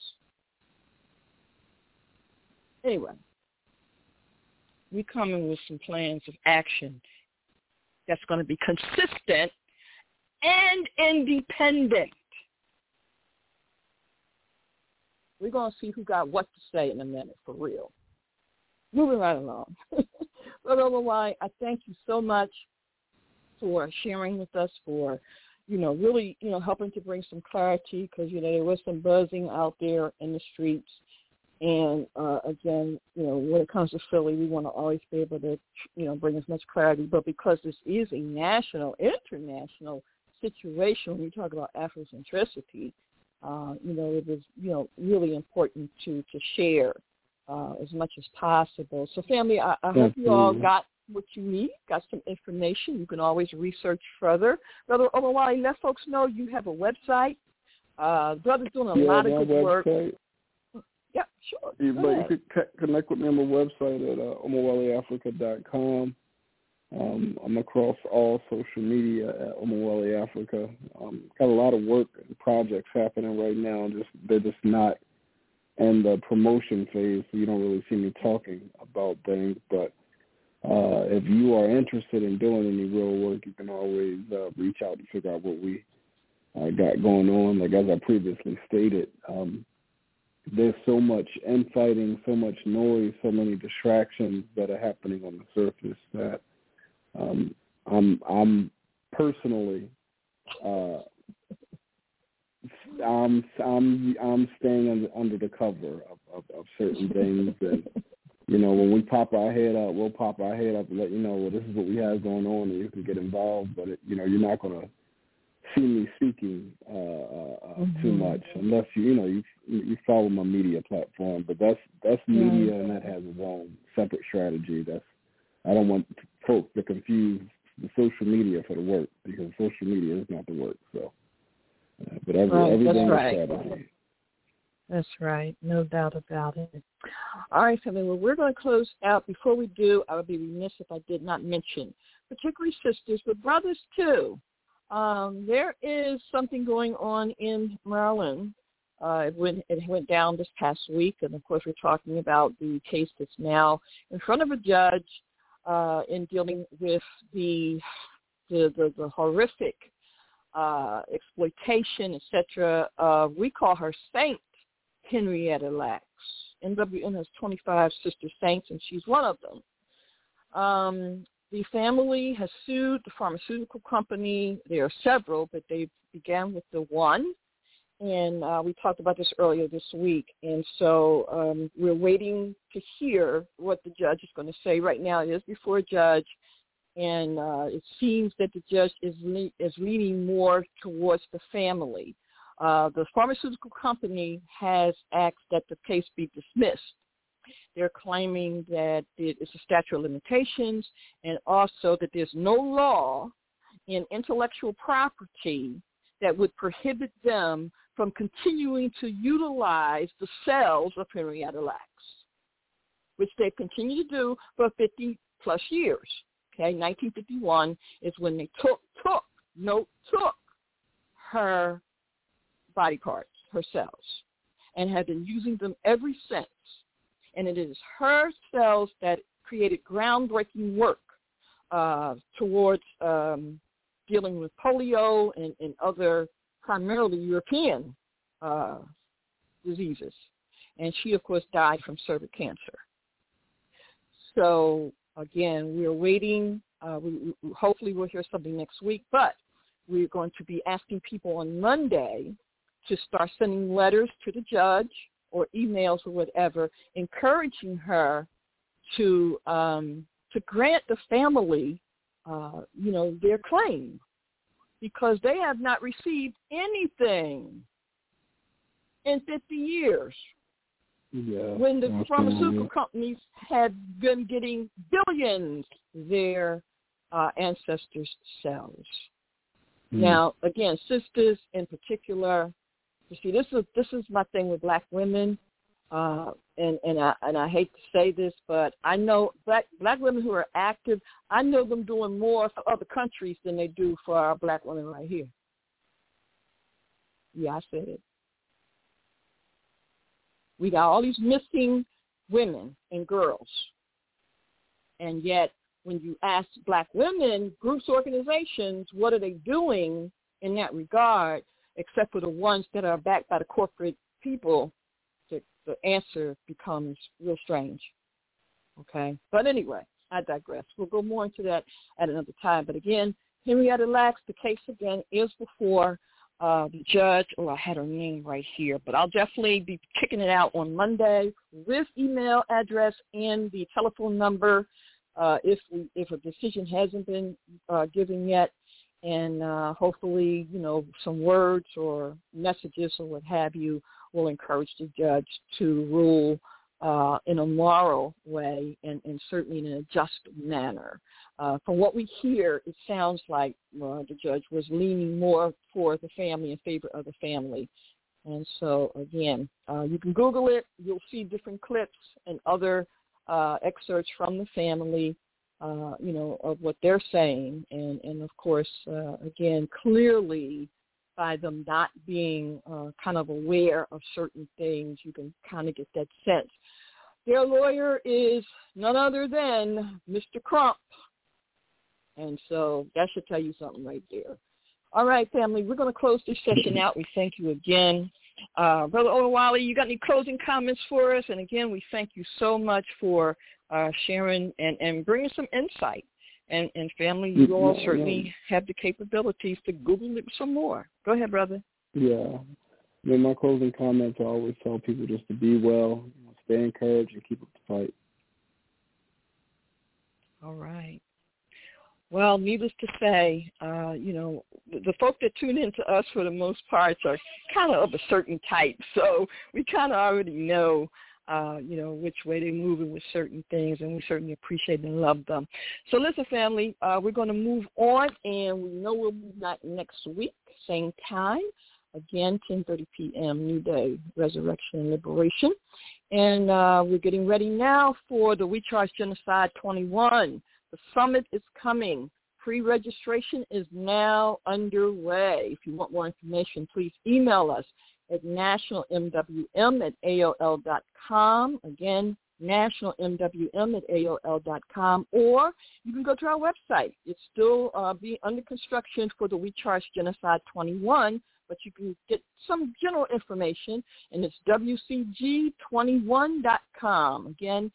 S1: Anyway, we come in with some plans of action that's going to be consistent and independent. We're going to see who got what to say in a minute, for real. Moving right along. But otherwise, I thank you so much for sharing with us, for, really, helping to bring some clarity, because, there was some buzzing out there in the streets. And, again, when it comes to Philly, we want to always be able to, bring as much clarity. But because this is a national, international situation, when we talk about Afrocentricity, it was, really important to share as much as possible. So, family, I hope you all got what you need, got some information. You can always research further. Brother Omowale, let folks know you have a website. Brother's doing a lot of good work. Yeah, sure.
S7: You can connect with me on my website at omowaleafrica.com. I'm across all social media at Omowale Africa. Got a lot of work and projects happening right now. They're just not in the promotion phase, so you don't really see me talking about things. But if you are interested in doing any real work, you can always reach out to figure out what we got going on. Like, as I previously stated, there's so much infighting, so much noise, so many distractions that are happening on the surface that I'm personally I'm staying under the cover of certain things, and when we pop our head up, we'll pop our head up and let you know, well, this is what we have going on, and you can get involved. But you're not going to see me speaking too much unless you follow my media platform. But that's media, and that has its own separate strategy. I don't want folks to confuse the social media for the work, because social media is not the work. So, but everything is strategy.
S1: That's right. No doubt about it. All right, family. Well, we're going to close out. Before we do, I would be remiss if I did not mention, particularly sisters, but brothers too. There is something going on in Maryland. It went down this past week, and of course we're talking about the case that's now in front of a judge in dealing with the horrific exploitation, etc. We call her Saint Henrietta Lacks. NWN has 25 sister saints, and she's one of them. The family has sued the pharmaceutical company. There are several, but they began with the one. And we talked about this earlier this week. And so we're waiting to hear what the judge is going to say. Right now it is before a judge. And it seems that the judge is leaning more towards the family. The pharmaceutical company has asked that the case be dismissed. They're claiming that it's a statute of limitations, and also that there's no law in intellectual property that would prohibit them from continuing to utilize the cells of Henrietta Lacks, which they've continued to do for 50-plus years. Okay, 1951 is when they took her body parts, her cells, and have been using them ever since. And it is her cells that created groundbreaking work towards dealing with polio and other primarily European diseases. And she, of course, died from cervical cancer. So, again, we're waiting Hopefully we'll hear something next week, but we're going to be asking people on Monday to start sending letters to the judge or emails or whatever, encouraging her to grant the family, their claim, because they have not received anything in 50 years.
S7: Yeah,
S1: when the pharmaceutical companies had been getting billions their ancestors' cells. Now, again, sisters in particular, you see, this is my thing with black women, and I hate to say this, but I know black women who are active, I know them doing more for other countries than they do for our black women right here. Yeah, I said it. We got all these missing women and girls. And yet, when you ask black women, groups, organizations, what are they doing in that regard, except for the ones that are backed by the corporate people, the answer becomes real strange. Okay? But anyway, I digress. We'll go more into that at another time. But again, Henrietta Lacks, the case again is before the judge. I had her name right here, but I'll definitely be kicking it out on Monday with email address and the telephone number if a decision hasn't been given yet, and hopefully, some words or messages or what have you will encourage the judge to rule in a moral way and certainly in a just manner. From what we hear, it sounds like the judge was leaning more for the family, in favor of the family. And so, again, you can Google it. You'll see different clips and other excerpts from the family, of what they're saying. And of course, again, clearly by them not being kind of aware of certain things, you can kind of get that sense. Their lawyer is none other than Mr. Crump. And so that should tell you something right there. All right, family, we're going to close this session out. We thank you again. Brother Olawale, you got any closing comments for us? And again, we thank you so much for sharing and bringing some insight. And family, you all certainly have the capabilities to Google it some more. Go ahead, brother.
S7: Yeah. In my closing comments, I always tell people just to be well, stay encouraged, and keep up the fight.
S1: All right. Well, needless to say, the folk that tune in to us for the most part are kind of a certain type. So we kind of already know, which way they're moving with certain things, and we certainly appreciate and love them. So listen, family, we're going to move on, and we know we'll be back next week, same time. Again, 10:30 p.m., New Day, Resurrection and Liberation. And we're getting ready now for the We Charge Genocide 21. The summit is coming. Pre-registration is now underway. If you want more information, please email us at nationalmwm@aol.com. Again, nationalmwm@aol.com. Or you can go to our website. It's still being under construction for the We Charge Genocide 21, but you can get some general information, and it's WCG21.com. Again,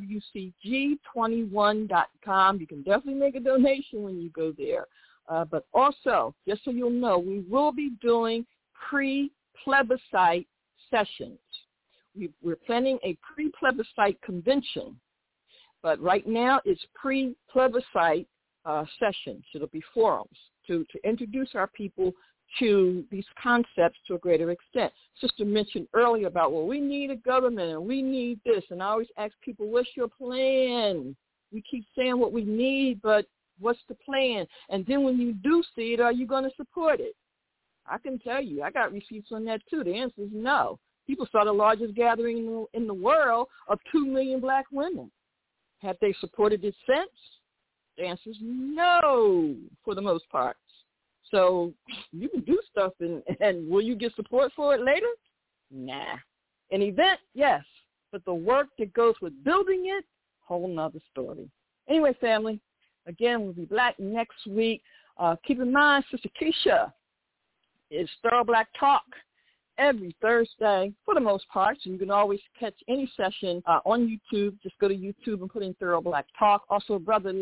S1: WCG21.com. You can definitely make a donation when you go there. But also, just so you'll know, we will be doing pre-plebiscite sessions. We're planning a pre-plebiscite convention, but right now it's pre-plebiscite sessions. It'll be forums to introduce our people to these concepts to a greater extent. Sister mentioned earlier about, we need a government and we need this. And I always ask people, what's your plan? We keep saying what we need, but what's the plan? And then when you do see it, are you going to support it? I can tell you, I got receipts on that too. The answer is no. People saw the largest gathering in the world of 2 million black women. Have they supported it since? The answer is no, for the most part. So you can do stuff, and will you get support for it later? Nah. An event, yes, but the work that goes with building it, whole nother story. Anyway, family, again, we'll be back next week. Keep in mind, Sister Keisha is Thorough Black Talk every Thursday for the most part. So you can always catch any session on YouTube. Just go to YouTube and put in Thorough Black Talk. Also, Brother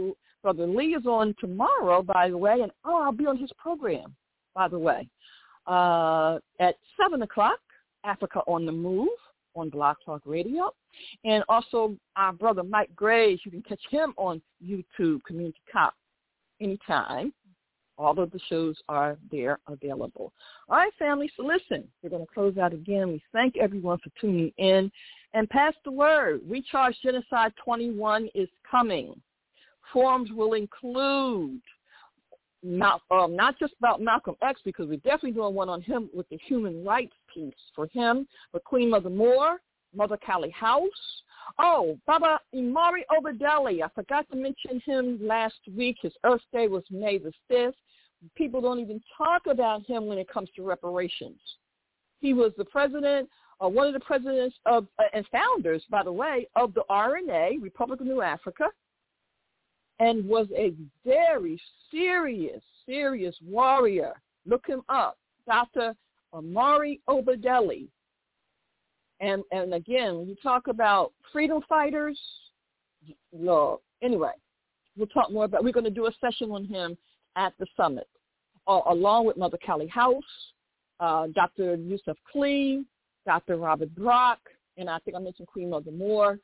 S1: Brother Lee is on tomorrow, by the way, and I'll be on his program, by the way, at 7 o'clock, Africa on the Move on Blog Talk Radio. And also our brother Mike Graves, you can catch him on YouTube, Community Cop, anytime. All of the shows are there available. All right, family, so listen, we're going to close out again. We thank everyone for tuning in and pass the word. Recharge Genocide 21 is coming. Forums will include not just about Malcolm X, because we're definitely doing one on him with the human rights piece for him, but Queen Mother Moore, Mother Callie House. Oh, Baba Imari Obadeli, I forgot to mention him last week. His Earth Day was May the 5th. People don't even talk about him when it comes to reparations. He was the president, one of the presidents of and founders, by the way, of the RNA, Republic of New Africa, and was a very serious warrior. Look him up, Dr. Imari Obadeli. And again, when you talk about freedom fighters, anyway, we'll talk more about, we're going to do a session on him at the summit, along with Mother Callie House, Dr. Yusuf Klee, Dr. Robert Brock, and I think I mentioned Queen Mother Moore,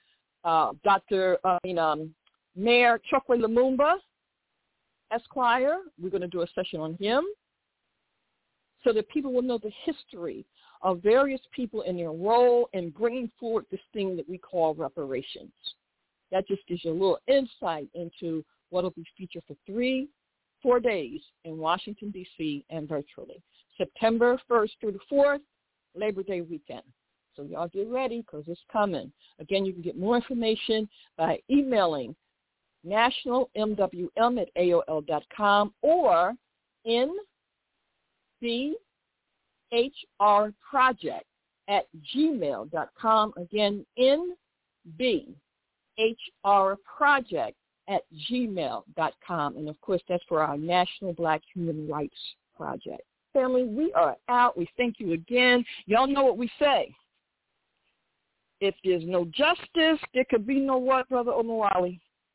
S1: Mayor Chokwe Lumumba, Esquire. We're going to do a session on him so that people will know the history of various people and their role in bringing forward this thing that we call reparations. That just gives you a little insight into what will be featured for 4 days in Washington, D.C. and virtually. September 1st through the 4th, Labor Day weekend. So y'all get ready because it's coming. Again, you can get more information by emailing nationalmwm@aol.com or nbhrproject@gmail.com. Again, nbhrproject@gmail.com. And, of course, that's for our National Black Human Rights Project. Family, we are out. We thank you again. Y'all know what we say. If there's no justice, there could be no what, Brother Omawali?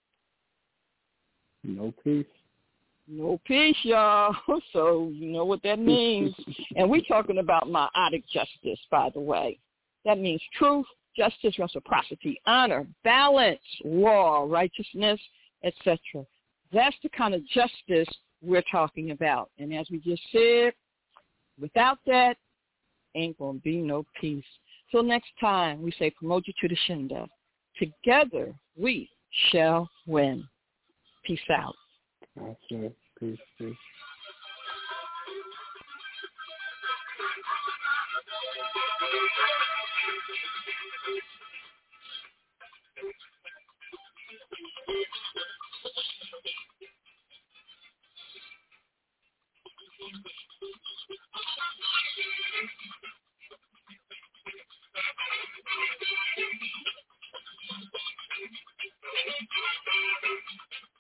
S7: No peace.
S1: No peace, y'all. So you know what that means. And we're talking about meiotic justice, by the way. That means truth, justice, reciprocity, honor, balance, law, righteousness, etc. That's the kind of justice we're talking about. And as we just said, without that, ain't going to be no peace. Till next time, we say promote you to the Shinda. Together, we shall win. Peace out.
S7: That's it. Peace, peace.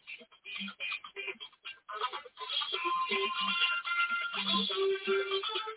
S4: Thank you.